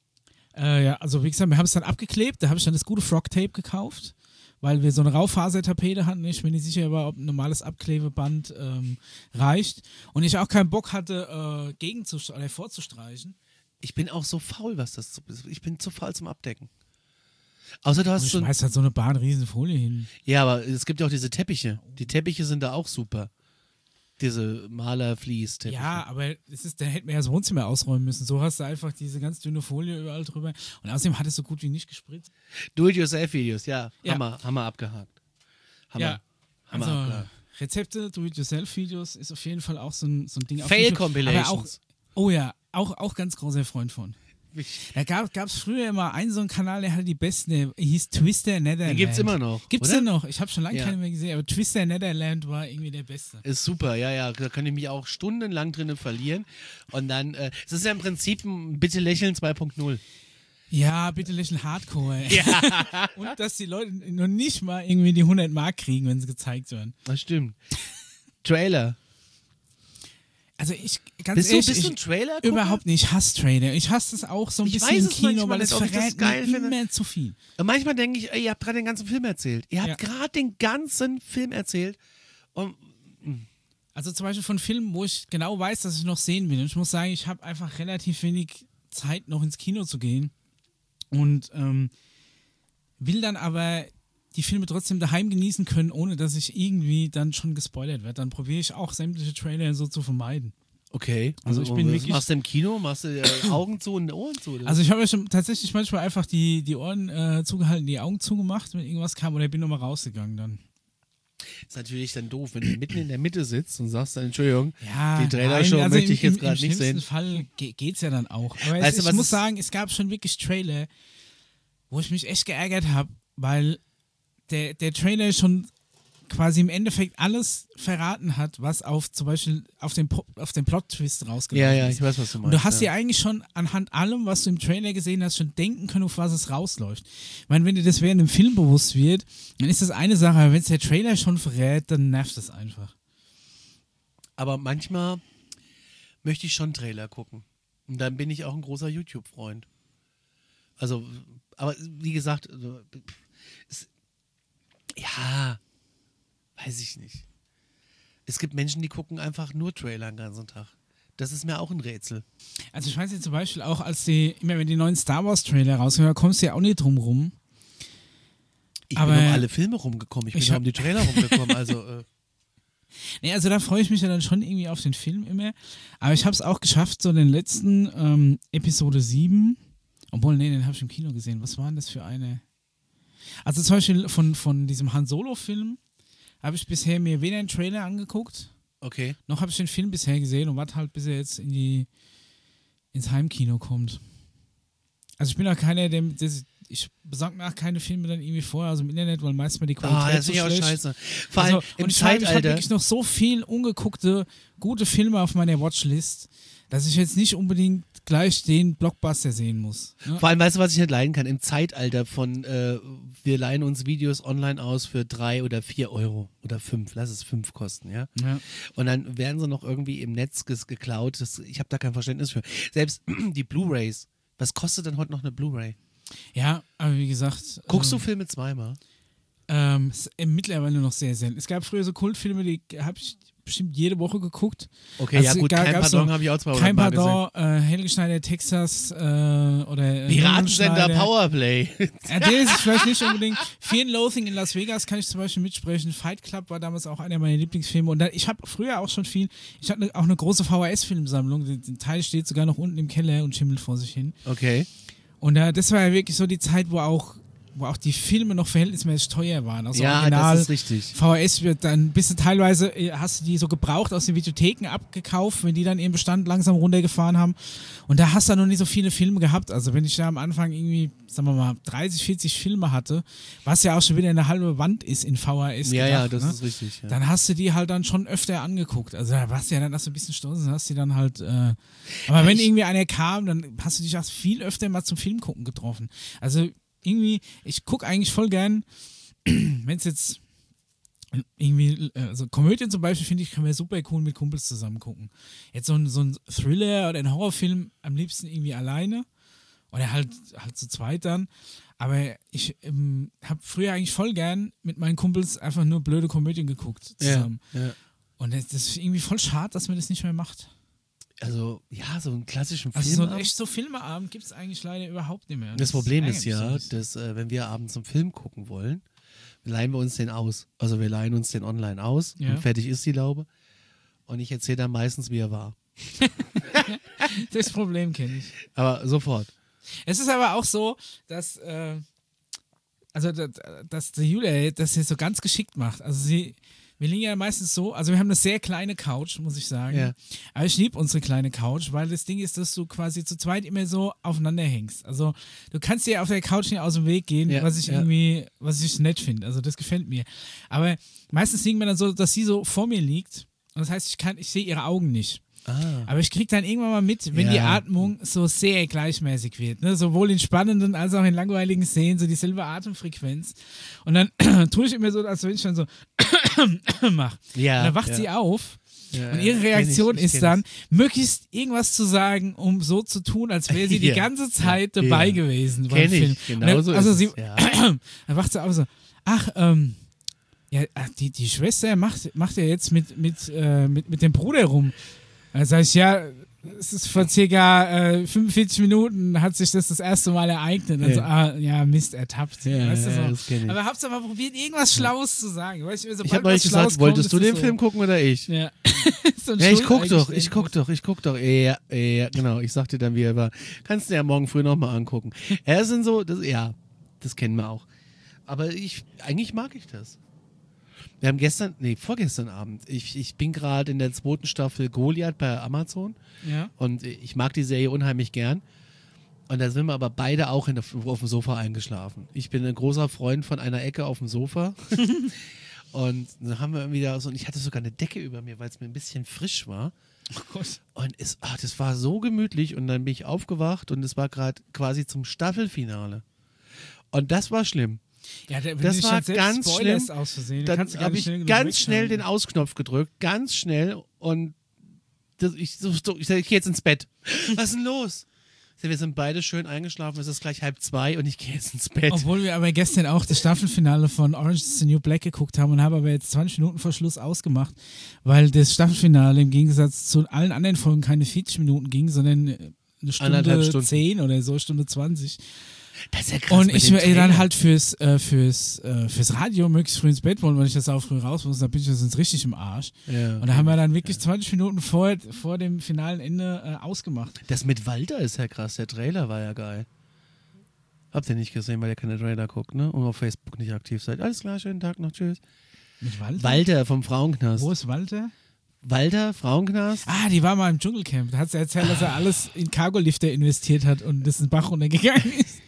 Speaker 2: äh, ja, also wie gesagt, wir haben es dann abgeklebt, da habe ich dann das gute Frog-Tape gekauft, weil wir so eine Raufasertapete hatten. Ich bin nicht sicher war, ob ein normales Abklebeband ähm, reicht. Und ich auch keinen Bock hatte, äh, gegen zu, oder vorzustreichen.
Speaker 1: Ich bin auch so faul, was das so ist. Ich bin zu faul zum Abdecken. Außer du
Speaker 2: Und
Speaker 1: hast
Speaker 2: ich
Speaker 1: so ein,
Speaker 2: schmeiß halt so eine Bahn Riesenfolie hin.
Speaker 1: ja, aber es gibt ja auch diese Teppiche. Die Teppiche sind da auch super. Diese Maler-Vlies-Teppiche.
Speaker 2: Ja, aber es ist, da hätten wir ja das Wohnzimmer ausräumen müssen. So hast du einfach diese ganz dünne Folie überall drüber. Und außerdem hat es so gut wie nicht gespritzt.
Speaker 1: Do-it-yourself-Videos, ja.
Speaker 2: Ja.
Speaker 1: Hammer, Hammer abgehakt. Hammer.
Speaker 2: Ja,
Speaker 1: Hammer
Speaker 2: also
Speaker 1: abgehakt.
Speaker 2: Rezepte, Do-it-yourself-Videos ist auf jeden Fall auch so ein, so ein Ding. Auf
Speaker 1: Fail-Compilations.
Speaker 2: Aber auch, oh ja, auch, auch ganz großer Freund von. Da gab es früher immer einen so einen Kanal, der hatte die besten, der hieß Twister Netherland.
Speaker 1: Den gibt's immer noch,
Speaker 2: Gibt's
Speaker 1: oder?
Speaker 2: den noch? Ich habe schon lange
Speaker 1: Ja.
Speaker 2: keine mehr gesehen, aber Twister Netherland war irgendwie der Beste.
Speaker 1: Ist super, ja, ja. Da kann ich mich auch stundenlang drinnen verlieren. Und dann, äh, es ist ja im Prinzip ein Bitte lächeln zwei Punkt null.
Speaker 2: Ja, bitte lächeln Hardcore. Ja. Und dass die Leute noch nicht mal irgendwie die hundert Mark kriegen, wenn sie gezeigt werden.
Speaker 1: Das stimmt. Trailer.
Speaker 2: Also ich, ganz
Speaker 1: Bist du,
Speaker 2: ehrlich,
Speaker 1: bist du
Speaker 2: ich,
Speaker 1: ein Trailer?
Speaker 2: überhaupt nicht. Ich hasse Trailer. Ich hasse es auch so ein
Speaker 1: Ich
Speaker 2: bisschen
Speaker 1: weiß
Speaker 2: im
Speaker 1: es
Speaker 2: Kino,
Speaker 1: manchmal
Speaker 2: weil es
Speaker 1: nicht, ob ich das
Speaker 2: verrät
Speaker 1: geil
Speaker 2: mir
Speaker 1: finde.
Speaker 2: immer zu viel.
Speaker 1: Und manchmal denke ich, ey, ihr habt gerade den ganzen Film erzählt. Ihr habt
Speaker 2: Ja.
Speaker 1: gerade den ganzen Film erzählt. Und
Speaker 2: Also zum Beispiel von Filmen, wo ich genau weiß, dass ich noch sehen will. Und ich muss sagen, ich habe einfach relativ wenig Zeit, noch ins Kino zu gehen. Und ähm, will dann aber die Filme trotzdem daheim genießen können, ohne dass ich irgendwie dann schon gespoilert werde. Dann probiere ich auch sämtliche Trailer so zu vermeiden.
Speaker 1: okay.
Speaker 2: Also ich
Speaker 1: Und
Speaker 2: bin
Speaker 1: was
Speaker 2: wirklich-
Speaker 1: machst du im Kino? Machst du äh, Augen zu und Ohren zu? Oder?
Speaker 2: Also ich habe ja schon tatsächlich manchmal einfach die, die Ohren äh, zugehalten, die Augen zugemacht, wenn irgendwas kam, oder bin nochmal rausgegangen dann.
Speaker 1: ist natürlich dann doof, wenn du mitten in der Mitte sitzt und sagst dann, Entschuldigung,
Speaker 2: Ja,
Speaker 1: die Trailer-Show
Speaker 2: nein, also
Speaker 1: möchte
Speaker 2: im-
Speaker 1: ich jetzt
Speaker 2: im-
Speaker 1: gerade nicht
Speaker 2: Im
Speaker 1: sehen.
Speaker 2: schlimmsten Fall ge geht's ja dann auch. Aber
Speaker 1: Weißt
Speaker 2: es,
Speaker 1: du,
Speaker 2: ich
Speaker 1: was
Speaker 2: muss
Speaker 1: ist-
Speaker 2: sagen, es gab schon wirklich Trailer, wo ich mich echt geärgert habe, weil der, der Trailer schon quasi im Endeffekt alles verraten hat, was auf zum Beispiel auf den, Po- auf den Plot-Twist rausgelaufen
Speaker 1: Ja, ja,
Speaker 2: ist.
Speaker 1: ich weiß, was du meinst.
Speaker 2: Und du hast
Speaker 1: ja.
Speaker 2: ja eigentlich schon anhand allem, was du im Trailer gesehen hast, schon denken können, auf was es rausläuft. Ich meine, wenn dir das während dem Film bewusst wird, dann ist das eine Sache, aber wenn es der Trailer schon verrät, dann nervt das einfach.
Speaker 1: Aber manchmal möchte ich schon Trailer gucken. Und dann bin ich auch ein großer YouTube-Freund. Also, aber wie gesagt, also, es, ja, weiß ich nicht. Es gibt Menschen, die gucken einfach nur Trailer den ganzen Tag. Das ist mir auch ein Rätsel.
Speaker 2: Also ich weiß jetzt zum Beispiel auch, als die, immer wenn die neuen Star Wars Trailer rauskommen, da kommst du ja auch nicht drum rum.
Speaker 1: Ich
Speaker 2: Aber
Speaker 1: bin um alle Filme rumgekommen, ich bin
Speaker 2: ich
Speaker 1: ja
Speaker 2: hab-
Speaker 1: um die Trailer rumgekommen. Also, äh,
Speaker 2: Nee, also da freue ich mich ja dann schon irgendwie auf den Film immer. Aber ich habe es auch geschafft, so den letzten ähm, Episode sieben, obwohl, nee, den habe ich im Kino gesehen. Was war denn das für eine? Also zum Beispiel von, von diesem Han Solo-Film habe ich bisher mir weder einen Trailer angeguckt,
Speaker 1: okay.
Speaker 2: noch habe ich den Film bisher gesehen und warte halt, bis er jetzt in die, ins Heimkino kommt. Also ich bin auch keiner, der, der ich besorge mir auch keine Filme dann irgendwie vorher aus dem Internet, weil meistens mal die Qualität
Speaker 1: Ah, das
Speaker 2: so
Speaker 1: ist ja auch
Speaker 2: schlecht.
Speaker 1: scheiße. Vor allem
Speaker 2: Also,
Speaker 1: im
Speaker 2: und ich habe hab
Speaker 1: Zeitalter.
Speaker 2: wirklich noch so viel ungeguckte, gute Filme auf meiner Watchlist, dass ich jetzt nicht unbedingt gleich den Blockbuster sehen muss. Ne?
Speaker 1: Vor allem, weißt du, was ich nicht leiden kann? Im Zeitalter von, äh, wir leihen uns Videos online aus für drei oder vier Euro oder fünf, lass es fünf kosten, ja?
Speaker 2: Ja.
Speaker 1: Und dann werden sie noch irgendwie im Netz ges geklaut. Das, ich habe da kein Verständnis für. Selbst die Blu-Rays. Was kostet denn heute noch eine Blu-Ray?
Speaker 2: ja, aber wie gesagt.
Speaker 1: Guckst
Speaker 2: ähm,
Speaker 1: du Filme zweimal?
Speaker 2: Ähm, ist äh, mittlerweile noch sehr selten. Es gab früher so Kultfilme, die habe ich bestimmt jede Woche geguckt.
Speaker 1: Okay,
Speaker 2: Also
Speaker 1: ja gut,
Speaker 2: ga-
Speaker 1: kein
Speaker 2: gab's
Speaker 1: Pardon
Speaker 2: so-
Speaker 1: habe ich auch zweimal
Speaker 2: Kein
Speaker 1: mal gesehen.
Speaker 2: Pardon, äh, Helge Schneider, Texas äh, oder äh,
Speaker 1: Piratensender
Speaker 2: Helge Schneider.
Speaker 1: Powerplay.
Speaker 2: Ja, der ist es vielleicht nicht unbedingt. Fear and Loathing in Las Vegas kann ich zum Beispiel mitsprechen. Fight Club war damals auch einer meiner Lieblingsfilme. Und da, ich habe früher auch schon viel, ich hatte auch eine große V H S-Filmsammlung. Der, der Teil steht sogar noch unten im Keller und schimmelt vor sich hin.
Speaker 1: Okay.
Speaker 2: Und äh, das war ja wirklich so die Zeit, wo auch, wo auch die Filme noch verhältnismäßig teuer waren. Also
Speaker 1: Ja,
Speaker 2: original.
Speaker 1: das ist richtig.
Speaker 2: V H S wird dann bist du teilweise, äh, hast du die so gebraucht aus den Videotheken abgekauft, wenn die dann ihren Bestand langsam runtergefahren haben. Und da hast du noch nicht so viele Filme gehabt. Also wenn ich da am Anfang irgendwie, sagen wir mal, dreißig, vierzig Filme hatte, was ja auch schon wieder eine halbe Wand ist in V H S.
Speaker 1: Ja,
Speaker 2: gedacht,
Speaker 1: ja, das
Speaker 2: ne?
Speaker 1: ist richtig. Ja.
Speaker 2: Dann hast du die halt dann schon öfter angeguckt. Also da warst du ja dann auch so ein bisschen stolz und hast die dann halt. Äh, aber wenn
Speaker 1: ich-
Speaker 2: irgendwie einer kam, dann hast du dich auch viel öfter mal zum Film gucken getroffen. Also irgendwie, ich gucke eigentlich voll gern, wenn es jetzt irgendwie, also Komödien zum Beispiel finde ich, kann man super cool mit Kumpels zusammen gucken. Jetzt so ein, so ein Thriller oder ein Horrorfilm am liebsten irgendwie alleine oder halt, halt zu zweit dann. Aber ich ähm, habe früher eigentlich voll gern mit meinen Kumpels einfach nur blöde Komödien geguckt
Speaker 1: Ja,
Speaker 2: zusammen.
Speaker 1: ja.
Speaker 2: Und das, das ist irgendwie voll schade, dass man das nicht mehr macht.
Speaker 1: Also, ja, so einen klassischen
Speaker 2: Also
Speaker 1: Film.
Speaker 2: so ein echt so Filmeabend gibt es eigentlich leider überhaupt nicht mehr.
Speaker 1: Das Problem ist
Speaker 2: ärgert
Speaker 1: ja,
Speaker 2: mich so ein
Speaker 1: dass äh, wenn wir abends einen Film gucken wollen, leihen wir uns den aus. Also wir leihen uns den online aus
Speaker 2: Ja.
Speaker 1: und fertig ist die Laube. Und ich erzähle dann meistens, wie er war.
Speaker 2: bisschen. Das Problem kenne ich.
Speaker 1: Aber sofort.
Speaker 2: Es ist aber auch so, dass, äh, also, dass, dass die Julia das hier so ganz geschickt macht. Also sie, wir liegen ja meistens so, also wir haben eine sehr kleine Couch, muss ich sagen.
Speaker 1: Ja.
Speaker 2: Aber ich liebe unsere kleine Couch, weil das Ding ist, dass du quasi zu zweit immer so aufeinander hängst. Also du kannst dir auf der Couch nicht aus dem Weg gehen,
Speaker 1: Ja,
Speaker 2: was ich
Speaker 1: ja.
Speaker 2: irgendwie, was ich nett finde. Also das gefällt mir. Aber meistens liegen wir dann so, dass sie so vor mir liegt. Und das heißt, ich kann, ich sehe ihre Augen nicht.
Speaker 1: Ah.
Speaker 2: Aber ich kriege dann irgendwann mal mit, wenn
Speaker 1: Ja.
Speaker 2: die Atmung so sehr gleichmäßig wird. Ne? Sowohl in spannenden als auch in langweiligen Szenen, so dieselbe Atemfrequenz. Und dann tue ich immer so, als wenn ich dann so mache.
Speaker 1: Ja.
Speaker 2: Und dann wacht
Speaker 1: ja.
Speaker 2: sie auf.
Speaker 1: Ja,
Speaker 2: Und ihre
Speaker 1: kenn
Speaker 2: Reaktion
Speaker 1: ich, ich
Speaker 2: ist
Speaker 1: kenn
Speaker 2: dann,
Speaker 1: es.
Speaker 2: möglichst irgendwas zu sagen, um so zu tun, als wäre sie die
Speaker 1: Ja.
Speaker 2: ganze Zeit
Speaker 1: Ja.
Speaker 2: dabei
Speaker 1: Ja.
Speaker 2: gewesen beim
Speaker 1: Kenn ich,
Speaker 2: Film.
Speaker 1: genau
Speaker 2: Und
Speaker 1: so
Speaker 2: dann, also
Speaker 1: ist
Speaker 2: sie,
Speaker 1: es, ja.
Speaker 2: dann wacht sie auf so, ach, ähm, ja, ach, die, die Schwester macht, macht ja jetzt mit, mit, äh, mit, mit dem Bruder rum. Dann sag ich, ja, es ist vor circa äh, fünfundvierzig Minuten hat sich das das erste Mal ereignet. Und
Speaker 1: Ja.
Speaker 2: so, ah, ja, Mist, ertappt.
Speaker 1: Ja,
Speaker 2: weißt du, so.
Speaker 1: ja, das kenn ich.
Speaker 2: Aber hab's aber probiert, irgendwas Schlaues zu sagen. Weißt du,
Speaker 1: Ich
Speaker 2: sobald
Speaker 1: habe neulich
Speaker 2: was Schlaues
Speaker 1: gesagt, wolltest
Speaker 2: kommt,
Speaker 1: du
Speaker 2: ist
Speaker 1: den
Speaker 2: es
Speaker 1: Film
Speaker 2: so.
Speaker 1: gucken oder ich?
Speaker 2: Ja. So ein
Speaker 1: Ja, ich guck doch,
Speaker 2: Schuldeingeständnis.
Speaker 1: ich guck doch, ich guck doch. Ja, ja, genau. Ich sag dir dann, wie er war. Kannst du ja morgen früh nochmal angucken. Ja, das sind so, das, ja, das kennen wir auch. Aber ich, eigentlich mag ich das. Wir haben gestern, nee, vorgestern Abend, ich, ich bin gerade in der zweiten Staffel Goliath bei Amazon
Speaker 2: Ja.
Speaker 1: und ich mag die Serie unheimlich gern. Und da sind wir aber beide auch in der, auf dem Sofa eingeschlafen. Ich bin ein großer Freund von einer Ecke auf dem Sofa. Und dann haben wir irgendwie da so, und ich hatte sogar eine Decke über mir, weil es mir ein bisschen frisch war.
Speaker 2: Oh Gott.
Speaker 1: Und es, ach, das war so gemütlich und dann bin ich aufgewacht und es war gerade quasi zum Staffelfinale. Und das war schlimm.
Speaker 2: Ja, der, wenn
Speaker 1: Das
Speaker 2: du dich
Speaker 1: war
Speaker 2: dann selbst
Speaker 1: ganz
Speaker 2: spoilerst
Speaker 1: schlimm.
Speaker 2: aus Versehen,
Speaker 1: Dann
Speaker 2: kannst du gar
Speaker 1: habe
Speaker 2: nicht
Speaker 1: ich
Speaker 2: schnell genug
Speaker 1: ganz schnell den
Speaker 2: wegschalten.
Speaker 1: Ausknopf gedrückt, ganz schnell und das, ich, so, so, ich, sag, ich gehe jetzt ins Bett. Was ist denn los? Ich sag, wir sind beide schön eingeschlafen, es ist gleich halb zwei und ich gehe jetzt ins Bett.
Speaker 2: Obwohl wir aber gestern auch das Staffelfinale von Orange is the New Black geguckt haben und haben aber jetzt zwanzig Minuten vor Schluss ausgemacht, weil das Staffelfinale im Gegensatz zu allen anderen Folgen keine vierzig Minuten ging, sondern eine
Speaker 1: Anderthalb
Speaker 2: Stunde
Speaker 1: Stunden.
Speaker 2: zehn oder so, Stunde zwanzig.
Speaker 1: Das ist ja krass.
Speaker 2: Und
Speaker 1: mit
Speaker 2: ich
Speaker 1: dem
Speaker 2: mir dann
Speaker 1: Trailer.
Speaker 2: halt fürs, äh, fürs, äh, fürs Radio möglichst früh ins Bett wollen, weil ich das auch früh raus muss, dann bin ich jetzt richtig im Arsch.
Speaker 1: Ja,
Speaker 2: Und da haben wir dann wirklich zwanzig Minuten vor, vor dem finalen Ende äh, ausgemacht.
Speaker 1: das mit Walter ist ja krass, der Trailer war ja geil. Habt ihr nicht gesehen, weil ihr keine Trailer guckt, ne? Und auf Facebook nicht aktiv seid. Alles klar, schönen Tag noch, tschüss.
Speaker 2: Mit Walter?
Speaker 1: Walter vom Frauenknast.
Speaker 2: Wo ist Walter?
Speaker 1: Walter, Frauenknast?
Speaker 2: Ah, die war mal im Dschungelcamp. Da hat sie erzählt, dass er alles in Cargolifter investiert hat und das in den Bach runtergegangen ist.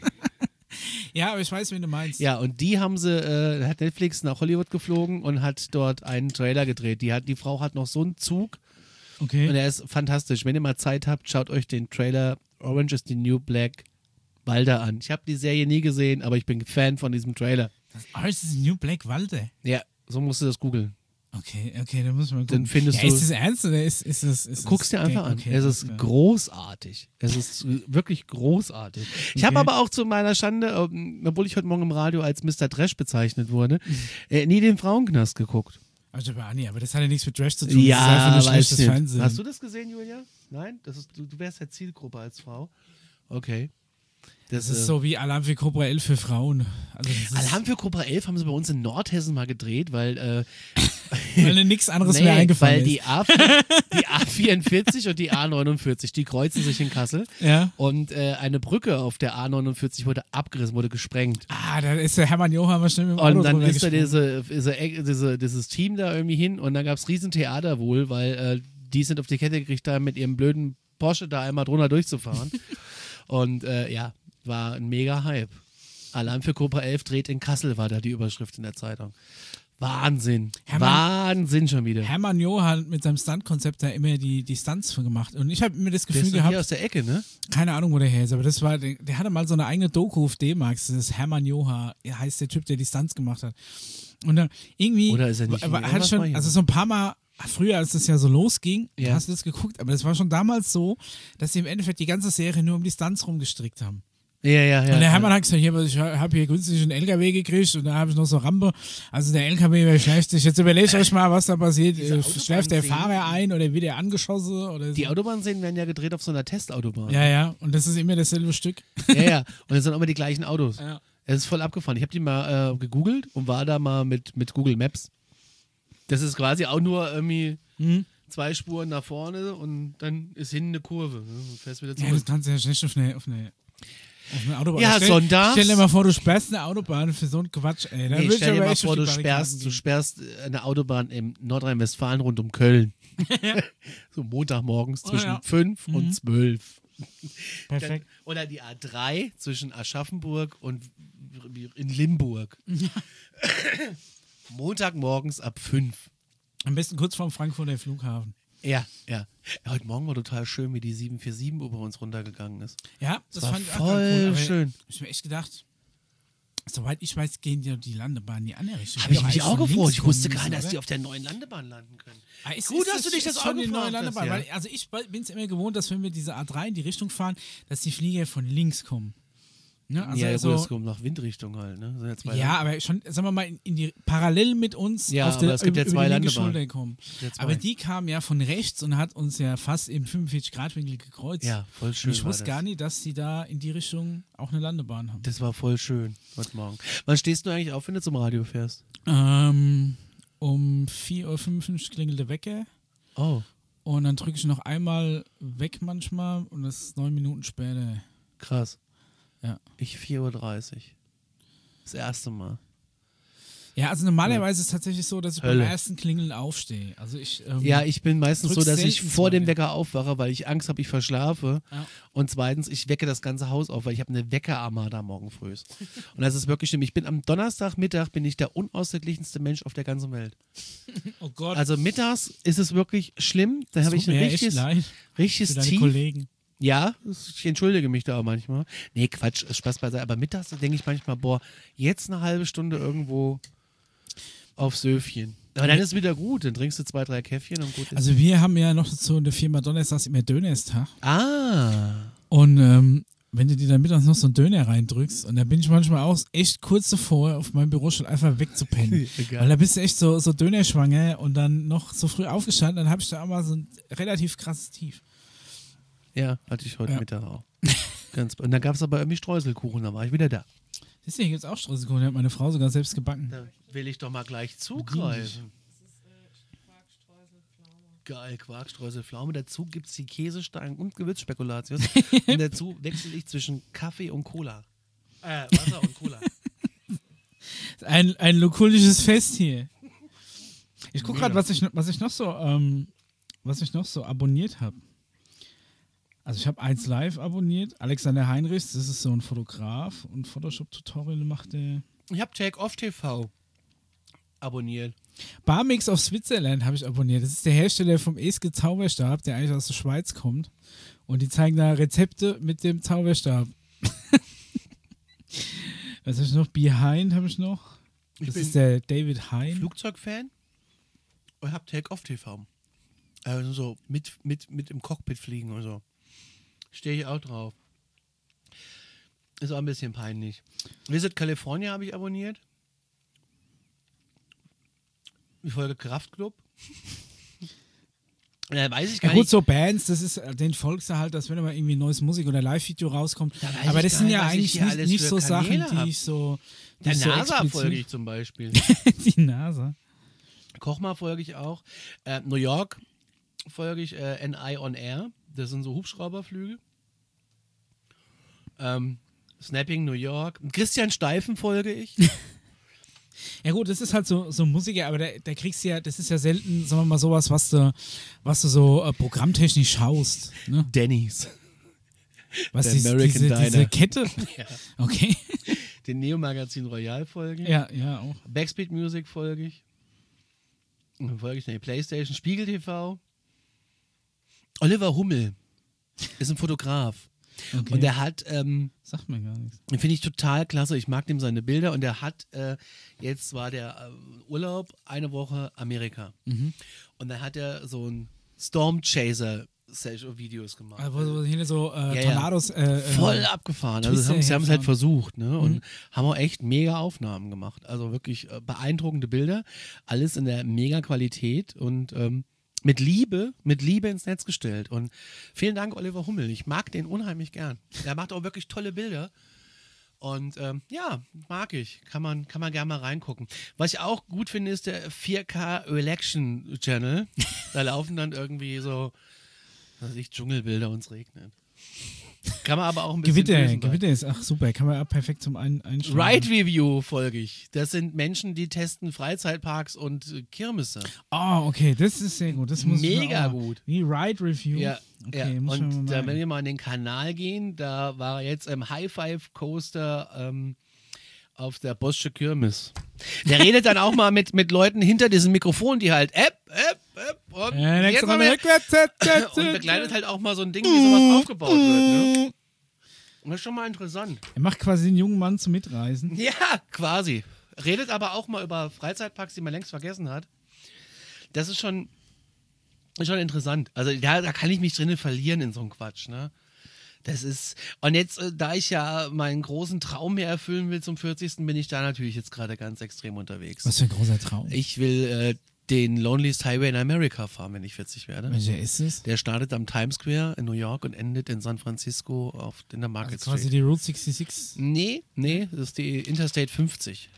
Speaker 2: Ja, aber ich weiß, wen du meinst.
Speaker 1: Ja, und die haben sie, äh, hat Netflix nach Hollywood geflogen und hat dort einen Trailer gedreht. Die, hat, die Frau hat noch so einen Zug und
Speaker 2: Okay.
Speaker 1: er ist fantastisch. Wenn ihr mal Zeit habt, schaut euch den Trailer Orange is the New Black Walter an. Ich habe die Serie nie gesehen, aber ich bin Fan von diesem Trailer.
Speaker 2: Oh, ist das New Black Walter?
Speaker 1: Ja, so musst du das googeln.
Speaker 2: Okay, okay, dann muss man gucken.
Speaker 1: Dann findest
Speaker 2: ja,
Speaker 1: du-
Speaker 2: ist das ernst oder ist, ist das. Ist
Speaker 1: Guck's dir
Speaker 2: das
Speaker 1: einfach
Speaker 2: Gag?
Speaker 1: an.
Speaker 2: Okay,
Speaker 1: es
Speaker 2: alles
Speaker 1: ist
Speaker 2: klar.
Speaker 1: großartig. Es ist wirklich großartig. Ich habe aber auch zu meiner Schande, ähm, obwohl ich heute Morgen im Radio als Mister Trash bezeichnet wurde, äh, nie den Frauenknast geguckt.
Speaker 2: Also, aber, nee, aber das hat ja nichts mit Trash zu tun. das ist einfach nur
Speaker 1: weiß
Speaker 2: schlechtes
Speaker 1: nicht.
Speaker 2: Fernsehen.
Speaker 1: Hast du das gesehen, Julia? Nein? Das ist, du, du wärst ja Zielgruppe als Frau. Okay.
Speaker 2: Das ist so wie Alarm für Cobra elf für Frauen. Also das ist,
Speaker 1: Alarm für Cobra elf haben sie bei uns in Nordhessen mal gedreht, weil äh,
Speaker 2: weil mir nichts anderes
Speaker 1: nee,
Speaker 2: mehr eingefallen
Speaker 1: weil
Speaker 2: ist.
Speaker 1: die, A, die A vierundvierzig und die A neunundvierzig, die kreuzen sich in Kassel
Speaker 2: Ja.
Speaker 1: und äh, eine Brücke auf der A neunundvierzig wurde abgerissen, wurde gesprengt.
Speaker 2: Ah, da ist der Hermann Johann mal schnell mit dem Auto
Speaker 1: Und dann
Speaker 2: drüber
Speaker 1: ist da
Speaker 2: gesprungen.
Speaker 1: diese, diese, diese, dieses Team da irgendwie hin und dann gab es Riesentheater wohl, weil äh, die sind auf die Kette gekriegt haben, mit ihrem blöden Porsche da einmal drunter durchzufahren. Und äh, ja, war ein mega Hype. Alarm für Cobra elf dreht in Kassel, war da die Überschrift in der Zeitung. Wahnsinn.
Speaker 2: Hermann-
Speaker 1: Wahnsinn schon wieder.
Speaker 2: Hermann Johann mit seinem Stunt-Konzept da immer die, die Stunts für gemacht. Und ich habe immer das
Speaker 1: Der
Speaker 2: Gefühl
Speaker 1: ist doch
Speaker 2: gehabt,
Speaker 1: hier aus der Ecke, ne?
Speaker 2: keine Ahnung, wo der her ist, aber das war, der, der hatte mal so eine eigene Doku auf D-Max, das ist Hermann Johann, er heißt der Typ, der die Stunts gemacht hat. Und dann irgendwie,
Speaker 1: Oder ist er nicht
Speaker 2: aber
Speaker 1: hier?
Speaker 2: hat
Speaker 1: Irgendwas war
Speaker 2: schon,
Speaker 1: hier.
Speaker 2: also so ein paar Mal, früher, als das ja so losging,
Speaker 1: Ja.
Speaker 2: hast du das geguckt, aber das war schon damals so, dass sie im Endeffekt die ganze Serie nur um die Stunts rumgestrickt haben.
Speaker 1: Ja, ja, ja.
Speaker 2: Und der
Speaker 1: ja.
Speaker 2: Hermann hat gesagt, hier, ich habe hier günstig einen L K W gekriegt und da habe ich noch so Rampe. Also der L K W wäre schlecht. Jetzt überlegt euch mal, was da passiert. Äh, Schläft der Fahrer ein oder wird er angeschossen? Oder so.
Speaker 1: Die Autobahnszenen werden ja gedreht auf so einer Testautobahn.
Speaker 2: Ja, ja. Und das ist immer dasselbe Stück.
Speaker 1: Ja, ja. Und das sind immer die gleichen Autos.
Speaker 2: Ja.
Speaker 1: Es ist voll abgefahren. Ich habe die mal äh, gegoogelt und war da mal mit, mit Google Maps. Das ist quasi auch nur irgendwie
Speaker 2: Mhm.
Speaker 1: zwei Spuren nach vorne und dann ist hinten eine Kurve. Ne? Und fährst wieder
Speaker 2: Ja,
Speaker 1: zurück.
Speaker 2: das kannst du ja schlecht auf eine, auf eine, auf eine Autobahn.
Speaker 1: Ja,
Speaker 2: stell,
Speaker 1: sonntags.
Speaker 2: Stell dir mal vor, du sperrst eine Autobahn für so einen Quatsch, ey. Da
Speaker 1: Nee,
Speaker 2: würd ich
Speaker 1: stell dir
Speaker 2: aber
Speaker 1: mal
Speaker 2: echt auf
Speaker 1: vor,
Speaker 2: die
Speaker 1: du
Speaker 2: Barrikaden
Speaker 1: sperrst, du
Speaker 2: gehen.
Speaker 1: sperrst eine Autobahn in Nordrhein-Westfalen rund um Köln. So Montagmorgens
Speaker 2: Oh,
Speaker 1: zwischen
Speaker 2: ja.
Speaker 1: fünf und
Speaker 2: Mhm.
Speaker 1: zwölf.
Speaker 2: Perfekt.
Speaker 1: Dann, oder die A drei zwischen Aschaffenburg und in Limburg. Montagmorgens ab fünf.
Speaker 2: Am besten kurz vorm Frankfurter Flughafen.
Speaker 1: Ja, ja. Ja, heute Morgen war total schön, wie die sieben vier sieben über uns runtergegangen ist.
Speaker 2: Ja, das
Speaker 1: war
Speaker 2: fand ich auch
Speaker 1: voll
Speaker 2: ganz cool. Aber
Speaker 1: schön.
Speaker 2: Ich hab mir echt gedacht, soweit ich weiß, gehen ja die Landebahnen die andere Richtung.
Speaker 1: Habe ich
Speaker 2: Die
Speaker 1: mich
Speaker 2: doch
Speaker 1: auch
Speaker 2: eigentlich von
Speaker 1: gefreut.
Speaker 2: links
Speaker 1: Ich wusste
Speaker 2: kommen
Speaker 1: gar nicht,
Speaker 2: müssen,
Speaker 1: dass die
Speaker 2: oder?
Speaker 1: auf der neuen Landebahn landen können.
Speaker 2: Ah, ist-
Speaker 1: Gut,
Speaker 2: ist
Speaker 1: dass du dich das
Speaker 2: ist
Speaker 1: auch
Speaker 2: schon die
Speaker 1: gefragt
Speaker 2: neue
Speaker 1: hast,
Speaker 2: Landebahn,
Speaker 1: ja.
Speaker 2: weil, also ich bin es immer gewohnt, dass wenn wir diese A drei in die Richtung fahren, dass die Flieger von links kommen. Ne? Also
Speaker 1: ja,
Speaker 2: so,
Speaker 1: gut, es kommt nach Windrichtung halt. Ne? Sind ja, zwei
Speaker 2: ja, aber schon, sagen wir mal, in, in die parallel mit uns
Speaker 1: Ja,
Speaker 2: auf
Speaker 1: aber
Speaker 2: der
Speaker 1: es gibt ja
Speaker 2: über
Speaker 1: zwei
Speaker 2: die linke
Speaker 1: Landebahnen.
Speaker 2: Schulter kommen.
Speaker 1: Ja, zwei.
Speaker 2: Aber die kam ja von rechts und hat uns ja fast im fünfundvierzig Grad Winkel gekreuzt.
Speaker 1: Ja, voll schön.
Speaker 2: und ich
Speaker 1: war
Speaker 2: wusste
Speaker 1: das.
Speaker 2: gar nicht, dass die da in die Richtung auch eine Landebahn haben.
Speaker 1: Das war voll schön heute Morgen. Wann stehst du eigentlich auf, wenn du zum Radio fährst?
Speaker 2: Ähm, um vier Uhr fünfundfünfzig klingelt der Wecker
Speaker 1: Oh,
Speaker 2: und dann drücke ich noch einmal weg manchmal und das ist neun Minuten später.
Speaker 1: krass.
Speaker 2: Ja.
Speaker 1: Ich vier Uhr dreißig. Das erste Mal.
Speaker 2: Ja, also normalerweise ist es tatsächlich so, dass ich
Speaker 1: Hölle.
Speaker 2: beim ersten Klingeln aufstehe. Also ich, ähm,
Speaker 1: Ja, ich bin meistens so,
Speaker 2: drückst
Speaker 1: dass ich
Speaker 2: selten
Speaker 1: vor dem
Speaker 2: zwei.
Speaker 1: Wecker aufwache, weil ich Angst habe, ich verschlafe.
Speaker 2: Ja.
Speaker 1: Und zweitens, ich wecke das ganze Haus auf, weil ich habe eine Weckerarmada morgen früh. Und das ist wirklich schlimm. Ich bin am Donnerstagmittag bin ich der unausgeglichenste Mensch auf der ganzen Welt.
Speaker 2: Oh Gott.
Speaker 1: Also mittags ist es wirklich schlimm. Da habe
Speaker 2: Tut
Speaker 1: ich ein
Speaker 2: mir echt
Speaker 1: richtiges,
Speaker 2: leid
Speaker 1: richtiges
Speaker 2: für deine
Speaker 1: Tief.
Speaker 2: Kollegen.
Speaker 1: Ja, ich entschuldige mich da auch manchmal. Nee, Quatsch, ist Spaß beiseite. Aber mittags denke ich manchmal, boah, jetzt eine halbe Stunde irgendwo auf Söfchen. Aber dann ist es wieder gut. Dann trinkst du zwei, drei Käffchen und gut ist.
Speaker 2: Also wir haben ja noch so in der Firma Donnerstags immer Dönerstag.
Speaker 1: Ah.
Speaker 2: Und ähm, wenn du dir dann mittags noch so einen Döner reindrückst, und da bin ich manchmal auch echt kurz davor, auf meinem Bürostuhl einfach wegzupennen.
Speaker 1: Egal.
Speaker 2: Weil da bist du echt so, so Dönerschwanger und dann noch so früh aufgestanden, dann habe ich da auch mal so ein relativ krasses Tief.
Speaker 1: Ja, hatte ich heute
Speaker 2: Ja.
Speaker 1: Mittag auch. Ganz, und dann gab es aber irgendwie Streuselkuchen, da war ich wieder da.
Speaker 2: Siehst du, hier gibt es auch Streuselkuchen, die hat meine Frau sogar selbst gebacken.
Speaker 1: Da will ich doch mal gleich zugreifen. Geil, Quark, Streusel, Pflaume. Dazu gibt es die Käsestangen und Gewürzspekulatius. Und dazu wechsle ich zwischen Kaffee und Cola. Äh, Wasser und Cola.
Speaker 2: Ein, ein lokulisches Fest hier. Ich gucke
Speaker 1: Mega.
Speaker 2: gerade, was ich, noch- was ich noch so, ähm, was ich noch so abonniert habe. Also ich habe eins Live abonniert. Alexander Heinrichs, das ist so ein Fotograf und Photoshop-Tutorial macht der.
Speaker 1: Ich habe Take Off T V abonniert.
Speaker 2: Barmix of Switzerland habe ich abonniert. Das ist der Hersteller vom Eske Zauberstab, der eigentlich aus der Schweiz kommt. Und die zeigen da Rezepte mit dem Zauberstab. Was habe ich noch? Behind habe ich noch.
Speaker 1: Ich
Speaker 2: Das
Speaker 1: bin
Speaker 2: ist der David Hein.
Speaker 1: Flugzeugfan und habe Take Off T V. Also so mit, mit, mit im Cockpit fliegen und so. Stehe ich auch drauf. Ist auch ein bisschen peinlich. Visit California habe ich abonniert. Die Folge Kraftklub. Da weiß ich gar
Speaker 2: Ja gut,
Speaker 1: nicht.
Speaker 2: so Bands, das ist, den folgst du halt, dass wenn immer irgendwie neues Musik- oder Live-Video rauskommt.
Speaker 1: Da weiß
Speaker 2: Aber
Speaker 1: ich
Speaker 2: das
Speaker 1: gar
Speaker 2: sind
Speaker 1: nicht,
Speaker 2: ja
Speaker 1: was ich
Speaker 2: eigentlich
Speaker 1: hier
Speaker 2: nicht,
Speaker 1: alles
Speaker 2: nicht
Speaker 1: für
Speaker 2: so Sachen,
Speaker 1: Kanäle
Speaker 2: die
Speaker 1: hab.
Speaker 2: ich so. Die
Speaker 1: Der
Speaker 2: ich so
Speaker 1: NASA
Speaker 2: explizit-
Speaker 1: folge ich zum Beispiel.
Speaker 2: Die NASA.
Speaker 1: Kochma folge ich auch. Äh, New York folge ich äh, N I on Air. Das sind so Hubschrauberflüge. Ähm, Snapping New York. Christian Steifen folge ich.
Speaker 2: Ja gut, das ist halt so, so Musiker, aber da, da kriegst du ja, das ist ja selten, sagen wir mal, sowas, was du, was du so äh, programmtechnisch schaust. Ne?
Speaker 1: Denny's.
Speaker 2: Was
Speaker 1: Der
Speaker 2: dies-
Speaker 1: American
Speaker 2: diese, diese
Speaker 1: Diner.
Speaker 2: Kette.
Speaker 1: Ja.
Speaker 2: Okay.
Speaker 1: Den Neo-Magazin Royal folge ich.
Speaker 2: Ja, ja, auch.
Speaker 1: Backspin Music folge ich. Und dann folge ich die Playstation. Spiegel T V. Oliver Hummel ist ein Fotograf.
Speaker 2: Okay.
Speaker 1: Und der hat, ähm,
Speaker 2: Sagt mir gar nichts.
Speaker 1: den finde ich total klasse. Ich mag dem seine Bilder. Und der hat, äh, jetzt war der äh, Urlaub, eine Woche Amerika.
Speaker 2: Mhm.
Speaker 1: Und dann hat er so einen Storm Chaser Videos gemacht.
Speaker 2: Also, wo hier so äh,
Speaker 1: ja,
Speaker 2: Tornados. Äh,
Speaker 1: Voll abgefahren. Also
Speaker 2: Twister
Speaker 1: haben, sie haben es halt
Speaker 2: herfahren.
Speaker 1: versucht, ne? Und
Speaker 2: Mhm.
Speaker 1: haben auch echt mega Aufnahmen gemacht. Also wirklich äh, beeindruckende Bilder. Alles in der mega Qualität und ähm, mit Liebe, mit Liebe ins Netz gestellt. Und vielen Dank, Oliver Hummel. Ich mag den unheimlich gern. Er macht auch wirklich tolle Bilder. Und ähm, ja, mag ich. Kann man, kann man gerne mal reingucken. Was ich auch gut finde, ist der vier K Election Channel. Da laufen dann irgendwie so, was weiß ich, Dschungelbilder und es regnet. Kann man aber auch ein bisschen
Speaker 2: Gewitter,
Speaker 1: lösen bei.
Speaker 2: Gewitter ist, ach super, kann man ja perfekt zum Ein Einstellen.
Speaker 1: Ride Review folge ich. Das sind Menschen, die testen Freizeitparks und äh, Kirmesse.
Speaker 2: Oh, okay, das ist sehr gut. Das muss ich
Speaker 1: Mega
Speaker 2: mir auch,
Speaker 1: gut.
Speaker 2: Wie Ride Review.
Speaker 1: Ja,
Speaker 2: Okay,
Speaker 1: ja.
Speaker 2: muss ich mir
Speaker 1: Und
Speaker 2: mal
Speaker 1: da,
Speaker 2: merken.
Speaker 1: wenn wir mal an den Kanal gehen, da war er jetzt im High Five Coaster ähm, auf der Bossche Kirmes. Der redet dann auch mal mit, mit Leuten hinter diesem Mikrofon, die halt App, App, App und,
Speaker 2: Äh,
Speaker 1: jetzt
Speaker 2: nächste
Speaker 1: mal
Speaker 2: Runde
Speaker 1: mehr,
Speaker 2: rückwärts.
Speaker 1: und begleitet halt auch mal so ein Ding, wie sowas aufgebaut wird. Ne? Und das ist schon mal interessant.
Speaker 2: Er macht quasi den jungen Mann zum Mitreisen.
Speaker 1: Ja, quasi. Redet aber auch mal über Freizeitparks, die man längst vergessen hat. Das ist schon, ist schon interessant. Also da, da kann ich mich drinnen verlieren in so einem Quatsch, ne? Das ist, und jetzt, äh, da ich ja meinen großen Traum mehr erfüllen will zum vierzigsten, bin ich da natürlich jetzt gerade ganz extrem unterwegs.
Speaker 2: Was für ein großer Traum.
Speaker 1: Ich will äh, den Loneliest Highway in America fahren, wenn ich vierzig werde.
Speaker 2: Welcher ist es?
Speaker 1: Der startet am Times Square in New York und endet in San Francisco auf, in der Market
Speaker 2: Also quasi
Speaker 1: Street.
Speaker 2: die Route sechsundsechzig.
Speaker 1: Nee, nee, das ist die Interstate fünfzig.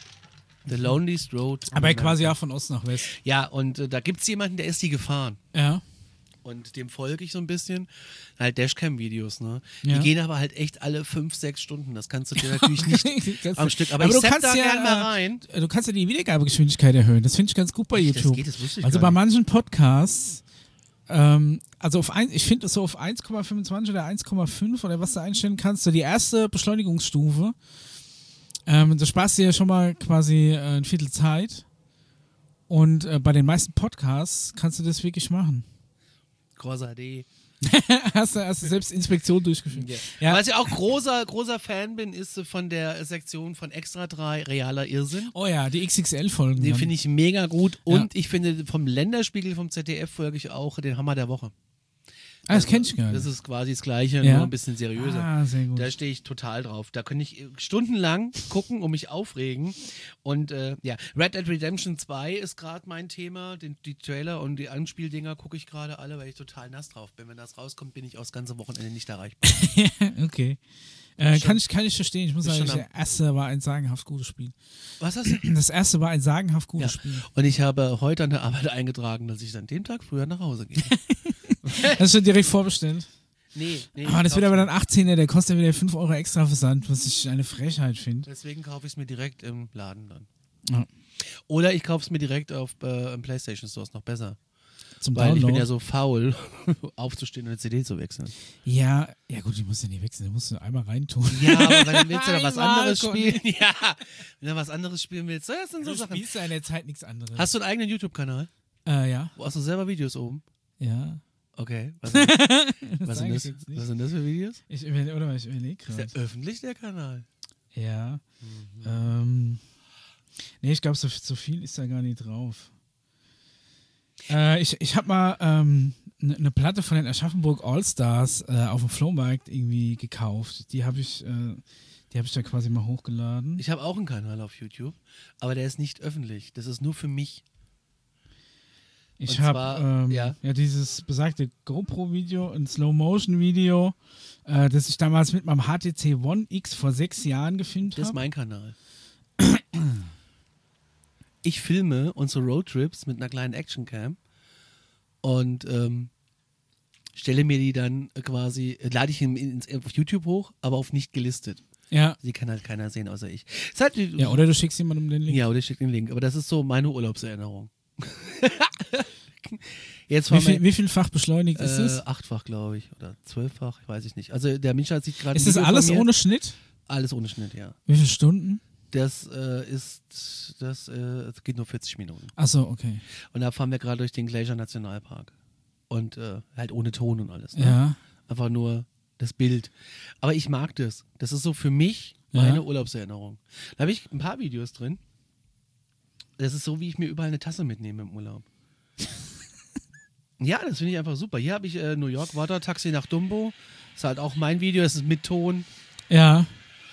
Speaker 1: The Loneliest Road. in
Speaker 2: Aber
Speaker 1: America.
Speaker 2: quasi auch von Ost nach West.
Speaker 1: Ja, und äh, da gibt es jemanden, der ist die gefahren.
Speaker 2: Ja.
Speaker 1: Und dem folge ich so ein bisschen. Halt Dashcam-Videos, ne?
Speaker 2: Ja.
Speaker 1: Die gehen aber halt echt alle fünf, sechs Stunden. Das kannst du dir natürlich nicht
Speaker 2: Ganz-
Speaker 1: am Stück. Aber,
Speaker 2: Aber
Speaker 1: ich
Speaker 2: du
Speaker 1: zapp
Speaker 2: kannst
Speaker 1: da
Speaker 2: ja,
Speaker 1: gern mal rein.
Speaker 2: äh, Du kannst ja die Wiedergabegeschwindigkeit erhöhen. Das finde ich ganz gut bei
Speaker 1: Das
Speaker 2: YouTube.
Speaker 1: geht, das wusste ich
Speaker 2: Also
Speaker 1: gar
Speaker 2: bei
Speaker 1: nicht.
Speaker 2: manchen Podcasts, ähm, also auf ein, ich finde so auf eins Komma fünfundzwanzig oder eins Komma fünf oder was du einstellen kannst, so die erste Beschleunigungsstufe, ähm, da sparst du ja schon mal quasi äh, ein Viertel Zeit. Und äh, bei den meisten Podcasts kannst du das wirklich machen.
Speaker 1: Corsa D.
Speaker 2: hast, du, hast du selbst Inspektion durchgeführt.
Speaker 1: Ja.
Speaker 2: Ja.
Speaker 1: Was ich auch großer, großer Fan bin, ist äh, von der Sektion von Extra drei, Realer Irrsinn.
Speaker 2: Oh ja, die X X L-Folgen.
Speaker 1: Den
Speaker 2: dann.
Speaker 1: finde ich mega gut. Und ich finde vom Länderspiegel vom Z D F folge ich auch den Hammer der Woche.
Speaker 2: Ah, das kenn ich gar nicht.
Speaker 1: Das ist quasi das Gleiche,
Speaker 2: Ja.
Speaker 1: nur ein bisschen seriöser.
Speaker 2: Ah, sehr gut.
Speaker 1: Da stehe ich total drauf. Da könnte ich stundenlang gucken und mich aufregen. Und äh, ja, Red Dead Redemption zwei ist gerade mein Thema. Den, die Trailer und die Anspieldinger gucke ich gerade alle, weil ich total nass drauf bin. Wenn das rauskommt, bin ich auch das ganze Wochenende nicht erreichbar.
Speaker 2: Okay. Äh,
Speaker 1: schon-
Speaker 2: kann, ich, kann ich verstehen. Ich muss
Speaker 1: ist
Speaker 2: sagen,
Speaker 1: schon
Speaker 2: der erste war ein sagenhaft gutes Spiel.
Speaker 1: Was hast du?
Speaker 2: Das erste war ein sagenhaft gutes
Speaker 1: Ja.
Speaker 2: Spiel.
Speaker 1: Und ich habe heute an der Arbeit eingetragen, dass ich an dem Tag früher nach Hause gehe.
Speaker 2: Das ist schon direkt vorbestellt.
Speaker 1: Nee, nee.
Speaker 2: Aber das
Speaker 1: ich
Speaker 2: wird aber
Speaker 1: kauf's
Speaker 2: dann achtzehner, der kostet wieder fünf Euro extra Versand, was ich eine Frechheit finde.
Speaker 1: mir. Deswegen kaufe ich es mir direkt im Laden dann.
Speaker 2: Ja.
Speaker 1: Oder ich kaufe es mir direkt auf äh, im PlayStation Store, ist noch besser.
Speaker 2: Zum
Speaker 1: Weil ich
Speaker 2: Download.
Speaker 1: bin ja so faul, aufzustehen und eine C D zu wechseln.
Speaker 2: ja, ja gut, die musst du nicht wechseln, die musst du einmal reintun.
Speaker 1: Ja, aber wenn du willst du da was
Speaker 2: Einmal
Speaker 1: anderes
Speaker 2: gucken.
Speaker 1: spielen. Ja, wenn du was anderes spielen willst. Das sind so
Speaker 2: Du
Speaker 1: Sachen.
Speaker 2: spielst ja in der Zeit nichts anderes.
Speaker 1: Hast du einen eigenen YouTube-Kanal?
Speaker 2: äh, ja,
Speaker 1: Wo hast du selber Videos oben?
Speaker 2: ja.
Speaker 1: Okay. Was sind,
Speaker 2: Das
Speaker 1: was
Speaker 2: sag
Speaker 1: sind,
Speaker 2: ich
Speaker 1: das,
Speaker 2: jetzt nicht.
Speaker 1: was sind das für Videos?
Speaker 2: Ich überlege, oder ich überlege
Speaker 1: Ist
Speaker 2: gerade.
Speaker 1: der öffentlich, der Kanal?
Speaker 2: Ja. Ähm, nee, ich glaube, so, so viel ist da gar nicht drauf. Äh, ich ich habe mal ähm, eine ne Platte von den Aschaffenburg Allstars äh, auf dem Flohmarkt irgendwie gekauft. Die habe ich, äh, die habe ich da quasi mal hochgeladen.
Speaker 1: Ich habe auch einen Kanal auf YouTube, aber der ist nicht öffentlich. Das ist nur für mich.
Speaker 2: Ich
Speaker 1: und
Speaker 2: habe
Speaker 1: zwar,
Speaker 2: ähm,
Speaker 1: ja.
Speaker 2: ja. dieses besagte GoPro-Video, ein Slow-Motion-Video, äh, das ich damals mit meinem H T C One X vor sechs Jahren gefilmt
Speaker 1: Das ist
Speaker 2: habe.
Speaker 1: mein Kanal. Ich filme unsere Roadtrips mit einer kleinen Actioncam und ähm, stelle mir die dann quasi, lade ich in, in, auf YouTube hoch, aber auf nicht gelistet.
Speaker 2: Ja.
Speaker 1: Die kann halt keiner sehen, außer ich. Es hat,
Speaker 2: ja, oder du schickst jemandem den Link.
Speaker 1: Ja, oder ich schicke den Link. Aber das ist so meine Urlaubserinnerung. Jetzt
Speaker 2: Wie
Speaker 1: fahren
Speaker 2: viel,
Speaker 1: wir
Speaker 2: wie viel Fach beschleunigt ist
Speaker 1: äh,
Speaker 2: es?
Speaker 1: achtfach, glaube ich. Oder zwölffach, ich weiß ich nicht. Also der Mischa hat sich gerade
Speaker 2: Ist
Speaker 1: ein
Speaker 2: das
Speaker 1: Video
Speaker 2: alles
Speaker 1: von mir-
Speaker 2: ohne Schnitt?
Speaker 1: Alles ohne Schnitt, ja.
Speaker 2: Wie viele Stunden?
Speaker 1: Das äh, ist, das, äh, das geht nur vierzig Minuten.
Speaker 2: Achso, okay.
Speaker 1: Und da fahren wir gerade durch den Glacier Nationalpark. Und äh, halt ohne Ton und alles. Ne?
Speaker 2: Ja.
Speaker 1: Einfach nur das Bild. Aber ich mag das. Das ist so für mich
Speaker 2: Ja.
Speaker 1: meine Urlaubserinnerung. Da habe ich ein paar Videos drin. Das ist so, wie ich mir überall eine Tasse mitnehme im Urlaub. Ja, das finde ich einfach super. Hier habe ich äh, New York Water Taxi nach Dumbo. Das ist halt auch mein Video, das ist mit Ton.
Speaker 2: Ja.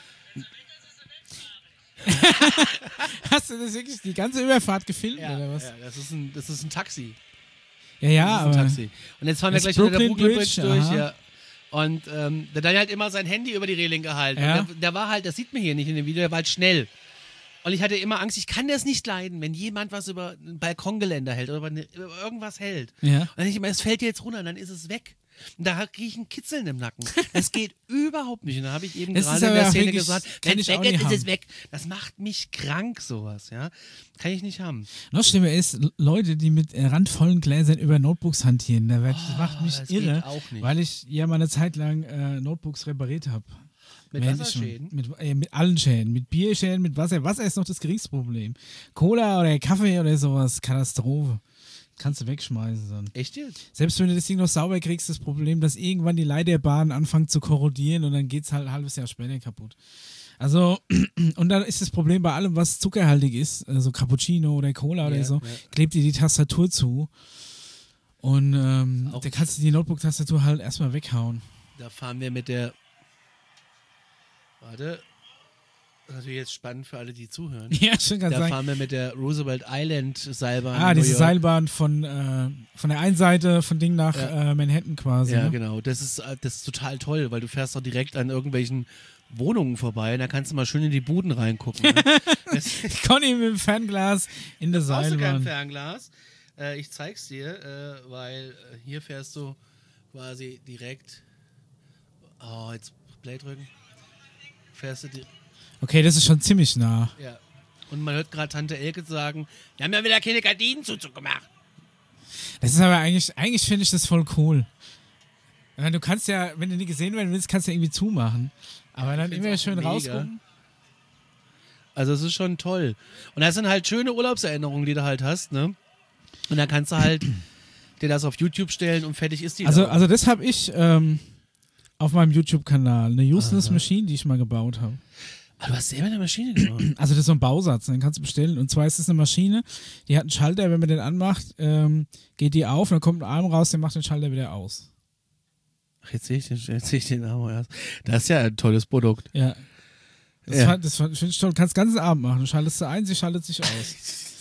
Speaker 2: Hast du das wirklich die ganze Überfahrt gefilmt
Speaker 1: Ja,
Speaker 2: oder was?
Speaker 1: ja das, ist ein, das ist ein Taxi.
Speaker 2: Ja, ja,
Speaker 1: das ist
Speaker 2: aber
Speaker 1: ein Taxi. Und jetzt fahren wir
Speaker 2: das
Speaker 1: gleich unter der
Speaker 2: Brooklyn
Speaker 1: Brooklyn Bridge,
Speaker 2: Bridge,
Speaker 1: durch.
Speaker 2: aha.
Speaker 1: Ja. Und ähm, der Daniel hat immer sein Handy über die Reling gehalten.
Speaker 2: Ja.
Speaker 1: Und der, der war halt, das sieht man hier nicht in dem Video, der war halt schnell. Und ich hatte immer Angst, ich kann das nicht leiden, wenn jemand was über ein Balkongeländer hält oder über, eine, über irgendwas hält.
Speaker 2: Ja.
Speaker 1: Und dann denke ich immer, es fällt dir jetzt runter, und dann ist es weg. Und da kriege ich ein Kitzeln im Nacken. Das geht überhaupt nicht. Und da habe ich eben
Speaker 2: Es
Speaker 1: gerade
Speaker 2: ist
Speaker 1: in
Speaker 2: aber
Speaker 1: der
Speaker 2: auch
Speaker 1: Szene
Speaker 2: wirklich-
Speaker 1: gesagt,
Speaker 2: kann
Speaker 1: wenn
Speaker 2: ich
Speaker 1: es
Speaker 2: auch
Speaker 1: weg ist,
Speaker 2: nicht
Speaker 1: ist es
Speaker 2: haben.
Speaker 1: weg. Das macht mich krank, sowas. Ja? Kann ich nicht haben.
Speaker 2: Noch schlimmer ist, Leute, die mit äh, randvollen Gläsern über Notebooks hantieren. Da wird, das macht mich
Speaker 1: das
Speaker 2: irre,
Speaker 1: geht auch nicht.
Speaker 2: weil ich ja mal eine Zeit lang äh, Notebooks repariert habe.
Speaker 1: Mit
Speaker 2: Während ich
Speaker 1: Wasserschäden?
Speaker 2: schon- Mit, äh, mit allen Schäden. Mit Bierschäden, mit Wasser. Wasser ist noch das geringste Problem. Cola oder Kaffee oder sowas, Katastrophe. Kannst du wegschmeißen. Dann.
Speaker 1: Echt jetzt?
Speaker 2: Selbst wenn du das Ding noch sauber kriegst, das Problem, dass irgendwann die Leiterbahnen anfangen zu korrodieren und dann geht es halt ein halbes Jahr später kaputt. Also, und dann ist das Problem bei allem, was zuckerhaltig ist, also Cappuccino oder Cola oder
Speaker 1: Ja,
Speaker 2: so,
Speaker 1: ja.
Speaker 2: klebt dir die Tastatur zu. Und ähm,
Speaker 1: Auch-
Speaker 2: da kannst du die Notebook-Tastatur halt erstmal weghauen.
Speaker 1: Da fahren wir mit der. Warte. Das ist natürlich jetzt spannend für alle, die zuhören.
Speaker 2: Ja, schon ganz
Speaker 1: Da
Speaker 2: sagen.
Speaker 1: fahren wir mit der Roosevelt Island Seilbahn.
Speaker 2: Ah,
Speaker 1: in New
Speaker 2: diese
Speaker 1: York.
Speaker 2: Seilbahn von, äh, von der einen Seite von Ding nach
Speaker 1: Ja.
Speaker 2: äh, Manhattan quasi.
Speaker 1: Ja,
Speaker 2: ne?
Speaker 1: genau. Das ist, äh, das ist total toll, weil du fährst doch direkt an irgendwelchen Wohnungen vorbei und da kannst du mal schön in die Buden reingucken. Ne? Das
Speaker 2: Conny mit dem Fernglas in der
Speaker 1: brauchst du kein
Speaker 2: Seilbahn.
Speaker 1: Fernglas. Äh, ich zeig's dir, äh, weil äh, hier fährst du quasi direkt. Oh, jetzt Play drücken. Fährst du die.
Speaker 2: Okay, das ist schon ziemlich nah.
Speaker 1: Ja. Und man hört gerade Tante Elke sagen, wir haben ja wieder keine Gardinen zuzugemacht.
Speaker 2: Das ist aber eigentlich, eigentlich finde ich das voll cool. Ich meine, du kannst ja, wenn du nie gesehen werden willst, kannst du ja irgendwie zumachen. Aber dann
Speaker 1: find's
Speaker 2: immer
Speaker 1: auch
Speaker 2: schön
Speaker 1: mega.
Speaker 2: rausgucken.
Speaker 1: Also es ist schon toll. Und das sind halt schöne Urlaubserinnerungen, die du halt hast, ne? Und dann kannst du halt dir das auf YouTube stellen und fertig ist die.
Speaker 2: Also,
Speaker 1: da.
Speaker 2: also das habe ich ähm, auf meinem YouTube-Kanal, eine Useless
Speaker 1: Aha.
Speaker 2: Machine, die ich mal gebaut habe.
Speaker 1: Ah, du hast selber eine Maschine gemacht.
Speaker 2: Also das ist so ein Bausatz, den kannst du bestellen. Und zwar ist es eine Maschine, die hat einen Schalter, wenn man den anmacht, ähm, geht die auf und dann kommt ein Arm raus, der macht den Schalter wieder aus.
Speaker 1: Ach, jetzt sehe ich den, jetzt sehe ich den Namen erst. Das ist ja ein tolles Produkt.
Speaker 2: Ja. Das,
Speaker 1: Ja.
Speaker 2: fand- das fand- finde ich toll. Du kannst den ganzen Abend machen. Du schaltest sie ein, sie schaltet sich aus.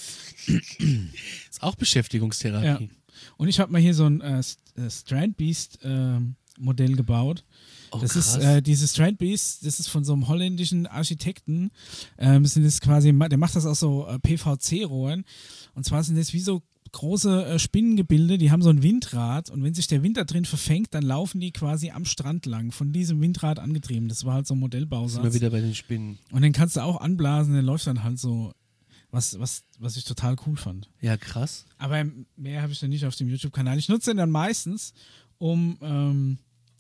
Speaker 1: Ist auch Beschäftigungstherapie.
Speaker 2: Ja. Und ich habe mal hier so ein äh, St- äh, Strandbeast ähm, Modell gebaut.
Speaker 1: Oh,
Speaker 2: Das
Speaker 1: krass.
Speaker 2: ist äh, dieses Strandbeast, das ist von so einem holländischen Architekten. Ähm, das sind das quasi, der macht das aus so äh, P V C-Rohren. Und zwar sind das wie so große äh, Spinnengebilde, die haben so ein Windrad und wenn sich der Wind da drin verfängt, dann laufen die quasi am Strand lang, von diesem Windrad angetrieben. Das war halt so ein
Speaker 1: Sind wir
Speaker 2: Modellbausatz.
Speaker 1: wieder bei den Spinnen.
Speaker 2: Und den kannst du auch anblasen, der läuft dann halt so, was, was, was ich total cool fand.
Speaker 1: Ja, krass.
Speaker 2: Aber mehr habe ich dann nicht auf dem YouTube-Kanal. Ich nutze den dann meistens, um, ähm,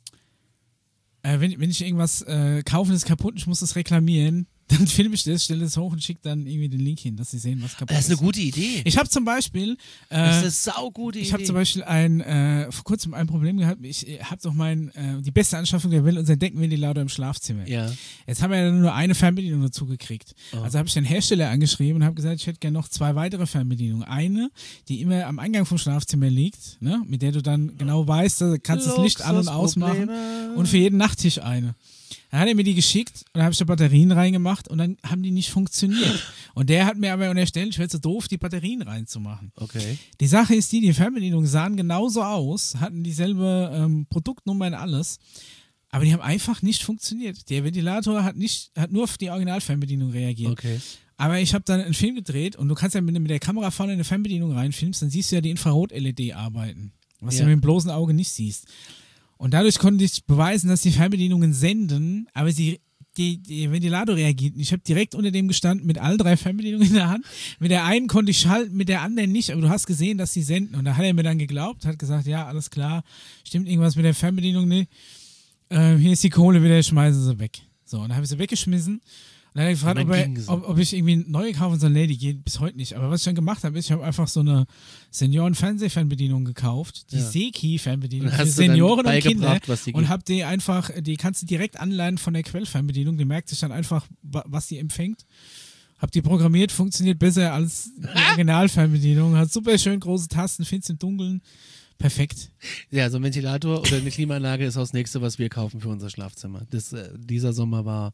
Speaker 2: äh, wenn, wenn ich irgendwas äh, kaufe, das ist kaputt, ich muss das reklamieren, dann filme ich das, stelle das hoch und schicke dann irgendwie den Link hin, dass sie sehen, was kaputt
Speaker 1: Das ist eine
Speaker 2: ist.
Speaker 1: gute Idee.
Speaker 2: Ich habe zum Beispiel,
Speaker 1: Das
Speaker 2: äh,
Speaker 1: ist eine saugute Idee.
Speaker 2: ich habe zum Beispiel ein, äh, vor kurzem ein Problem gehabt. Ich äh, habe doch mein, äh, die beste Anschaffung der Welt, unser Deckenventilator im Schlafzimmer.
Speaker 1: Ja.
Speaker 2: Jetzt haben wir ja nur eine Fernbedienung dazu gekriegt.
Speaker 1: Oh.
Speaker 2: Also habe ich den Hersteller angeschrieben und habe gesagt, ich hätte gerne noch zwei weitere Fernbedienungen. Eine, die immer am Eingang vom Schlafzimmer liegt, ne? Mit der du dann genau weißt, da kannst du das Licht an- und ausmachen.
Speaker 1: Luxusprobleme.
Speaker 2: Und für jeden Nachttisch eine. Dann hat er mir die geschickt und dann habe ich da Batterien reingemacht und dann haben die nicht funktioniert. Und der hat mir aber unterstellt, ich wäre zu doof, die Batterien reinzumachen.
Speaker 1: Okay.
Speaker 2: Die Sache ist die, die Fernbedienungen sahen genauso aus, hatten dieselbe ähm, Produktnummer und alles, aber die haben einfach nicht funktioniert. Der Ventilator hat, nicht, hat nur auf die Originalfernbedienung reagiert.
Speaker 1: Okay.
Speaker 2: Aber ich habe dann einen Film gedreht und du kannst ja, wenn du mit der Kamera vorne in eine Fernbedienung reinfilmst, dann siehst du ja die Infrarot-L E D arbeiten, was
Speaker 1: Ja.
Speaker 2: du mit dem bloßen Auge nicht siehst. Und dadurch konnte ich beweisen, dass die Fernbedienungen senden, aber sie, die, die Ventilator reagiert nicht. Ich habe direkt unter dem gestanden mit allen drei Fernbedienungen in der Hand. Mit der einen konnte ich schalten, mit der anderen nicht, aber du hast gesehen, dass sie senden. Und da hat er mir dann geglaubt, hat gesagt, ja, alles klar, stimmt irgendwas mit der Fernbedienung nicht. Äh, hier ist die Kohle wieder, schmeißen sie weg. So, und dann habe ich sie weggeschmissen. Und dann hat er gefragt,
Speaker 1: Und
Speaker 2: ob,
Speaker 1: dann
Speaker 2: er,
Speaker 1: ging sie.
Speaker 2: ob, ob ich irgendwie neue kaufen soll. Nee, die geht bis heute nicht. Aber was ich dann gemacht habe, ist, ich habe einfach so eine Senioren-Fernsehfernbedienung gekauft. Die
Speaker 1: Ja.
Speaker 2: Seeki-Fernbedienung
Speaker 1: Und
Speaker 2: für
Speaker 1: hast du dann
Speaker 2: Senioren und
Speaker 1: beigebracht,
Speaker 2: Kinder.
Speaker 1: was die
Speaker 2: Und
Speaker 1: geht?
Speaker 2: habe die einfach, die kannst du direkt anleihen von der Quellfernbedienung. Die merkt sich dann einfach, wa- was die empfängt. Hab die programmiert, funktioniert besser als die Originalfernbedienung. Hat super schön große Tasten, findest im Dunkeln. perfekt.
Speaker 1: Ja, so ein Ventilator oder eine Klimaanlage ist auch das Nächste, was wir kaufen für unser Schlafzimmer. Das, äh, dieser Sommer war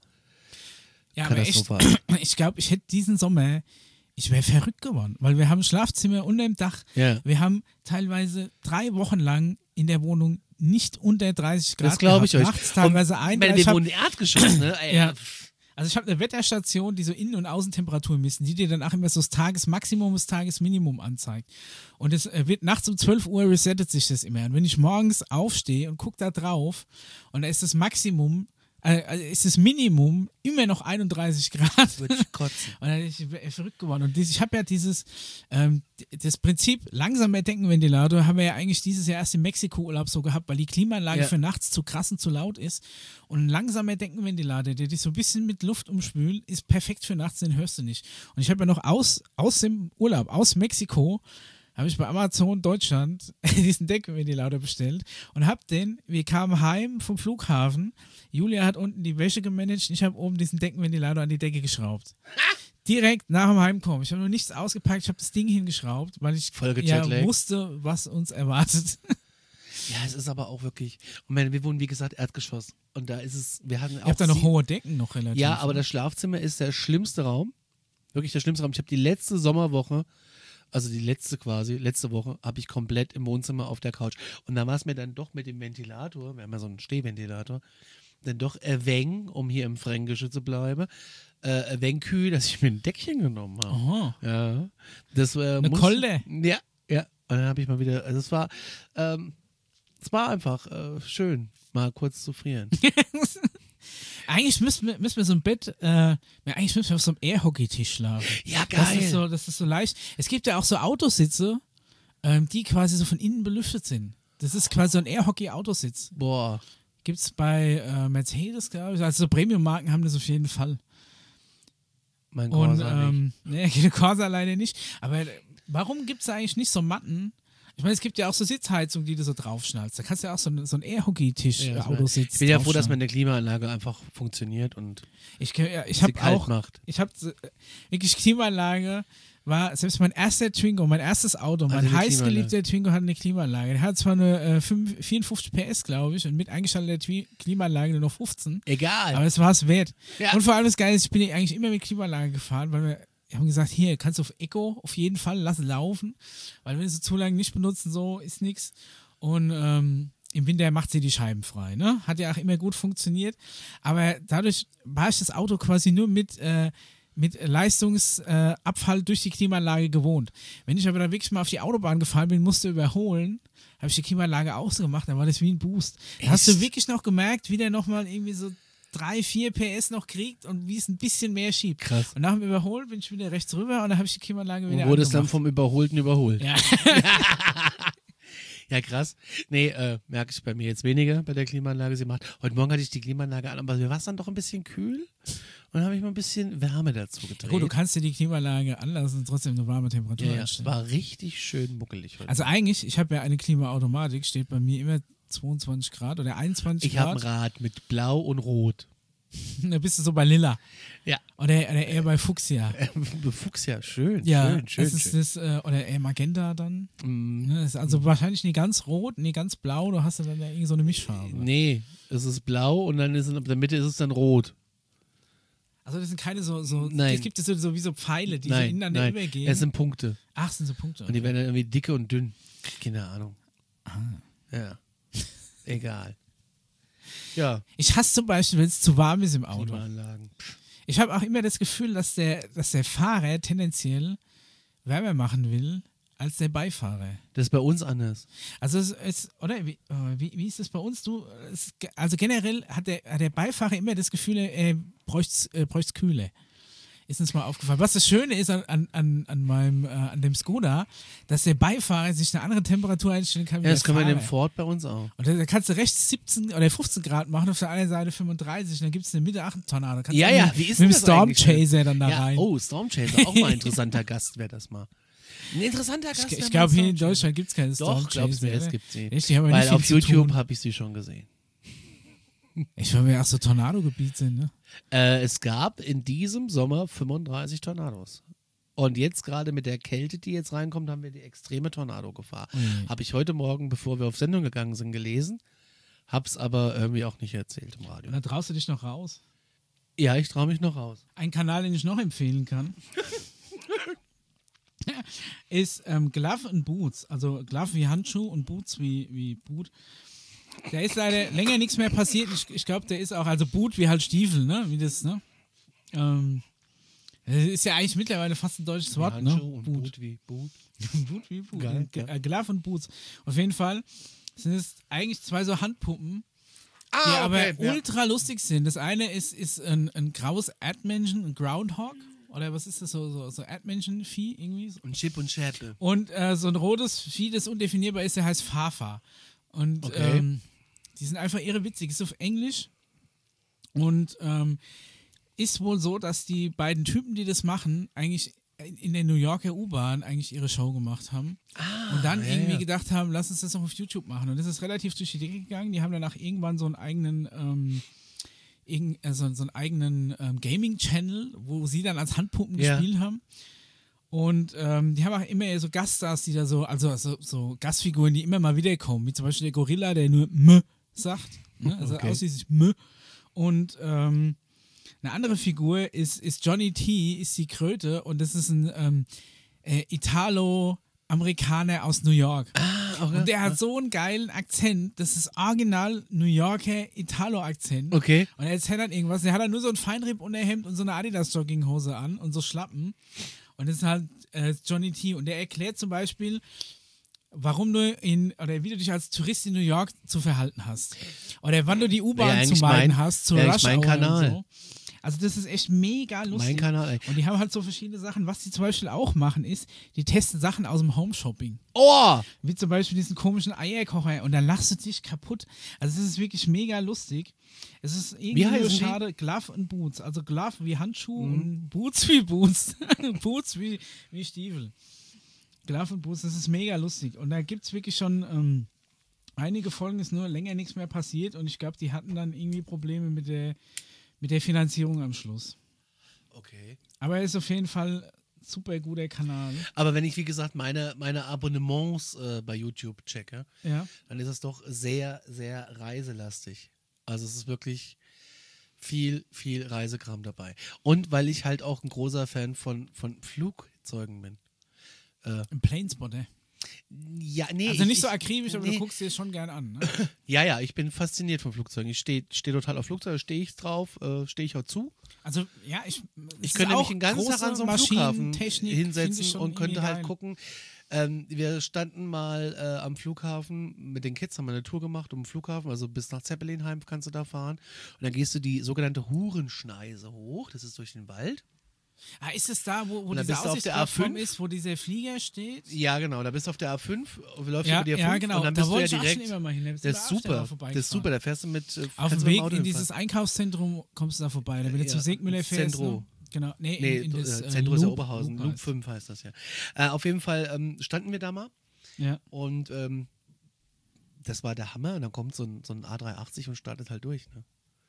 Speaker 2: Ja, aber echt,
Speaker 1: katastrophal.
Speaker 2: ich glaube, ich hätte diesen Sommer, ich wäre verrückt geworden, weil wir haben ein Schlafzimmer unter dem Dach.
Speaker 1: Ja.
Speaker 2: Wir haben teilweise drei Wochen lang in der Wohnung nicht unter dreißig Grad
Speaker 1: Das glaube ich
Speaker 2: gehabt,
Speaker 1: euch.
Speaker 2: nachts teilweise
Speaker 1: Und,
Speaker 2: ein.
Speaker 1: wenn wir wohnen im Erdgeschoss, ne?
Speaker 2: Ja. Also ich habe eine Wetterstation, die so Innen- und Außentemperatur misst, die dir dann auch immer so das Tagesmaximum, das Tagesminimum anzeigt. Und es äh, wird nachts um zwölf Uhr resettet sich das immer. Und wenn ich morgens aufstehe und gucke da drauf und da ist das Maximum, äh, also ist das Minimum immer noch einunddreißig Grad.
Speaker 1: Würde ich kotzen.
Speaker 2: Und dann bin ich verrückt geworden. Und dies, ich habe ja dieses, ähm, das Prinzip langsamer Denkenventilator haben wir ja eigentlich dieses Jahr erst im Mexiko-Urlaub so gehabt, weil die Klimaanlage
Speaker 1: Ja.
Speaker 2: für nachts zu krass und zu laut ist. Und ein langsamer Denkenventilator, der dich so ein bisschen mit Luft umspült, ist perfekt für nachts, den hörst du nicht. Und ich habe ja noch aus, aus dem Urlaub, aus Mexiko, habe ich bei Amazon Deutschland diesen Deckenventilator bestellt und habe den, wir kamen heim vom Flughafen, Julia hat unten die Wäsche gemanagt und ich habe oben diesen Deckenventilator an die Decke geschraubt. Direkt nach dem Heimkommen. Ich habe noch nichts ausgepackt, ich habe das Ding hingeschraubt, weil ich
Speaker 1: Voll
Speaker 2: ja
Speaker 1: gejetlaggt.
Speaker 2: wusste, was uns erwartet.
Speaker 1: Ja, es ist aber auch wirklich. Und wir wohnen, wie gesagt, Erdgeschoss. Und da ist es, wir hatten
Speaker 2: Ich
Speaker 1: auch.
Speaker 2: habe da noch
Speaker 1: sie-
Speaker 2: hohe Decken noch relativ.
Speaker 1: Ja, aber das Schlafzimmer ist der schlimmste Raum. Wirklich der schlimmste Raum. Ich habe die letzte Sommerwoche, also die letzte quasi, letzte Woche, habe ich komplett im Wohnzimmer auf der Couch. Und da war es mir dann doch mit dem Ventilator, wir haben ja so einen Stehventilator, dann doch erwäng, um hier im Fränkische zu bleiben, äh, erwäng kühl, dass ich mir ein Deckchen genommen habe.
Speaker 2: Aha.
Speaker 1: Ja. Das, äh,
Speaker 2: Eine
Speaker 1: muss,
Speaker 2: Kolde.
Speaker 1: Ja, ja. Und dann habe ich mal wieder, also es war, ähm, es war einfach äh, schön, mal kurz zu frieren.
Speaker 2: Eigentlich müssen wir, müssen wir so ein Bett, äh, ja, eigentlich müssen wir auf so einem Airhockey-Tisch schlafen.
Speaker 1: Ja,
Speaker 2: Das ist,
Speaker 1: geil.
Speaker 2: so, das ist so leicht. Es gibt ja auch so Autositze, ähm, die quasi so von innen belüftet sind. Das ist quasi so ein Airhockey-Autositz.
Speaker 1: Boah.
Speaker 2: Gibt es bei äh, Mercedes, glaube ich. Also so Premium-Marken haben das auf jeden Fall.
Speaker 1: Mein
Speaker 2: Und
Speaker 1: Corsa nicht.
Speaker 2: ähm, nee, die Corsa leider nicht. Aber äh, warum gibt es eigentlich nicht so Matten? Ich meine, es gibt ja auch so Sitzheizungen, die du so draufschnallst. Da kannst du ja auch so, ein- so einen Airhockey-Tisch,
Speaker 1: Ja,
Speaker 2: äh,
Speaker 1: das war-
Speaker 2: Autositz
Speaker 1: Ich bin ja froh, dass
Speaker 2: draufschnallen.
Speaker 1: meine Klimaanlage einfach funktioniert und
Speaker 2: Ich, kenn- ja, ich
Speaker 1: sie
Speaker 2: habe
Speaker 1: kalt
Speaker 2: auch,
Speaker 1: macht.
Speaker 2: ich habe wirklich Klimaanlage, war selbst mein erster Twingo, mein erstes Auto, mein
Speaker 1: Also eine
Speaker 2: heißgeliebter Twingo hat eine Klimaanlage. Der hat zwar eine äh, fünf- vierundfünfzig P S, glaube ich, und mit eingeschalteter Twi- Klimaanlage nur noch fünfzehn.
Speaker 1: Egal.
Speaker 2: Aber es war es wert.
Speaker 1: Ja.
Speaker 2: Und vor allem das Geile ist, ich bin eigentlich immer mit Klimaanlage gefahren, weil wir haben gesagt, hier, kannst du auf Eco auf jeden Fall, lass laufen, weil wenn du sie zu lange nicht benutzen, so ist nichts. Und ähm, im Winter macht sie die Scheiben frei, ne? Hat ja auch immer gut funktioniert. Aber dadurch war ich das Auto quasi nur mit, äh, mit Leistungsabfall äh, durch die Klimaanlage gewohnt. Wenn ich aber dann wirklich mal auf die Autobahn gefahren bin, musste überholen, habe ich die Klimaanlage ausgemacht, dann war das wie ein Boost. Da hast du
Speaker 1: Echt?
Speaker 2: wirklich noch gemerkt, wie der nochmal irgendwie so drei, vier P S noch kriegt und wie es ein bisschen mehr schiebt.
Speaker 1: Krass.
Speaker 2: Und nach dem Überholen bin ich wieder rechts rüber und dann habe ich die Klimaanlage wieder
Speaker 1: Und wurde es dann
Speaker 2: angemacht.
Speaker 1: vom Überholten überholt.
Speaker 2: Ja.
Speaker 1: Ja, krass. Nee, äh, merke ich bei mir jetzt weniger bei der Klimaanlage. Sie macht. Heute Morgen hatte ich die Klimaanlage an, aber mir war es dann doch ein bisschen kühl. Und dann habe ich mal ein bisschen Wärme dazu gedreht.
Speaker 2: Gut, du kannst dir die Klimaanlage anlassen und trotzdem eine warme Temperatur
Speaker 1: ja, ja, es
Speaker 2: einstellen.
Speaker 1: war richtig schön muckelig heute.
Speaker 2: Also eigentlich, ich habe ja eine Klimaautomatik, steht bei mir immer zweiundzwanzig Grad oder einundzwanzig
Speaker 1: ich habe ein
Speaker 2: Grad.
Speaker 1: Rad mit Blau und Rot.
Speaker 2: Da bist du so bei Lila.
Speaker 1: Ja.
Speaker 2: Oder, oder eher bei Fuchsia.
Speaker 1: Fuchs, ja, schön,
Speaker 2: Ja,
Speaker 1: schön, schön.
Speaker 2: das ist
Speaker 1: schön.
Speaker 2: das, äh, oder eher Magenta dann.
Speaker 1: Mm,
Speaker 2: Ne, das ist also wahrscheinlich nie ganz rot, nie ganz blau, du hast ja dann ja irgendwie so eine Mischfarbe.
Speaker 1: nee, es ist blau und dann ist in der Mitte ist es dann rot.
Speaker 2: Also das sind keine so, so
Speaker 1: Nein.
Speaker 2: es gibt so, so wie so Pfeile, die so
Speaker 1: Nein,
Speaker 2: ineinander
Speaker 1: nein,
Speaker 2: übergehen.
Speaker 1: es sind Punkte.
Speaker 2: Ach, sind so Punkte.
Speaker 1: Und die werden dann irgendwie dicke und dünn. Keine Ahnung. Ja. Egal. Ja.
Speaker 2: Ich hasse zum Beispiel, wenn es zu warm ist im Auto.
Speaker 1: Klimaanlagen.
Speaker 2: Ich habe auch immer das Gefühl, dass der, dass der Fahrer tendenziell wärmer machen will als der Beifahrer.
Speaker 1: Das ist bei uns anders.
Speaker 2: Also es ist, oder wie, äh, wie, wie ist das bei uns? Du, es, ist ge- also generell hat der, hat der Beifahrer immer das Gefühl, er bräuchte äh, bräucht's Kühle. Ist uns mal aufgefallen. Was das Schöne ist an, an, an, an meinem, äh, an dem Skoda, dass der Beifahrer sich eine andere Temperatur einstellen kann wie
Speaker 1: Ja, das
Speaker 2: der
Speaker 1: können wir in
Speaker 2: Fahrer.
Speaker 1: dem Ford bei uns auch.
Speaker 2: Und da, da kannst du rechts siebzehn oder fünfzehn Grad machen, auf der anderen Seite fünfunddreißig und dann gibt es in der Mitte acht Tornado. Kannst
Speaker 1: Ja,
Speaker 2: du
Speaker 1: ja,
Speaker 2: mit,
Speaker 1: wie ist
Speaker 2: mit
Speaker 1: denn
Speaker 2: dem
Speaker 1: das
Speaker 2: Storm
Speaker 1: eigentlich?
Speaker 2: Chaser dann da
Speaker 1: Ja,
Speaker 2: rein.
Speaker 1: oh, Stormchaser, auch mal ein interessanter Gast wäre das mal. Ein interessanter Gast.
Speaker 2: ich
Speaker 1: wär
Speaker 2: ich
Speaker 1: mal
Speaker 2: glaube, hier in
Speaker 1: Stormchaser.
Speaker 2: Deutschland gibt es keine Storm
Speaker 1: Doch, glaubst
Speaker 2: Chaser.
Speaker 1: mir, es
Speaker 2: oder?
Speaker 1: gibt sie.
Speaker 2: Echt? Die haben ja
Speaker 1: Weil
Speaker 2: nicht viel
Speaker 1: auf
Speaker 2: zu
Speaker 1: YouTube
Speaker 2: tun.
Speaker 1: habe ich sie schon gesehen.
Speaker 2: Ich weil wir auch so Tornado-Gebiet sind, ne?
Speaker 1: Äh, es gab in diesem Sommer fünfunddreißig Tornados. Und jetzt gerade mit der Kälte, die jetzt reinkommt, haben wir die extreme Tornado-Gefahr.
Speaker 2: Mhm.
Speaker 1: Habe ich heute Morgen, bevor wir auf Sendung gegangen sind, gelesen. Hab's aber irgendwie auch nicht erzählt im Radio.
Speaker 2: Und dann traust du dich noch raus.
Speaker 1: Ja, ich traue mich noch raus.
Speaker 2: Ein Kanal, den ich noch empfehlen kann, ist ähm, Glove and Boots. Also Glove wie Handschuh und Boots wie, wie Boot. Da ist leider länger nichts mehr passiert. Ich, ich glaube, der ist auch, also Boot wie halt Stiefel, ne? Wie das, ne? Ähm, das ist ja eigentlich mittlerweile fast ein deutsches Wort, ne?
Speaker 1: Handschuh und Boot wie Boot.
Speaker 2: Boot wie Boot.
Speaker 1: Geil,
Speaker 2: G-
Speaker 1: ja.
Speaker 2: äh, Glove und Boots. Auf jeden Fall sind es eigentlich zwei so Handpuppen, die
Speaker 1: Ah,
Speaker 2: aber
Speaker 1: okay, ja.
Speaker 2: ultra lustig sind. Das eine ist, ist ein, ein graues Erdmännchen, ein Groundhog. Oder was ist das? So, so, so Erdmännchen-Vieh irgendwie?
Speaker 1: Und Chip und Schärpe.
Speaker 2: Und äh, so ein rotes Vieh, das undefinierbar ist, der heißt Fafa. Und
Speaker 1: Okay.
Speaker 2: ähm, die sind einfach irre witzig. Ist auf Englisch. Und ähm, ist wohl so, dass die beiden Typen, die das machen, eigentlich in in der New Yorker U-Bahn eigentlich ihre Show gemacht haben. und dann
Speaker 1: ja,
Speaker 2: irgendwie
Speaker 1: ja.
Speaker 2: gedacht haben, lass uns das noch auf YouTube machen. Und das ist relativ durch die Decke gegangen. Die haben danach irgendwann so einen eigenen, ähm, irgend, also so einen eigenen ähm, Gaming-Channel, wo sie dann als Handpuppen
Speaker 1: Ja.
Speaker 2: gespielt haben. Und ähm, die haben auch immer so Gaststars, die da so, also so, so Gastfiguren, die immer mal wiederkommen, wie zum Beispiel der Gorilla, der nur M sagt. Ne? Also
Speaker 1: Okay.
Speaker 2: ausschließlich M. Und ähm, eine andere Figur ist, ist Johnny T, ist die Kröte und das ist ein ähm, äh, Italo-Amerikaner aus New York.
Speaker 1: Ah, okay.
Speaker 2: Und der hat so einen geilen Akzent, das ist original New Yorker Italo-Akzent.
Speaker 1: Okay.
Speaker 2: Und er erzählt dann irgendwas, der hat dann nur so ein Feinripp-Unterhemd und so eine Adidas-Jogginghose an und so Schlappen. Und das ist halt äh, Johnny T. Und der erklärt zum Beispiel, warum du in, oder wie du dich als Tourist in New York zu verhalten hast. Oder wann du die U-Bahn
Speaker 1: Ja,
Speaker 2: zu
Speaker 1: eigentlich
Speaker 2: meiden
Speaker 1: mein-
Speaker 2: hast, zur
Speaker 1: ja,
Speaker 2: Rush
Speaker 1: eigentlich mein
Speaker 2: Hour
Speaker 1: Kanal.
Speaker 2: und so. Also das ist echt mega lustig.
Speaker 1: Mein Kanal, ey.
Speaker 2: Und die haben halt so verschiedene Sachen. Was die zum Beispiel auch machen ist, die testen Sachen aus dem Home-Shopping.
Speaker 1: Oh!
Speaker 2: Wie zum Beispiel diesen komischen Eierkocher und dann lachst du dich kaputt. Also es ist wirklich mega lustig. Es ist irgendwie
Speaker 1: heißen
Speaker 2: nur
Speaker 1: die?
Speaker 2: schade, Glove und Boots. Also Glove wie Handschuh und Boots wie Boots. Boots wie, wie Stiefel. Glove und Boots, das ist mega lustig. Und da gibt es wirklich schon ähm, einige Folgen, ist nur länger nichts mehr passiert und ich glaube, die hatten dann irgendwie Probleme mit der, mit der Finanzierung am Schluss.
Speaker 1: Okay.
Speaker 2: Aber er ist auf jeden Fall ein super guter Kanal.
Speaker 1: Aber wenn ich, wie gesagt, meine, meine Abonnements äh, bei YouTube checke,
Speaker 2: Ja.
Speaker 1: dann ist es doch sehr, sehr reiselastig. Also es ist wirklich viel, viel Reisekram dabei. Und weil ich halt auch ein großer Fan von, von Flugzeugen bin.
Speaker 2: Ein Planespotter.
Speaker 1: Ja, nee.
Speaker 2: Also
Speaker 1: ich,
Speaker 2: nicht so
Speaker 1: ich-
Speaker 2: akribisch, aber
Speaker 1: nee.
Speaker 2: du guckst dir das schon gern an. Ne?
Speaker 1: Ja, ja, ich bin fasziniert von Flugzeugen. Ich stehe steh total auf Flugzeuge, stehe ich drauf, äh, stehe ich auch zu.
Speaker 2: Also, ja, ich.
Speaker 1: Ich
Speaker 2: es
Speaker 1: könnte
Speaker 2: ist
Speaker 1: mich
Speaker 2: auch
Speaker 1: den ganzen Tag
Speaker 2: große
Speaker 1: an so einem Flughafen
Speaker 2: Maschinentechnik, finde ich
Speaker 1: hinsetzen
Speaker 2: schon
Speaker 1: und könnte
Speaker 2: irgendwie
Speaker 1: halt
Speaker 2: geil.
Speaker 1: gucken. Ähm, wir standen mal äh, am Flughafen mit den Kids, haben wir eine Tour gemacht um den Flughafen, also bis nach Zeppelinheim kannst du da fahren. Und dann gehst du die sogenannte Hurenschneise hoch, das ist durch den Wald.
Speaker 2: Ah, ist es da, wo, wo
Speaker 1: Und dann
Speaker 2: diese
Speaker 1: bist du auf der A
Speaker 2: Aussichtsplattform
Speaker 1: fünf?
Speaker 2: ist, wo dieser Flieger steht?
Speaker 1: Ja, genau, da bist du auf der A fünf, läufst
Speaker 2: Ja,
Speaker 1: über die A fünf
Speaker 2: ja, genau.
Speaker 1: und dann
Speaker 2: Da
Speaker 1: bist du ja
Speaker 2: wollte ich auch
Speaker 1: direkt.
Speaker 2: schon immer mal hin. Da bist du
Speaker 1: Das
Speaker 2: bei
Speaker 1: ist
Speaker 2: Absteller
Speaker 1: super, das
Speaker 2: vorbeigefahren.
Speaker 1: ist super, da fährst du mit. Äh,
Speaker 2: Auf
Speaker 1: kannst
Speaker 2: dem
Speaker 1: du mit
Speaker 2: Weg
Speaker 1: Auto
Speaker 2: in
Speaker 1: hinfahren.
Speaker 2: dieses Einkaufszentrum kommst du da vorbei. Da, wenn du
Speaker 1: Ja,
Speaker 2: zum Segmüller
Speaker 1: ins
Speaker 2: fährst.
Speaker 1: Zentro.
Speaker 2: Ne? Genau. Nee,
Speaker 1: Nee,
Speaker 2: in, in das,
Speaker 1: äh,
Speaker 2: äh,
Speaker 1: Zentro ist ja
Speaker 2: Loop-
Speaker 1: Oberhausen,
Speaker 2: Loop
Speaker 1: Loop
Speaker 2: heißt.
Speaker 1: fünf heißt das ja. Äh, auf jeden Fall ähm, standen wir da mal.
Speaker 2: Ja.
Speaker 1: Und ähm, das war der Hammer. Und dann kommt so ein, so ein A drei achtzig und startet halt durch. Ne?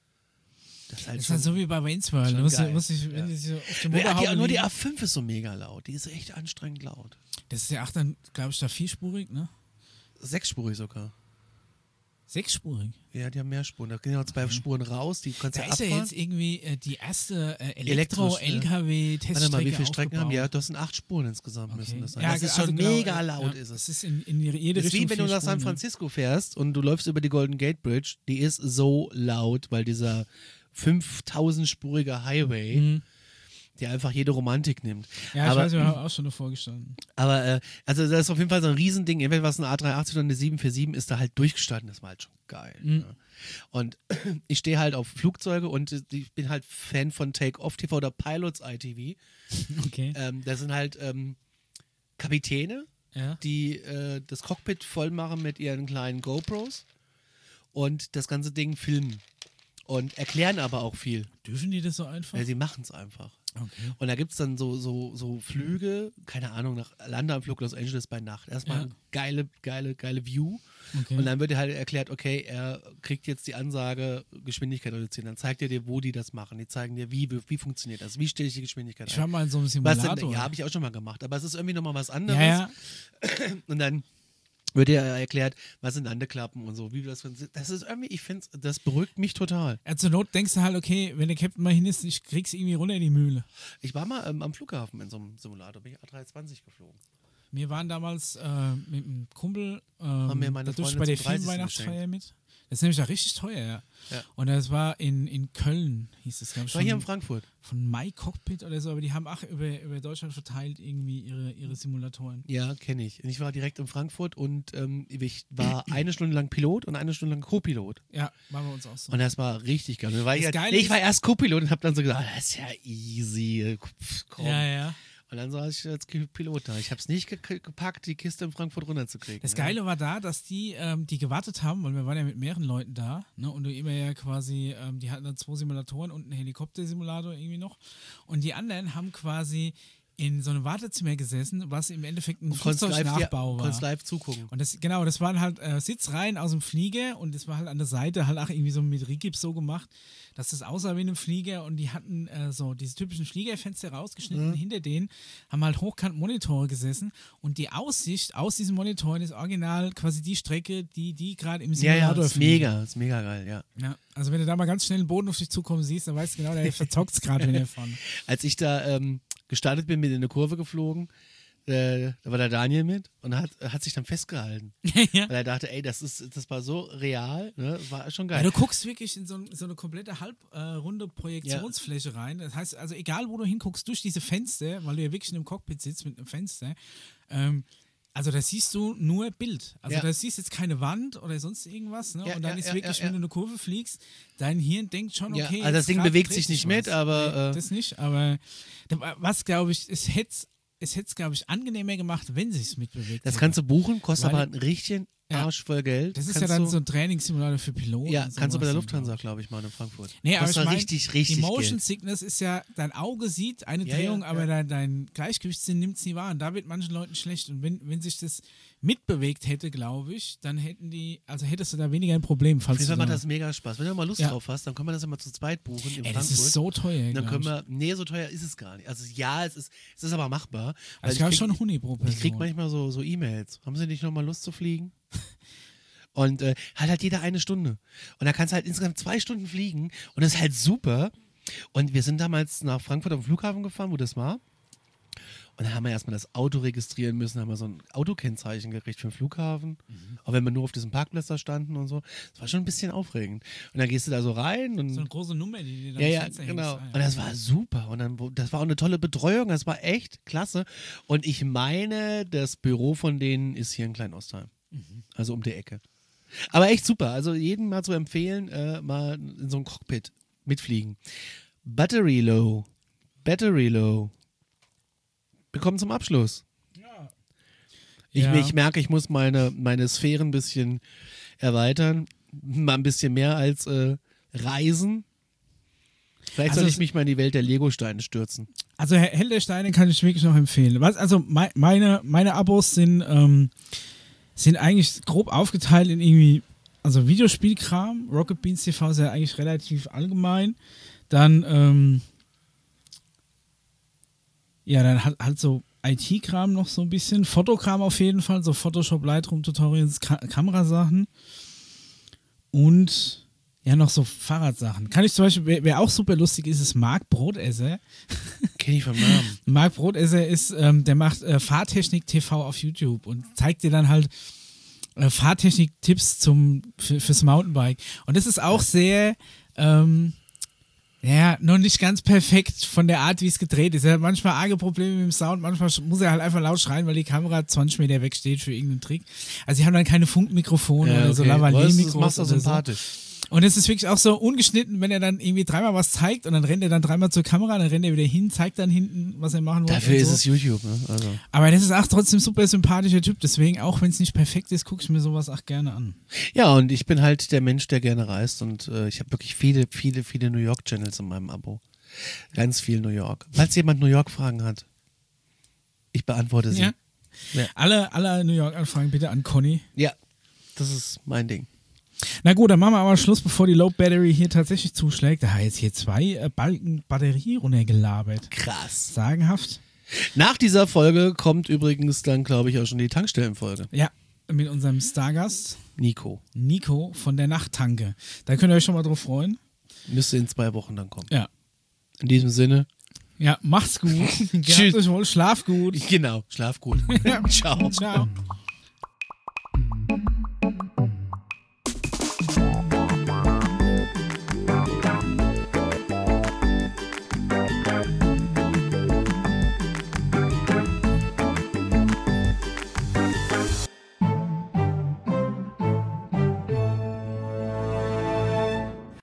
Speaker 1: Das ist halt
Speaker 2: Das ist
Speaker 1: schon,
Speaker 2: halt so wie bei Wayne's World.
Speaker 1: schon
Speaker 2: Du musst,
Speaker 1: geil.
Speaker 2: musst dich,
Speaker 1: Ja.
Speaker 2: wenn die so auf dem
Speaker 1: ja,
Speaker 2: Motorhaube
Speaker 1: die, nur die
Speaker 2: liegen-
Speaker 1: A fünf ist so mega laut. Die ist echt anstrengend laut.
Speaker 2: Das ist ja auch dann, glaube ich, da vierspurig, ne?
Speaker 1: Sechsspurig sogar.
Speaker 2: Sechsspurig.
Speaker 1: Ja, die haben mehr Spuren. Da gehen ja zwei Spuren raus. Die kannst du
Speaker 2: Da
Speaker 1: ja
Speaker 2: ist ja
Speaker 1: abfahren.
Speaker 2: jetzt irgendwie äh, die erste äh,
Speaker 1: Elektrisch, ja.
Speaker 2: Elektro-L K W-Teststrecke
Speaker 1: Warte mal, wie viele Strecken haben die? Ja,
Speaker 2: aufgebaut.
Speaker 1: das sind acht Spuren insgesamt müssen das sein.
Speaker 2: Ja,
Speaker 1: das ist
Speaker 2: also
Speaker 1: schon
Speaker 2: genau,
Speaker 1: mega
Speaker 2: äh,
Speaker 1: laut,
Speaker 2: ja,
Speaker 1: ist
Speaker 2: Es
Speaker 1: es.
Speaker 2: ist in, in jede
Speaker 1: Das ist
Speaker 2: Richtung
Speaker 1: wie wenn du
Speaker 2: vier
Speaker 1: nach San
Speaker 2: Spuren, ne?
Speaker 1: Francisco fährst und du läufst über die Golden Gate Bridge. Die ist so laut, weil dieser fünftausend-spurige Highway,
Speaker 2: Mhm.
Speaker 1: der einfach jede Romantik nimmt.
Speaker 2: Ja, ich
Speaker 1: aber,
Speaker 2: weiß, wir haben auch schon davor gestanden.
Speaker 1: aber äh, also das ist auf jeden Fall so ein Riesending. Entweder was ein A drei achtzig oder eine sieben vier sieben ist da halt durchgestanden. Das war halt schon geil.
Speaker 2: Mhm.
Speaker 1: Ne? Und ich stehe halt auf Flugzeuge und äh, ich bin halt Fan von Take-Off T V oder Pilots I T V.
Speaker 2: Okay.
Speaker 1: Ähm, das sind halt ähm, Kapitäne,
Speaker 2: Ja.
Speaker 1: die äh, das Cockpit voll machen mit ihren kleinen GoPros und das ganze Ding filmen. und erklären aber auch viel.
Speaker 2: Dürfen die das so einfach?
Speaker 1: Ja, sie machen es einfach.
Speaker 2: Okay.
Speaker 1: Und da gibt es dann so, so, so Flüge, keine Ahnung, nach Landeanflug Los Angeles bei Nacht. Erstmal
Speaker 2: Ja.
Speaker 1: eine geile, geile, geile View.
Speaker 2: Okay.
Speaker 1: Und dann wird dir halt erklärt, okay, er kriegt jetzt die Ansage, Geschwindigkeit reduzieren. Dann zeigt er dir, wo die das machen. Die zeigen dir, wie, wie, wie funktioniert das, wie stelle ich die Geschwindigkeit
Speaker 2: Ich
Speaker 1: ein.
Speaker 2: war mal in so einem
Speaker 1: Was
Speaker 2: Simulator.
Speaker 1: denn, ja, habe ich auch schon mal gemacht. Aber es ist irgendwie nochmal was anderes.
Speaker 2: ja, ja.
Speaker 1: Und dann wird dir erklärt, was sind Landeklappen und so. Wie das, das ist irgendwie, ich finde, das beruhigt mich total.
Speaker 2: Ja, zur Not denkst du halt, okay, wenn der Captain mal hin ist, ich krieg's irgendwie runter in die Mühle.
Speaker 1: Ich war mal ähm, am Flughafen in so einem Simulator, bin ich A dreihundzwanzig geflogen.
Speaker 2: Wir waren damals äh, mit einem Kumpel
Speaker 1: Haben mir
Speaker 2: ähm,
Speaker 1: meine
Speaker 2: da durfte ich
Speaker 1: Freundin
Speaker 2: bei der
Speaker 1: zum dreißigsten
Speaker 2: Filmweihnachtsfeier mit. Das ist nämlich auch richtig teuer, ja.
Speaker 1: Ja.
Speaker 2: Und das war in, in Köln, hieß es, glaube ich.
Speaker 1: Ich war hier in
Speaker 2: Von,
Speaker 1: Frankfurt.
Speaker 2: von MyCockpit oder so, aber die haben auch über, über Deutschland verteilt irgendwie ihre, ihre Simulatoren.
Speaker 1: Ja, kenne ich. Und ich war direkt in Frankfurt und ähm, ich war eine Stunde lang Pilot und eine Stunde lang Co-Pilot.
Speaker 2: Ja, machen wir uns auch so.
Speaker 1: Und das war richtig geil. Und dann war ich,
Speaker 2: Das
Speaker 1: halt,
Speaker 2: Geile
Speaker 1: ich war
Speaker 2: ist-
Speaker 1: erst Co-Pilot und habe dann so gesagt, ah, das ist ja easy. Pff, komm.
Speaker 2: Ja, ja.
Speaker 1: Und dann saß ich als Pilot da. Ich habe es nicht ge gepackt, die Kiste in Frankfurt runterzukriegen.
Speaker 2: Das Geile war da, dass die, ähm, die gewartet haben, weil wir waren ja mit mehreren Leuten da, ne, und du immer ja quasi, ähm, die hatten dann zwei Simulatoren und einen Helikoptersimulator irgendwie noch. Und die anderen haben quasi in so einem Wartezimmer gesessen, was im Endeffekt ein
Speaker 1: Und konntest live, ja,
Speaker 2: Flugzeugnachbau war.
Speaker 1: konntest live zugucken.
Speaker 2: Und das, genau, das waren halt äh, Sitzreihen aus dem Flieger und das war halt an der Seite halt auch irgendwie so mit Rigips so gemacht, dass das aussah wie ein Flieger und die hatten äh, so diese typischen Fliegerfenster rausgeschnitten.
Speaker 1: Mhm.
Speaker 2: Hinter denen haben halt hochkant Monitore gesessen und die Aussicht aus diesen Monitoren ist original quasi die Strecke, die die gerade im
Speaker 1: Ja,
Speaker 2: Simulator
Speaker 1: ja, ist
Speaker 2: fliegen.
Speaker 1: mega, ist mega geil, ja.
Speaker 2: Ja, also wenn du da mal ganz schnell den Boden auf dich zukommen siehst, dann weißt du genau, der verzockt es gerade, wenn er fahren.
Speaker 1: Als ich da ähm, gestartet bin, bin in eine Kurve geflogen, äh, da war der Daniel mit und hat, hat sich dann festgehalten.
Speaker 2: ja.
Speaker 1: Weil er dachte, ey, das, ist, das war so real, ne? War schon
Speaker 2: Ja,
Speaker 1: geil.
Speaker 2: du guckst wirklich in so, ein- so eine komplette halbrunde Projektionsfläche rein. Das heißt, also egal wo du hinguckst, durch diese Fenster, weil du ja wirklich in einem Cockpit sitzt mit einem Fenster, ähm, also da siehst du nur Bild. Also
Speaker 1: Ja.
Speaker 2: da siehst du jetzt keine Wand oder sonst irgendwas. Ne?
Speaker 1: Ja,
Speaker 2: Und dann
Speaker 1: ja,
Speaker 2: ist
Speaker 1: ja,
Speaker 2: wirklich,
Speaker 1: ja,
Speaker 2: wenn
Speaker 1: ja.
Speaker 2: du eine Kurve fliegst, dein Hirn denkt schon, okay,
Speaker 1: Ja, also
Speaker 2: jetzt
Speaker 1: das Ding
Speaker 2: grad
Speaker 1: bewegt
Speaker 2: dreht
Speaker 1: sich nicht mit,
Speaker 2: was.
Speaker 1: aber,
Speaker 2: Nee,
Speaker 1: äh,
Speaker 2: das nicht, aber da- was glaube ich, es hätte es hätte es, glaube ich, angenehmer gemacht, wenn sich es mitbewegt
Speaker 1: Das
Speaker 2: hätte.
Speaker 1: kannst du buchen, kostet
Speaker 2: Weil-
Speaker 1: aber einen richtigen
Speaker 2: Ja.
Speaker 1: Arsch voll Geld.
Speaker 2: Das ist ja
Speaker 1: Kannst
Speaker 2: dann
Speaker 1: du,
Speaker 2: so ein Trainingssimulator für Piloten.
Speaker 1: Ja,
Speaker 2: und
Speaker 1: kannst du bei der
Speaker 2: sowas,
Speaker 1: Lufthansa,
Speaker 2: glaub ich.
Speaker 1: glaube ich, mal in Frankfurt.
Speaker 2: Nee, aber
Speaker 1: kostet
Speaker 2: ich mein,
Speaker 1: richtig, richtig
Speaker 2: die Motion
Speaker 1: Geld.
Speaker 2: Sickness ist ja, dein Auge sieht eine
Speaker 1: Ja,
Speaker 2: Drehung,
Speaker 1: ja,
Speaker 2: aber
Speaker 1: ja.
Speaker 2: Dein, dein Gleichgewichtssinn nimmt es nie wahr. Und da wird manchen Leuten schlecht. Und wenn, wenn sich das mitbewegt hätte, glaube ich, dann hätten die, also hättest du da weniger ein Problem,
Speaker 1: Auf
Speaker 2: falls
Speaker 1: jeden
Speaker 2: du
Speaker 1: Fall macht
Speaker 2: da,
Speaker 1: das mega Spaß. Wenn du mal Lust
Speaker 2: Ja.
Speaker 1: drauf hast, dann können wir das immer zu zweit buchen in
Speaker 2: ey, das
Speaker 1: Frankfurt.
Speaker 2: ist so teuer,
Speaker 1: Dann
Speaker 2: glaub
Speaker 1: können
Speaker 2: ich.
Speaker 1: wir, nee, so teuer ist es gar nicht. Also ja, es ist, es ist aber machbar. weil
Speaker 2: Also ich glaube
Speaker 1: krieg-
Speaker 2: schon Huni pro Person.
Speaker 1: Ich krieg manchmal so, so E-Mails. Haben Sie nicht nochmal Lust zu fliegen? Und äh, halt halt jeder eine Stunde. Und da kannst du halt insgesamt zwei Stunden fliegen und das ist halt super. Und wir sind damals nach Frankfurt am Flughafen gefahren, wo das war. Und dann haben wir erstmal das Auto registrieren müssen, haben wir so ein Autokennzeichen gekriegt für den Flughafen.
Speaker 2: Mhm.
Speaker 1: Auch wenn wir nur auf diesem Parkplatz da standen und so. Das war schon ein bisschen aufregend. Und dann gehst du da so rein und
Speaker 2: so eine große Nummer, die dir dann
Speaker 1: ja,
Speaker 2: ins
Speaker 1: ja,
Speaker 2: Fenster hängt.
Speaker 1: genau.
Speaker 2: Ah, ja.
Speaker 1: Und das war super. Und dann, wo- das war auch eine tolle Betreuung. Das war echt klasse. Und ich meine, das Büro von denen ist hier in Kleinostheim.
Speaker 2: Mhm.
Speaker 1: Also um die Ecke. Aber echt super. Also jedem mal zu empfehlen, äh, mal in so ein Cockpit mitfliegen. Battery Low. Battery Low. Wir kommen zum Abschluss. Ich,
Speaker 2: Ja.
Speaker 1: ich merke, ich muss meine, meine Sphären ein bisschen erweitern. Mal ein bisschen mehr als äh, reisen. Vielleicht
Speaker 2: Also
Speaker 1: soll
Speaker 2: es-
Speaker 1: ich mich mal in die Welt der Lego-Steine stürzen.
Speaker 2: Also Herr Held der Steine kann ich wirklich noch empfehlen. Was, also mei- meine, meine Abos sind, ähm, sind eigentlich grob aufgeteilt in irgendwie, also Videospielkram, Rocket Beans T V ist ja eigentlich relativ allgemein. Dann, ähm, ja, dann halt, halt so I T-Kram noch so ein bisschen, Fotokram auf jeden Fall, so Photoshop, Lightroom, Tutorials, Ka Kamerasachen und ja, noch so Fahrradsachen. Kann ich zum Beispiel, wer, wer auch super lustig ist, ist Marc Brotesser.
Speaker 1: Kenn ich vom Namen.
Speaker 2: Marc Brotesser ist, ähm, der macht äh, Fahrtechnik T V auf YouTube und zeigt dir dann halt äh, Fahrtechnik-Tipps zum, für, fürs Mountainbike. Und das ist auch sehr, ähm, ja, noch nicht ganz perfekt von der Art, wie es gedreht ist. Er hat manchmal arge Probleme mit dem Sound, manchmal muss er halt einfach laut schreien, weil die Kamera zwanzig Meter weg steht für irgendeinen Trick. Also sie haben dann keine Funkmikrofone
Speaker 1: Ja,
Speaker 2: oder so
Speaker 1: okay. Das, das
Speaker 2: Lavalier-Mikros
Speaker 1: machst du
Speaker 2: oder so.
Speaker 1: sympathisch.
Speaker 2: Und es ist wirklich auch so ungeschnitten, wenn er dann irgendwie dreimal was zeigt und dann rennt er dann dreimal zur Kamera, dann rennt er wieder hin, zeigt dann hinten, was er machen wollte.
Speaker 1: Dafür ist
Speaker 2: so.
Speaker 1: es YouTube, ne? Also.
Speaker 2: Aber das ist auch trotzdem super sympathischer Typ, deswegen, auch wenn es nicht perfekt ist, gucke ich mir sowas auch gerne an.
Speaker 1: Ja, und ich bin halt der Mensch, der gerne reist und äh, ich habe wirklich viele, viele, viele New York-Channels in meinem Abo. Ganz viel New York. Falls jemand New York-Fragen hat, ich beantworte sie.
Speaker 2: Ja.
Speaker 1: Ja.
Speaker 2: Alle, alle New York-Anfragen bitte an Conny.
Speaker 1: Ja, das ist mein Ding.
Speaker 2: Na gut, dann machen wir aber Schluss, bevor die Low Battery hier tatsächlich zuschlägt. Da hat jetzt hier zwei äh, Balken Batterie runtergelabert.
Speaker 1: Krass.
Speaker 2: Sagenhaft.
Speaker 1: Nach dieser Folge kommt übrigens dann, glaube ich, auch schon die Tankstellenfolge.
Speaker 2: Ja, mit unserem Stargast
Speaker 1: Nico.
Speaker 2: Nico von der Nachttanke. Da könnt ihr euch schon mal drauf freuen.
Speaker 1: Müsste in zwei Wochen dann kommen.
Speaker 2: Ja.
Speaker 1: In diesem Sinne.
Speaker 2: Ja, macht's gut.
Speaker 1: Tschüss.
Speaker 2: Gehabt euch wohl, schlaf gut.
Speaker 1: Genau, schlaf gut. Ciao.
Speaker 2: Ciao.